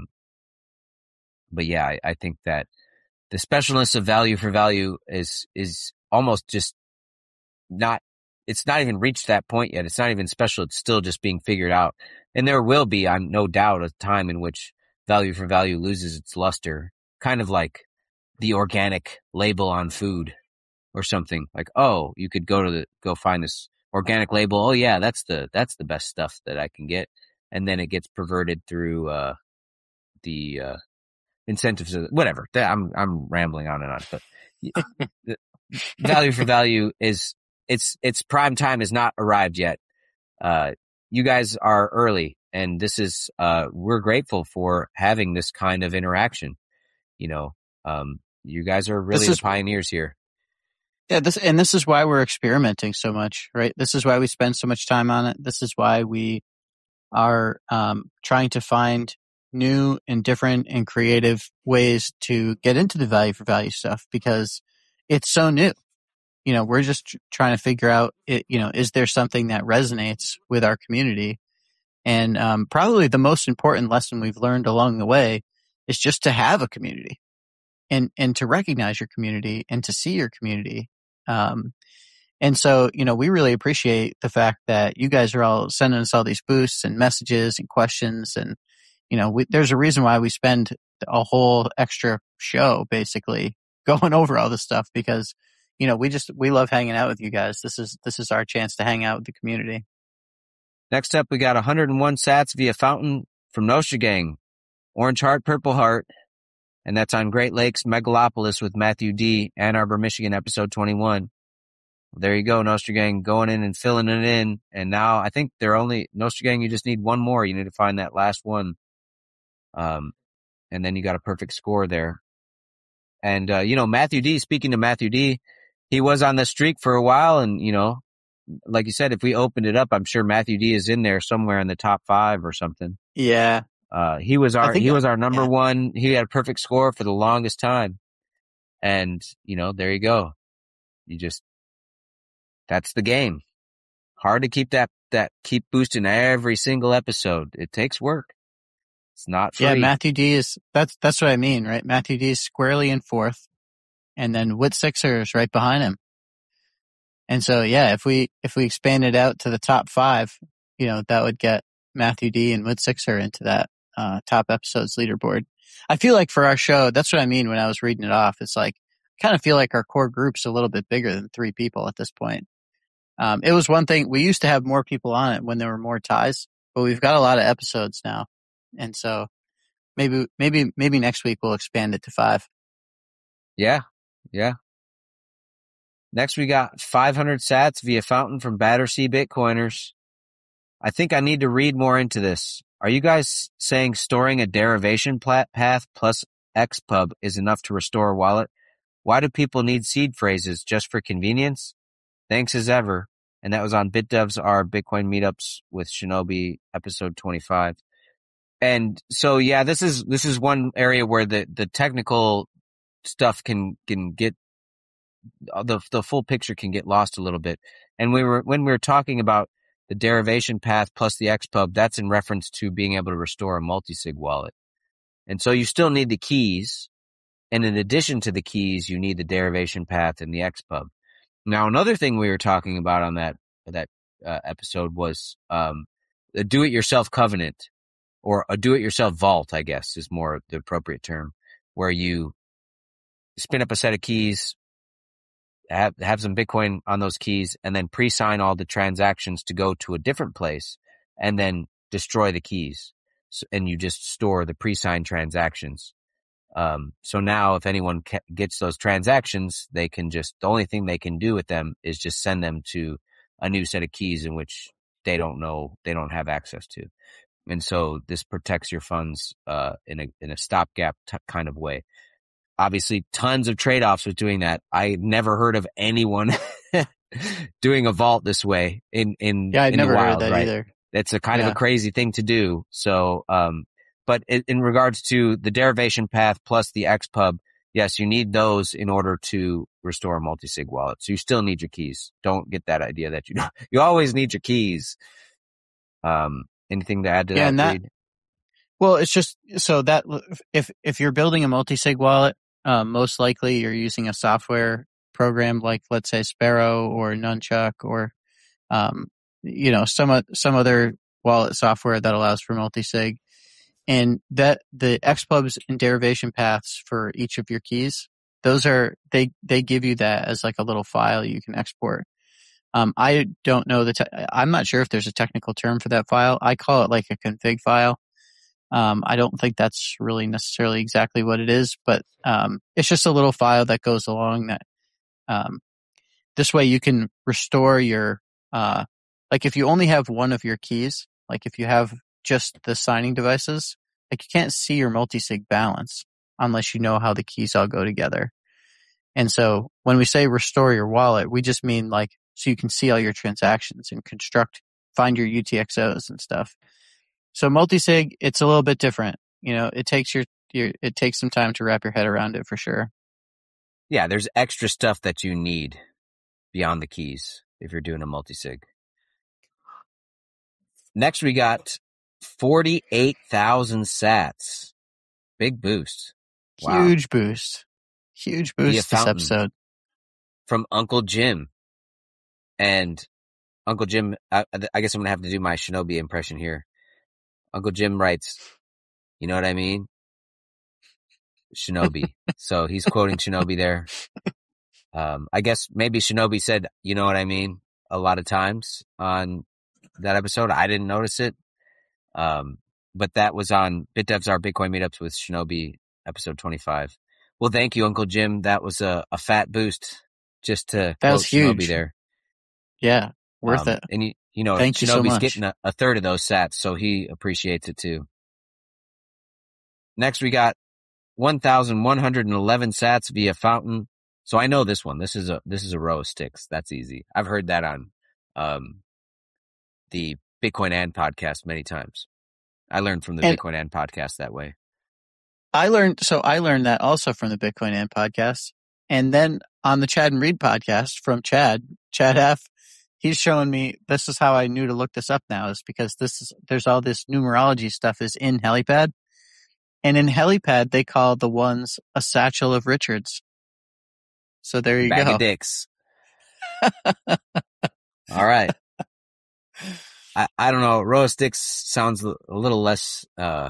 but yeah, I, I think that the specialness of value for value is, is almost just not, it's not even reached that point yet. It's not even special. It's still just being figured out. And there will be, I'm no doubt, a time in which value for value loses its luster, kind of like the organic label on food or something. Like, oh, you could go to the, go find this organic label. Oh yeah, that's the, that's the best stuff that I can get. And then it gets perverted through, uh, the, uh, incentives, of, whatever. I'm, I'm rambling on and on, but value for value is, it's, it's prime time has not arrived yet. Uh, you guys are early, and this is, uh, we're grateful for having this kind of interaction. You know, um, you guys are really is, the pioneers here. Yeah, this, and this is why we're experimenting so much, right? This is why we spend so much time on it. This is why we are, um, trying to find new and different and creative ways to get into the value for value stuff, because it's so new. You know, we're just tr- trying to figure out, it, you know, is there something that resonates with our community? And um, probably the most important lesson we've learned along the way is just to have a community and, and to recognize your community and to see your community. Um, and so, you know, we really appreciate the fact that you guys are all sending us all these boosts and messages and questions. And, you know, we, there's a reason why we spend a whole extra show basically going over all this stuff, because you know, we just, we love hanging out with you guys. This is, this is our chance to hang out with the community. Next up, we got one hundred one sats via Fountain from Nostra Gang. Orange Heart, Purple Heart. And that's on Great Lakes Megalopolis with Matthew D. Ann Arbor, Michigan, episode twenty-one. There you go, Nostra Gang, going in and filling it in. And now I think they're only, Nostra Gang, you just need one more. You need to find that last one. Um, and then you got a perfect score there. And, uh, you know, Matthew D., speaking to Matthew D., he was on the streak for a while, and, you know, like you said, if we opened it up, I'm sure Matthew D is in there somewhere in the top five or something. Yeah. Uh, he was our, he was our number yeah. one. He had a perfect score for the longest time. And, you know, there you go. You just, that's the game. Hard to keep that, that keep boosting every single episode. It takes work. It's not free. Yeah. Matthew D is, that's, that's what I mean, right? Matthew D is squarely in fourth. And then Whit Sixer is right behind him. And so, yeah, if we, if we expand it out to the top five, you know, that would get Matthew D and Whit Sixer into that, uh, top episodes leaderboard. I feel like for our show, that's what I mean when I was reading it off. It's like, I kind of feel like our core group's a little bit bigger than three people at this point. Um, it was one thing, we used to have more people on it when there were more ties, but we've got a lot of episodes now. And so maybe, maybe, maybe next week we'll expand it to five. Yeah. Yeah. Next, we got five hundred sats via Fountain from Battersea Bitcoiners. I think I need to read more into this. Are you guys saying storing a derivation path plus X pub is enough to restore a wallet? Why do people need seed phrases? Just for convenience? Thanks as ever. And that was on BitDevs Are Bitcoin Meetups with Shinobi, episode twenty-five. And so, yeah, this is this is one area where the, the technical stuff can can get the the full picture can get lost a little bit. And we were when we were talking about the derivation path plus the X pub, that's in reference to being able to restore a multisig wallet. And so you still need the keys, and in addition to the keys, you need the derivation path and the X pub. Now, another thing we were talking about on that that uh, episode was um, a do-it-yourself covenant, or a do-it-yourself vault, I guess is more the appropriate term, where you spin up a set of keys, have, have some Bitcoin on those keys, and then pre-sign all the transactions to go to a different place, and then destroy the keys. So, and you just store the pre-signed transactions. Um, so now if anyone ca- gets those transactions, they can just, the only thing they can do with them is just send them to a new set of keys in which they don't know, they don't have access to. And so this protects your funds, uh, in a, in a stopgap t- kind of way. obviously tons of trade-offs with doing that. I never heard of anyone doing a vault this way in, in, Yeah, I'd in never the wild, heard that right? either. It's a kind Yeah. of a crazy thing to do. So, um, but in, in regards to the derivation path plus the X pub, yes, you need those in order to restore a multi-sig wallet. So you still need your keys. Don't get that idea that you don't. You always need your keys. Um, anything to add to Yeah, that, and that- Reed? Well, it's just so that if if you're building a multi-sig wallet, uh, most likely you're using a software program like, let's say, Sparrow or Nunchuck or, um, you know, some o- some other wallet software that allows for multi-sig, and that the X pubs and derivation paths for each of your keys, those are they they give you that as like a little file you can export. Um, I don't know the te- I'm not sure if there's a technical term for that file. I call it like a config file. Um, I don't think that's really necessarily exactly what it is, but um, it's just a little file that goes along that. Um, this way you can restore your, uh, like if you only have one of your keys, like if you have just the signing devices, like you can't see your multi-sig balance unless you know how the keys all go together. And so when we say restore your wallet, we just mean like, so you can see all your transactions and construct, find your U T X Os and stuff. So multi-sig, it's a little bit different. You know, it takes your, your, it takes some time to wrap your head around it for sure. Yeah, there's extra stuff that you need beyond the keys if you're doing a multi-sig. Next, we got forty-eight thousand sats. Big boost. Wow. Huge boost. Huge boost this fountain. episode. From Uncle Jim. And Uncle Jim, I, I guess I'm going to have to do my Shinobi impression here. Uncle Jim writes, you know what I mean? Shinobi. So he's quoting Shinobi there. Um, I guess maybe Shinobi said, you know what I mean, a lot of times on that episode. I didn't notice it. Um, but that was on BitDevs Are Bitcoin Meetups with Shinobi, episode twenty-five. Well, thank you, Uncle Jim. That was a, a fat boost just to That quote was huge. Shinobi there. Yeah, worth Um, it. And, you, you know, Thank you so Shinobi's much. getting a, a third of those sats, so he appreciates it too. Next, we got one thousand one hundred eleven sats via Fountain. So I know this one. This is a this is a row of sticks. That's easy. I've heard that on um, the Bitcoin and podcast many times. I learned from the And- Bitcoin and podcast that way. I learned, so I learned that also from the Bitcoin and podcast. And then on the Chad and Reed podcast from Chad, Chad F, he's showing me, this is how I knew to look this up now, is because this is, there's all this numerology stuff is in Helipad. And in Helipad, they call the ones a satchel of Richards. So there you Bag go. of dicks. All right. I, I don't know. Row of sticks sounds a little less uh,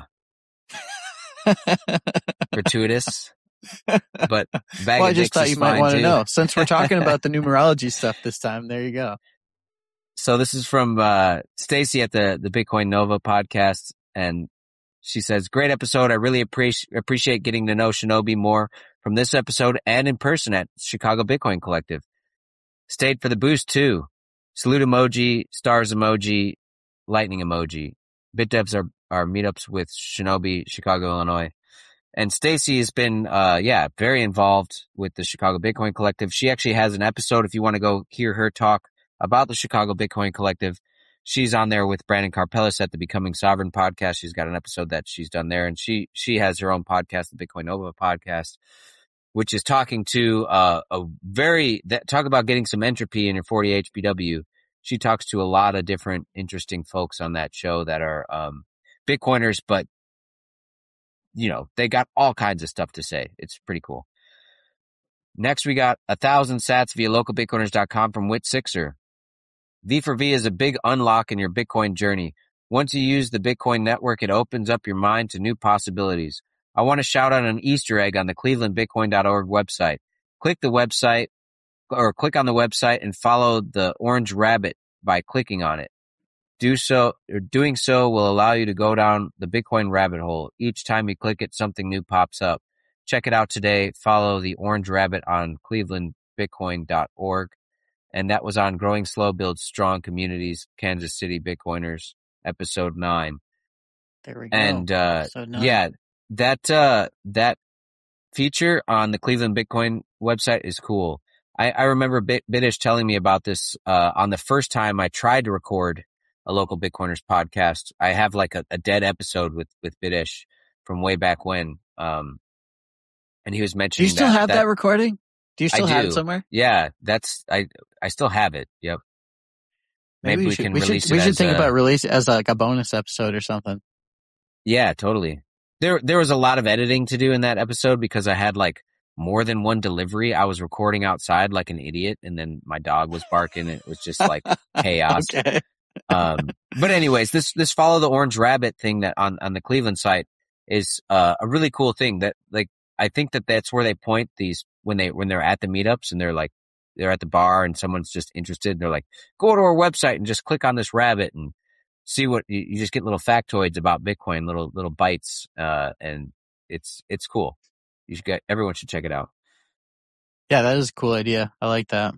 gratuitous, but bag Well, I of just dicks thought is you might fine want to too. know. Since we're talking about the numerology stuff this time, there you go. So this is from uh, Stacy at the, the Bitcoin Nova podcast, and she says, great episode. I really appreciate appreciate getting to know Shinobi more from this episode and in person at Chicago Bitcoin Collective. Stayed for the boost too. Salute emoji, stars emoji, lightning emoji. BitDevs are, are meetups with Shinobi, Chicago, Illinois. And Stacy has been, uh, yeah, very involved with the Chicago Bitcoin Collective. She actually has an episode if you want to go hear her talk about the Chicago Bitcoin Collective. She's on there with Brandon Karpelis at the Becoming Sovereign podcast. She's got an episode that she's done there, and she she has her own podcast, the Bitcoin Nova podcast, which is talking to uh, a very that, talk about getting some entropy in your forty H B W. She talks to a lot of different interesting folks on that show that are um, Bitcoiners, but you know they got all kinds of stuff to say. It's pretty cool. Next, we got a thousand sats via local bitcoiners dot com from Whit Sixer. V four V is a big unlock in your Bitcoin journey. Once you use the Bitcoin network, it opens up your mind to new possibilities. I want to shout out an Easter egg on the cleveland bitcoin dot org website. Click the website or click on the website and follow the orange rabbit by clicking on it. Do so, or doing so will allow you to go down the Bitcoin rabbit hole. Each time you click it, something new pops up. Check it out today. Follow the orange rabbit on cleveland bitcoin dot org. And that was on Growing Slow Builds Strong Communities, Kansas City Bitcoiners, episode nine. There we go. And, uh, Episode nine. yeah, that, uh, that feature on the Cleveland Bitcoin website is cool. I, I remember Bit, Bitish telling me about this uh, on the first time I tried to record a local Bitcoiners podcast. I have like a, a dead episode with, with Bitish from way back when. Um, and he was mentioning Do you still that, have that, that recording? Do you still I have do. it somewhere? Yeah, that's, I, I still have it. Yep. Maybe, Maybe we, we should, can we release should, it We should as think a, about release it as like a bonus episode or something. Yeah, totally. There, there was a lot of editing to do in that episode because I had like more than one delivery. I was recording outside like an idiot, and then my dog was barking. It was just like chaos. Okay. um, but anyways, this, this follow the orange rabbit thing that on, on the Cleveland site is, uh, a really cool thing that like, I think that that's where they point these when they, when they're at the meetups and they're like, they're at the bar and someone's just interested. They're like, go to our website and just click on this rabbit and see what you, you just get little factoids about Bitcoin, little, little bites. Uh, and it's, it's cool. You should get, everyone should check it out. Yeah, that is a cool idea. I like that.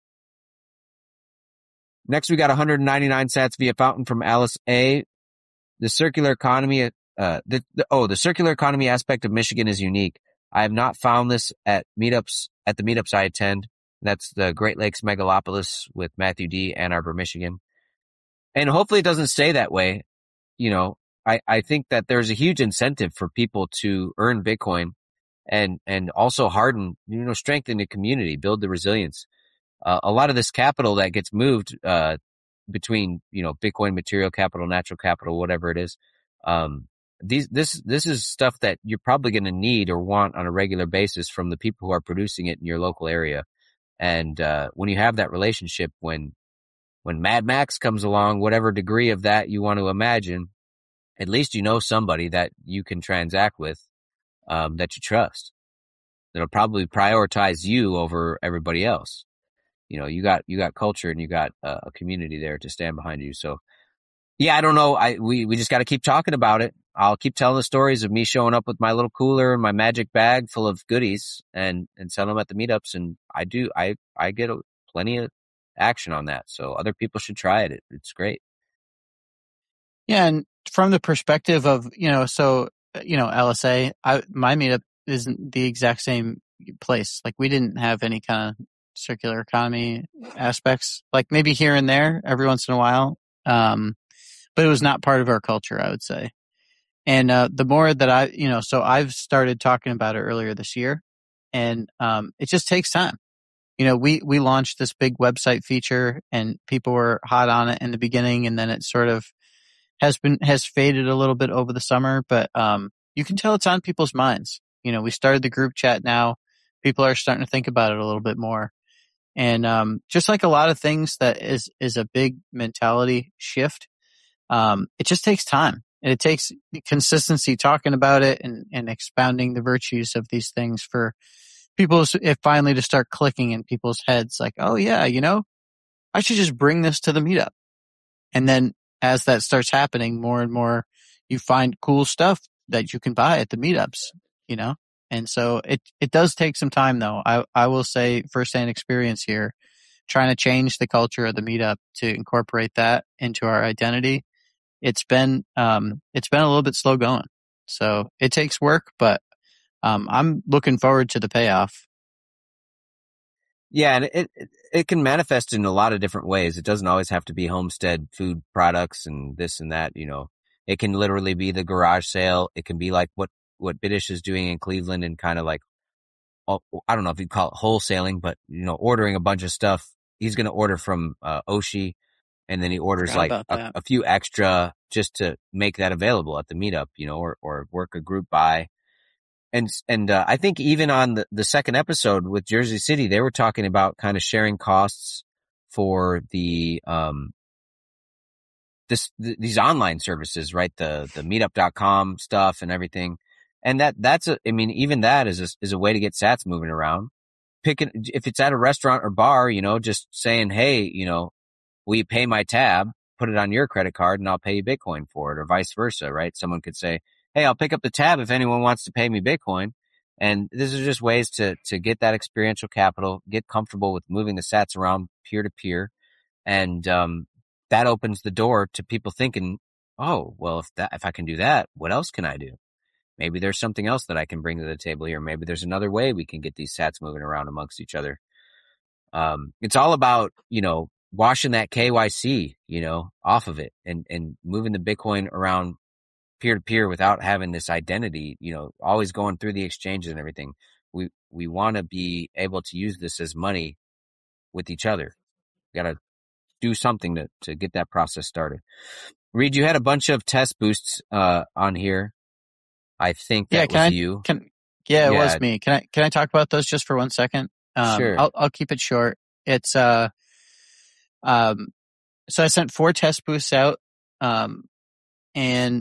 Next, we got one hundred ninety-nine sats via fountain from Alice A. The circular economy, uh, the, the, oh, the circular economy aspect of Michigan is unique. I have not found this at meetups, at the meetups I attend. That's the Great Lakes Megalopolis with Matthew D. Ann Arbor, Michigan. And hopefully it doesn't stay that way. You know, I, I think that there's a huge incentive for people to earn Bitcoin and, and also harden, you know, strengthen the community, build the resilience. Uh, a lot of this capital that gets moved, uh, between, you know, Bitcoin, material capital, natural capital, whatever it is. Um, these, this, this is stuff that you're probably going to need or want on a regular basis from the people who are producing it in your local area. And, uh, when you have that relationship, when, when Mad Max comes along, whatever degree of that you want to imagine, at least you know somebody that you can transact with, um, that you trust. That'll probably prioritize you over everybody else. You know, you got, you got culture and you got uh, a community there to stand behind you. So yeah, I don't know. I, we, we just got to keep talking about it. I'll keep telling the stories of me showing up with my little cooler and my magic bag full of goodies and, and selling them at the meetups. And I do, I, I get a, plenty of action on that. So other people should try it. it. It's great. Yeah. And from the perspective of, you know, so, you know, L S A, I, my meetup isn't the exact same place. Like we didn't have any kind of circular economy aspects, like maybe here and there every once in a while. Um, but it was not part of our culture, I would say. And, uh, the more that I, you know, so I've started talking about it earlier this year and, um, it just takes time. You know, we, we launched this big website feature and people were hot on it in the beginning and then it sort of has been, has faded a little bit over the summer, but, um, you can tell it's on people's minds. You know, we started the group chat now. People are starting to think about it a little bit more. And, um, just like a lot of things that is, is a big mentality shift. Um, it just takes time and it takes consistency talking about it and, and expounding the virtues of these things for people, if finally to start clicking in people's heads like, oh yeah, you know, I should just bring this to the meetup. And then as that starts happening more and more, you find cool stuff that you can buy at the meetups, you know? And so it, it does take some time though. I, I will say firsthand experience here, trying to change the culture of the meetup to incorporate that into our identity. It's been, um, it's been a little bit slow going. So it takes work, but, um, I'm looking forward to the payoff. Yeah. And it, it, it can manifest in a lot of different ways. It doesn't always have to be homestead food products and this and that, you know, it can literally be the garage sale. It can be like what, what Bitish is doing in Cleveland and kind of like, I don't know if you'd call it wholesaling, but you know, ordering a bunch of stuff. He's going to order from, uh, Oshi and then he orders like a, a few extra just to make that available at the meetup, you know, or, or work a group buy. And, and, uh, I think even on the, the second episode with Jersey City, they were talking about kind of sharing costs for the, um, this, th- these online services, right? The, the meetup dot com stuff and everything. And that, that's a, I mean, even that is a, is a way to get sats moving around. Picking, if it's at a restaurant or bar, you know, just saying, hey, you know, will you pay my tab, put it on your credit card and I'll pay you Bitcoin for it or vice versa, right? Someone could say, hey, I'll pick up the tab if anyone wants to pay me Bitcoin. And this is just ways to, to get that experiential capital, get comfortable with moving the sats around peer to peer. And, um, that opens the door to people thinking, oh, well, if that, if I can do that, what else can I do? maybe there's something else that I can bring to the table here. Maybe there's another way we can get these sats moving around amongst each other. Um, it's all about, you know, washing that K Y C, you know, off of it and, and moving the Bitcoin around peer to peer without having this identity, you know, always going through the exchanges and everything. We, we want to be able to use this as money with each other. Got to do something to, to get that process started. Reed, you had a bunch of test boosts, uh, on here. I think that yeah, was can I, you. Can, yeah, it Yeah. was me. Can I, can I talk about those just for one second? Um, Sure. I'll, I'll keep it short. It's, uh, um, so I sent four test boosts out, um, and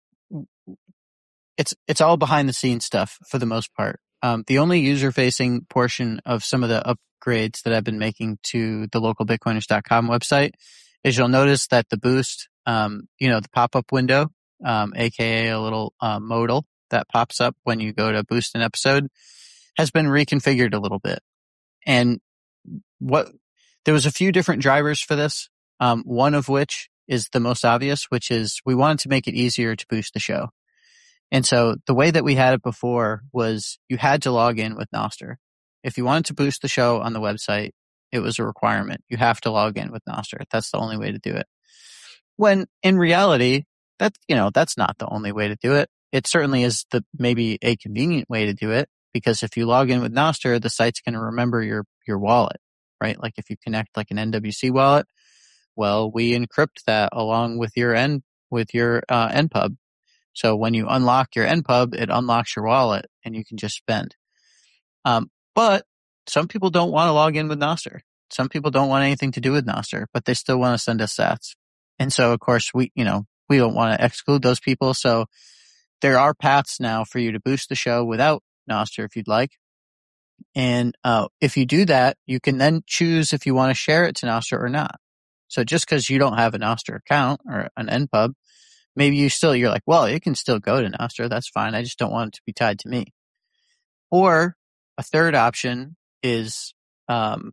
it's, it's all behind the scenes stuff for the most part. Um, the only user facing portion of some of the upgrades that I've been making to the local bitcoiners dot com website is you'll notice that the boost, um, you know, the pop-up window, um, A K A a little, uh, modal that pops up when you go to boost an episode has been reconfigured a little bit. And what, there was a few different drivers for this. Um, one of which is the most obvious, which is we wanted to make it easier to boost the show. And so the way that we had it before was you had to log in with Nostr. If you wanted to boost the show on the website, it was a requirement. You have to log in with Nostr. That's the only way to do it. When in reality, that, you know, that's not the only way to do it. It certainly is the, maybe a convenient way to do it, because if you log in with Nostr, the site's going to remember your, your wallet, right? Like if you connect like an N W C wallet, well, we encrypt that along with your N, with your, uh, N P U B. So when you unlock your N P U B, it unlocks your wallet and you can just spend. Um, but some people don't want to log in with Nostr. Some people don't want anything to do with Nostr, but they still want to send us sats. And so, of course, we, you know, we don't want to exclude those people. So there are paths now for you to boost the show without Nostr if you'd like. And, uh, if you do that, you can then choose if you want to share it to Nostr or not. So just because you don't have a Nostr account or an N P U B, maybe you still, you're like, well, it can still go to Nostr. That's fine. I just don't want it to be tied to me. Or a third option is, um,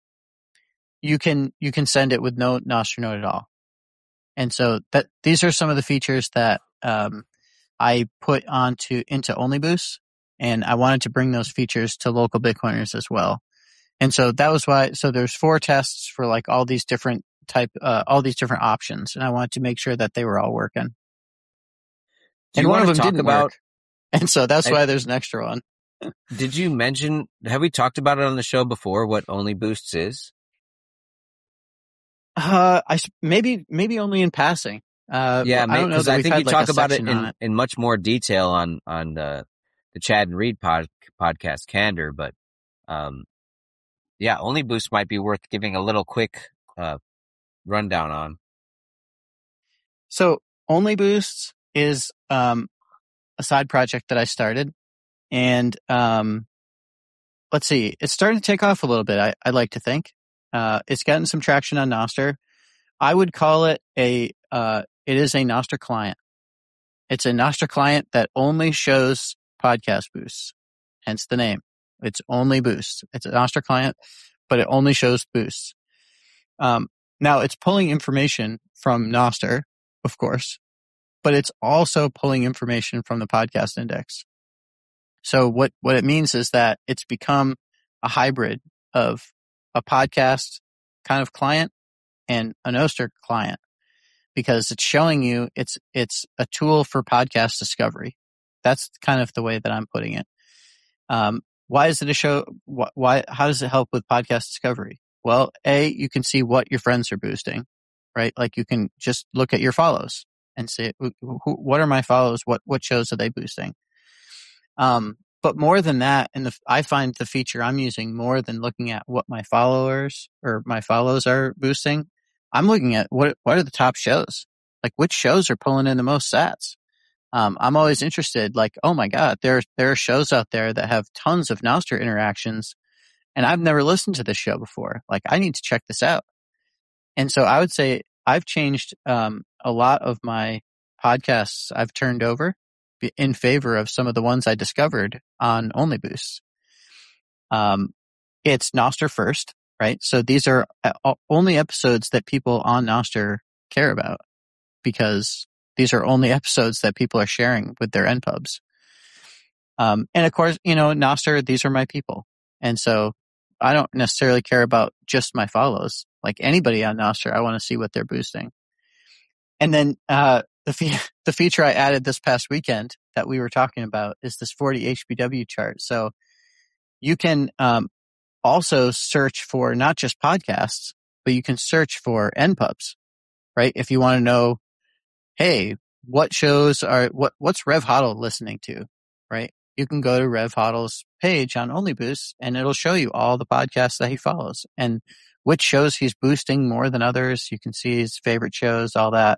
you can, you can send it with no Nostr node at all. And so that, these are some of the features that, um, I put onto, into OnlyBoost, and I wanted to bring those features to local Bitcoiners as well. And so that was why, so there's four tests for like all these different type, uh, all these different options. And I wanted to make sure that they were all working. Do And you one of want them to talk didn't about, work. And so that's I- why there's an extra one. did you mention, have we talked about it on the show before, what OnlyBoosts is? Uh, I, s- maybe, maybe only in passing. Uh, Yeah, I don't know because that I we've think had you like talk a about it section on in, it. in much more detail on, on the, the Chad and Reed pod, podcast Candor, but, um, yeah, OnlyBoost might be worth giving a little quick, uh, rundown on. So OnlyBoost is, um, a side project that I started, and, um, let's see, it's starting to take off a little bit. I, I'd like to think, uh, it's gotten some traction on Nostr. I would call it a, uh, it is a Nostr client. It's a Nostr client that only shows podcast boosts, hence the name. It's only boosts. It's a Nostr client, but it only shows boosts. Um, now it's pulling information from Nostr, of course, but it's also pulling information from the podcast index. So what, what it means is that it's become a hybrid of a podcast kind of client and a Nostr client, because it's showing you it's, it's a tool for podcast discovery. That's kind of the way that I'm putting it. Um, why is it a show? Wh- why, how does it help with podcast discovery? Well, A, you can see what your friends are boosting, right? Like you can just look at your follows and say, who, who, what are my follows? What, what shows are they boosting? Um, but more than that, and the, I find the feature I'm using more than looking at what my followers or my follows are boosting. I'm looking at what, what are the top shows? Like which shows are pulling in the most sats? Um, I'm always interested, like, oh my God, there, there are shows out there that have tons of Nostr interactions, and I've never listened to this show before. Like, I need to check this out. And so I would say I've changed, um, a lot of my podcasts I've turned over in favor of some of the ones I discovered on OnlyBoost. Um, it's Nostr first, right? So these are only episodes that people on Nostr care about, because these are only episodes that people are sharing with their N P U Bs. Um, and of course, you know, Nostr, these are my people. And so I don't necessarily care about just my follows. Like anybody on Nostr, I want to see what they're boosting. And then, uh, the fe- the feature I added this past weekend that we were talking about is this forty H B W chart. So you can, um, also search for not just podcasts, but you can search for N pubs, right? If you want to know, hey, what shows are, what, what's Rev Hodl listening to, right? You can go to Rev Hodl's page on OnlyBoost and it'll show you all the podcasts that he follows and which shows he's boosting more than others. You can see his favorite shows, all that.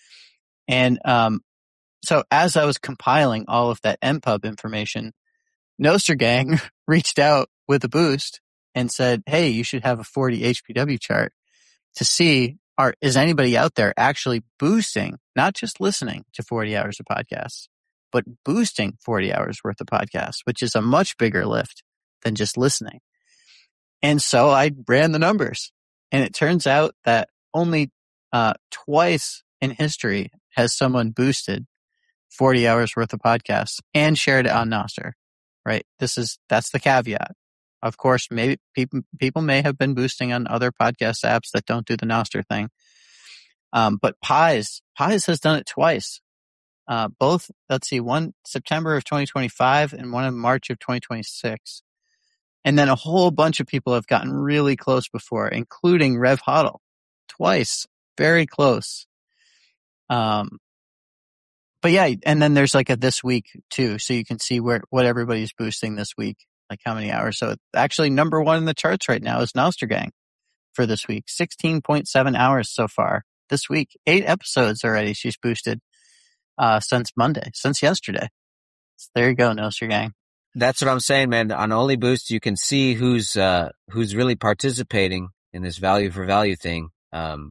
And, um, so as I was compiling all of that N pub information, Nostr Gang reached out with a boost and said, hey, you should have a forty H P W chart to see, are, is anybody out there actually boosting, not just listening to forty hours of podcasts, but boosting forty hours worth of podcasts, which is a much bigger lift than just listening. And so I ran the numbers, and it turns out that only uh, twice in history has someone boosted forty hours worth of podcasts and shared it on Nostr, right? This is, that's the caveat. Of course, maybe people, people may have been boosting on other podcast apps that don't do the Nostr thing. Um, but Pies, Pies has done it twice. Uh, both, let's see, one September of twenty twenty-five and one in March of twenty twenty-six. And then a whole bunch of people have gotten really close before, including Rev Hodl. Twice. Very close. Um, but yeah, and then there's like a this week too, so you can see where, what everybody's boosting this week, like how many hours. So actually number one in the charts right now is Nostr Gang for this week. sixteen point seven hours so far this week. Eight episodes already she's boosted, uh, since Monday, since yesterday. So there you go, Nostr Gang. That's what I'm saying, man. On OnlyBoost, you can see who's uh, who's really participating in this value for value thing, um,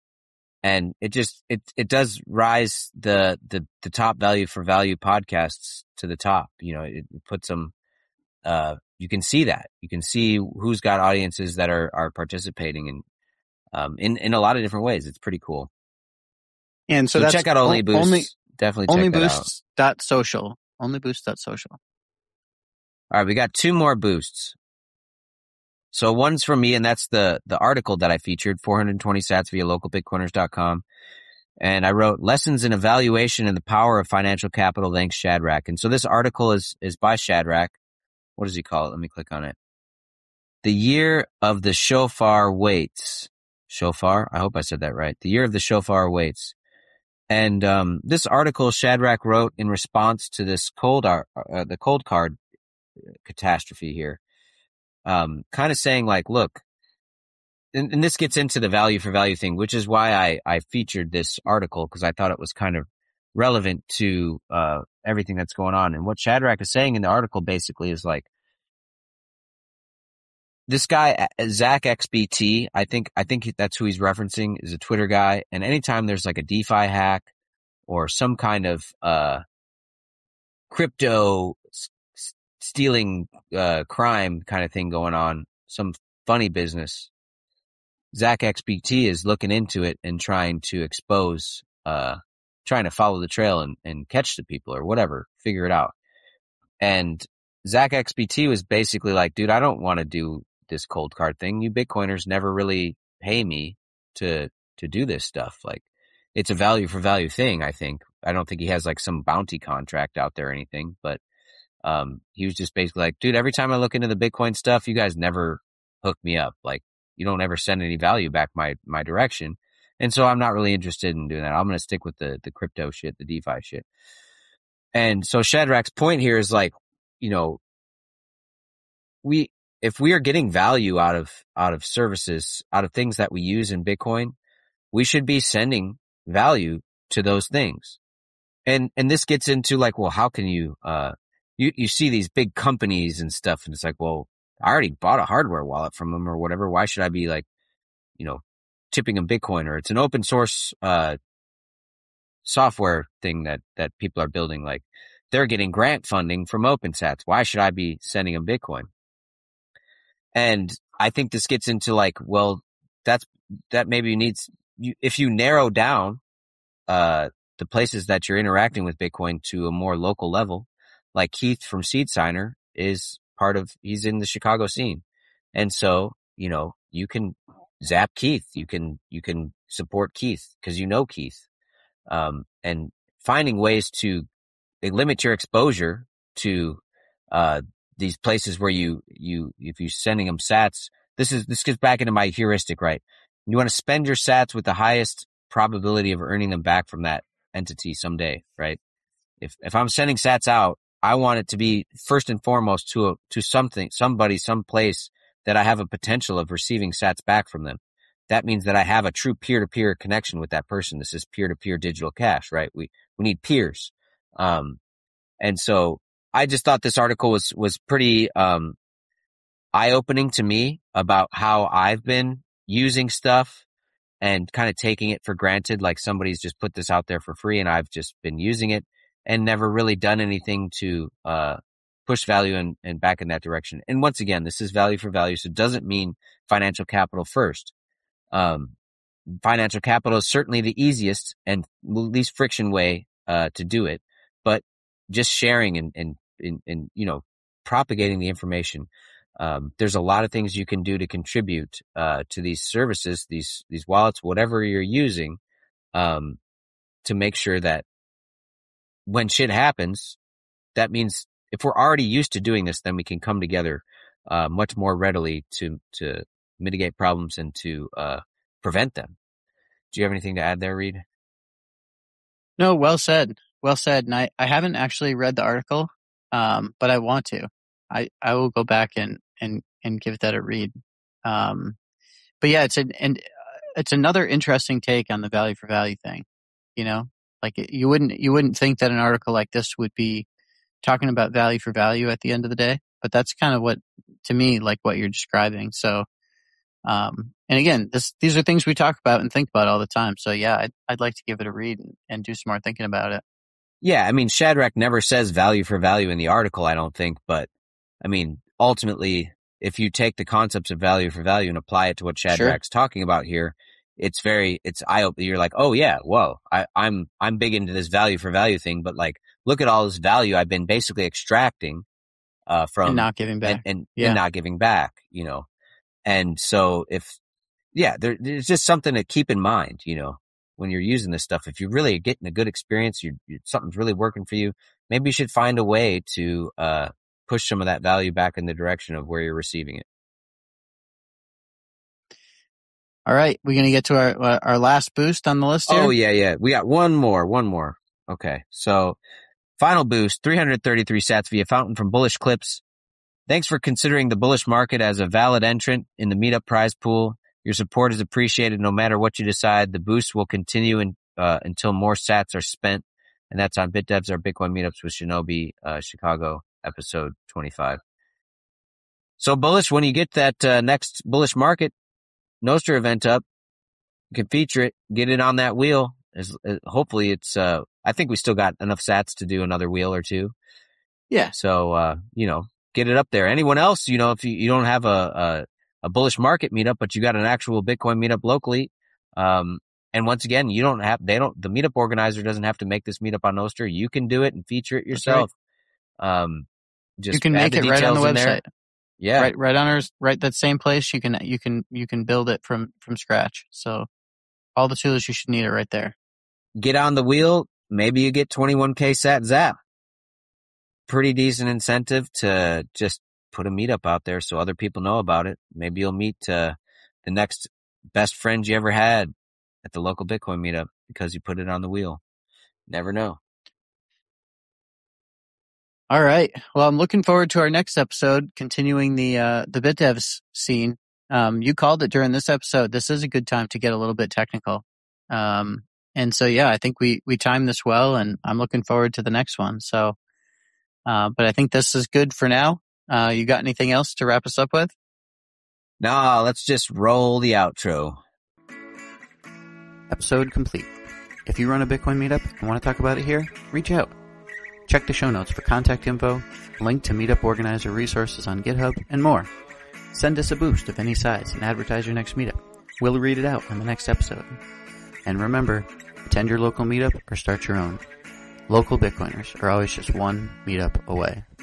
and it just it it does rise the the the top value for value podcasts to the top. You know, it puts them. Uh, you can see that. You can see who's got audiences that are are participating in um in in a lot of different ways. It's pretty cool. And so, so that's check out OnlyBoost. Only, Definitely check that out. OnlyBoost dot social. OnlyBoost dot social. All right, we got two more boosts. So one's from me, and that's the the article that I featured, four hundred twenty sats via local bitcoiners dot com. And I wrote Lessons in Evaluation and the Power of Financial Capital, thanks Shadrach. And so this article is is by Shadrach. What does he call it? Let me click on it. The Year of the Shofar Waits. Shofar? I hope I said that right. The Year of the Shofar Waits. And um, this article Shadrach wrote in response to this cold uh, the cold card catastrophe here, um, kind of saying like, look, and, and this gets into the value for value thing, which is why I, I featured this article, because I thought it was kind of relevant to uh, everything that's going on. And what Shadrach is saying in the article basically is like, this guy, Zach X B T, I think, I think that's who he's referencing, is a Twitter guy. And anytime there's like a DeFi hack or some kind of uh, crypto stealing uh, crime kind of thing going on, some funny business, Zach X B T is looking into it and trying to expose, uh, trying to follow the trail and, and catch the people or whatever, figure it out. And Zach X B T was basically like, dude, I don't want to do this cold card thing. You Bitcoiners never really pay me to to do this stuff. Like, it's a value for value thing, I think. I don't think he has like some bounty contract out there or anything, but Um, he was just basically like, dude, every time I look into the Bitcoin stuff, you guys never hook me up. Like, you don't ever send any value back my, my direction. And so I'm not really interested in doing that. I'm going to stick with the, the crypto shit, the DeFi shit. And so Shadrach's point here is like, you know, we, if we are getting value out of, out of services, out of things that we use in Bitcoin, we should be sending value to those things. And, and this gets into like, well, how can you, uh, You you see these big companies and stuff, and it's like, well, I already bought a hardware wallet from them or whatever. Why should I be like, you know, tipping them Bitcoin? Or it's an open source uh, software thing that that people are building. Like, they're getting grant funding from OpenSats. Why should I be sending them Bitcoin? And I think this gets into like, well, that's that maybe needs you if you narrow down uh, the places that you're interacting with Bitcoin to a more local level. like Keith from Seed Signer is part of, he's in the Chicago scene. And so, you know, you can zap Keith. You can, you can support Keith because you know Keith. Um, and finding ways to limit your exposure to, uh, these places where you, you, if you're sending them sats, this is, this gets back into my heuristic, right? You want to spend your sats with the highest probability of earning them back from that entity someday, right? If, if I'm sending sats out, I want it to be first and foremost to a, to something, somebody, some place that I have a potential of receiving sats back from them. That means that I have a true peer-to-peer connection with that person. This is peer-to-peer digital cash, right? We, we need peers. Um, and so I just thought this article was, was pretty, um, eye-opening to me about how I've been using stuff and kind of taking it for granted. Like somebody's just put this out there for free and I've just been using it and never really done anything to, uh, push value and, and back in that direction. And once again, this is value for value. So it doesn't mean financial capital first. Um, financial capital is certainly the easiest and least friction way, uh, to do it, but just sharing and, and, and, and you know, propagating the information. Um, there's a lot of things you can do to contribute, uh, to these services, these, these wallets, whatever you're using, um, to make sure that when shit happens, that means if we're already used to doing this, then we can come together, uh, much more readily to, to mitigate problems and to, uh, prevent them. Do you have anything to add there, Reed? No, well said. Well said. And I, I haven't actually read the article, um, but I want to. I, I will go back and, and, and give that a read. Um, but yeah, it's an, and it's another interesting take on the value for value thing. You know, like you wouldn't, you wouldn't think that an article like this would be talking about value for value at the end of the day, but that's kind of what, to me, like what you're describing. So, um, and again, this, these are things we talk about and think about all the time. So yeah, I'd, I'd like to give it a read and, and do some more thinking about it. Yeah. I mean, Shadrach never says value for value in the article, I don't think, but I mean, ultimately, if you take the concepts of value for value and apply it to what Shadrach's sure. talking about here, it's very, it's eye-opening. You're like, oh yeah, whoa, I, I'm, I'm big into this value for value thing, but like, look at all this value I've been basically extracting, uh, from and not giving back and, and, yeah. and not giving back, you know? And so if, yeah, there, there's just something to keep in mind, you know, when you're using this stuff. If you're really getting a good experience, you something's really working for you, maybe you should find a way to, uh, push some of that value back in the direction of where you're receiving it. All right. We're going to get to our, our last boost on the list here. Oh yeah. Yeah. We got one more, one more. Okay. So final boost, three hundred thirty-three sats via Fountain from Bullish Clips. Thanks for considering the bullish market as a valid entrant in the meetup prize pool. Your support is appreciated no matter what you decide. The boost will continue in, uh, until more sats are spent. And that's on BitDevs, our Bitcoin meetups with Shinobi, uh, Chicago, episode twenty-five. So bullish, when you get that, uh, next bullish market Nostr event up, you can feature it, get it on that wheel. As, uh, hopefully it's, uh, I think we still got enough sats to do another wheel or two. Yeah. So, uh, you know, get it up there. Anyone else, you know, if you, you don't have a, a, a bullish market meetup, but you got an actual Bitcoin meetup locally, um, and once again, you don't have, they don't, the meetup organizer doesn't have to make this meetup on Nostr. You can do it and feature it yourself. Right. Um, just you can make it right on the website. Yeah. Right, right on our, right, that same place. You can, you can, you can build it from, from scratch. So all the tools you should need are right there. Get on the wheel. Maybe you get twenty-one K sat zap. Pretty decent incentive to just put a meetup out there so other people know about it. Maybe you'll meet, uh, the next best friend you ever had at the local Bitcoin meetup because you put it on the wheel. Never know. All right. Well, I'm looking forward to our next episode, continuing the, uh, the BitDevs scene. Um, you called it during this episode. This is a good time to get a little bit technical. Um, and so, yeah, I think we, we timed this well, and I'm looking forward to the next one. So, uh, but I think this is good for now. Uh, you got anything else to wrap us up with? No, let's just roll the outro. Episode complete. If you run a Bitcoin meetup and want to talk about it here, reach out. Check the show notes for contact info, link to meetup organizer resources on GitHub, and more. Send us a boost of any size and advertise your next meetup. We'll read it out on the next episode. And remember, attend your local meetup or start your own. Local Bitcoiners are always just one meetup away.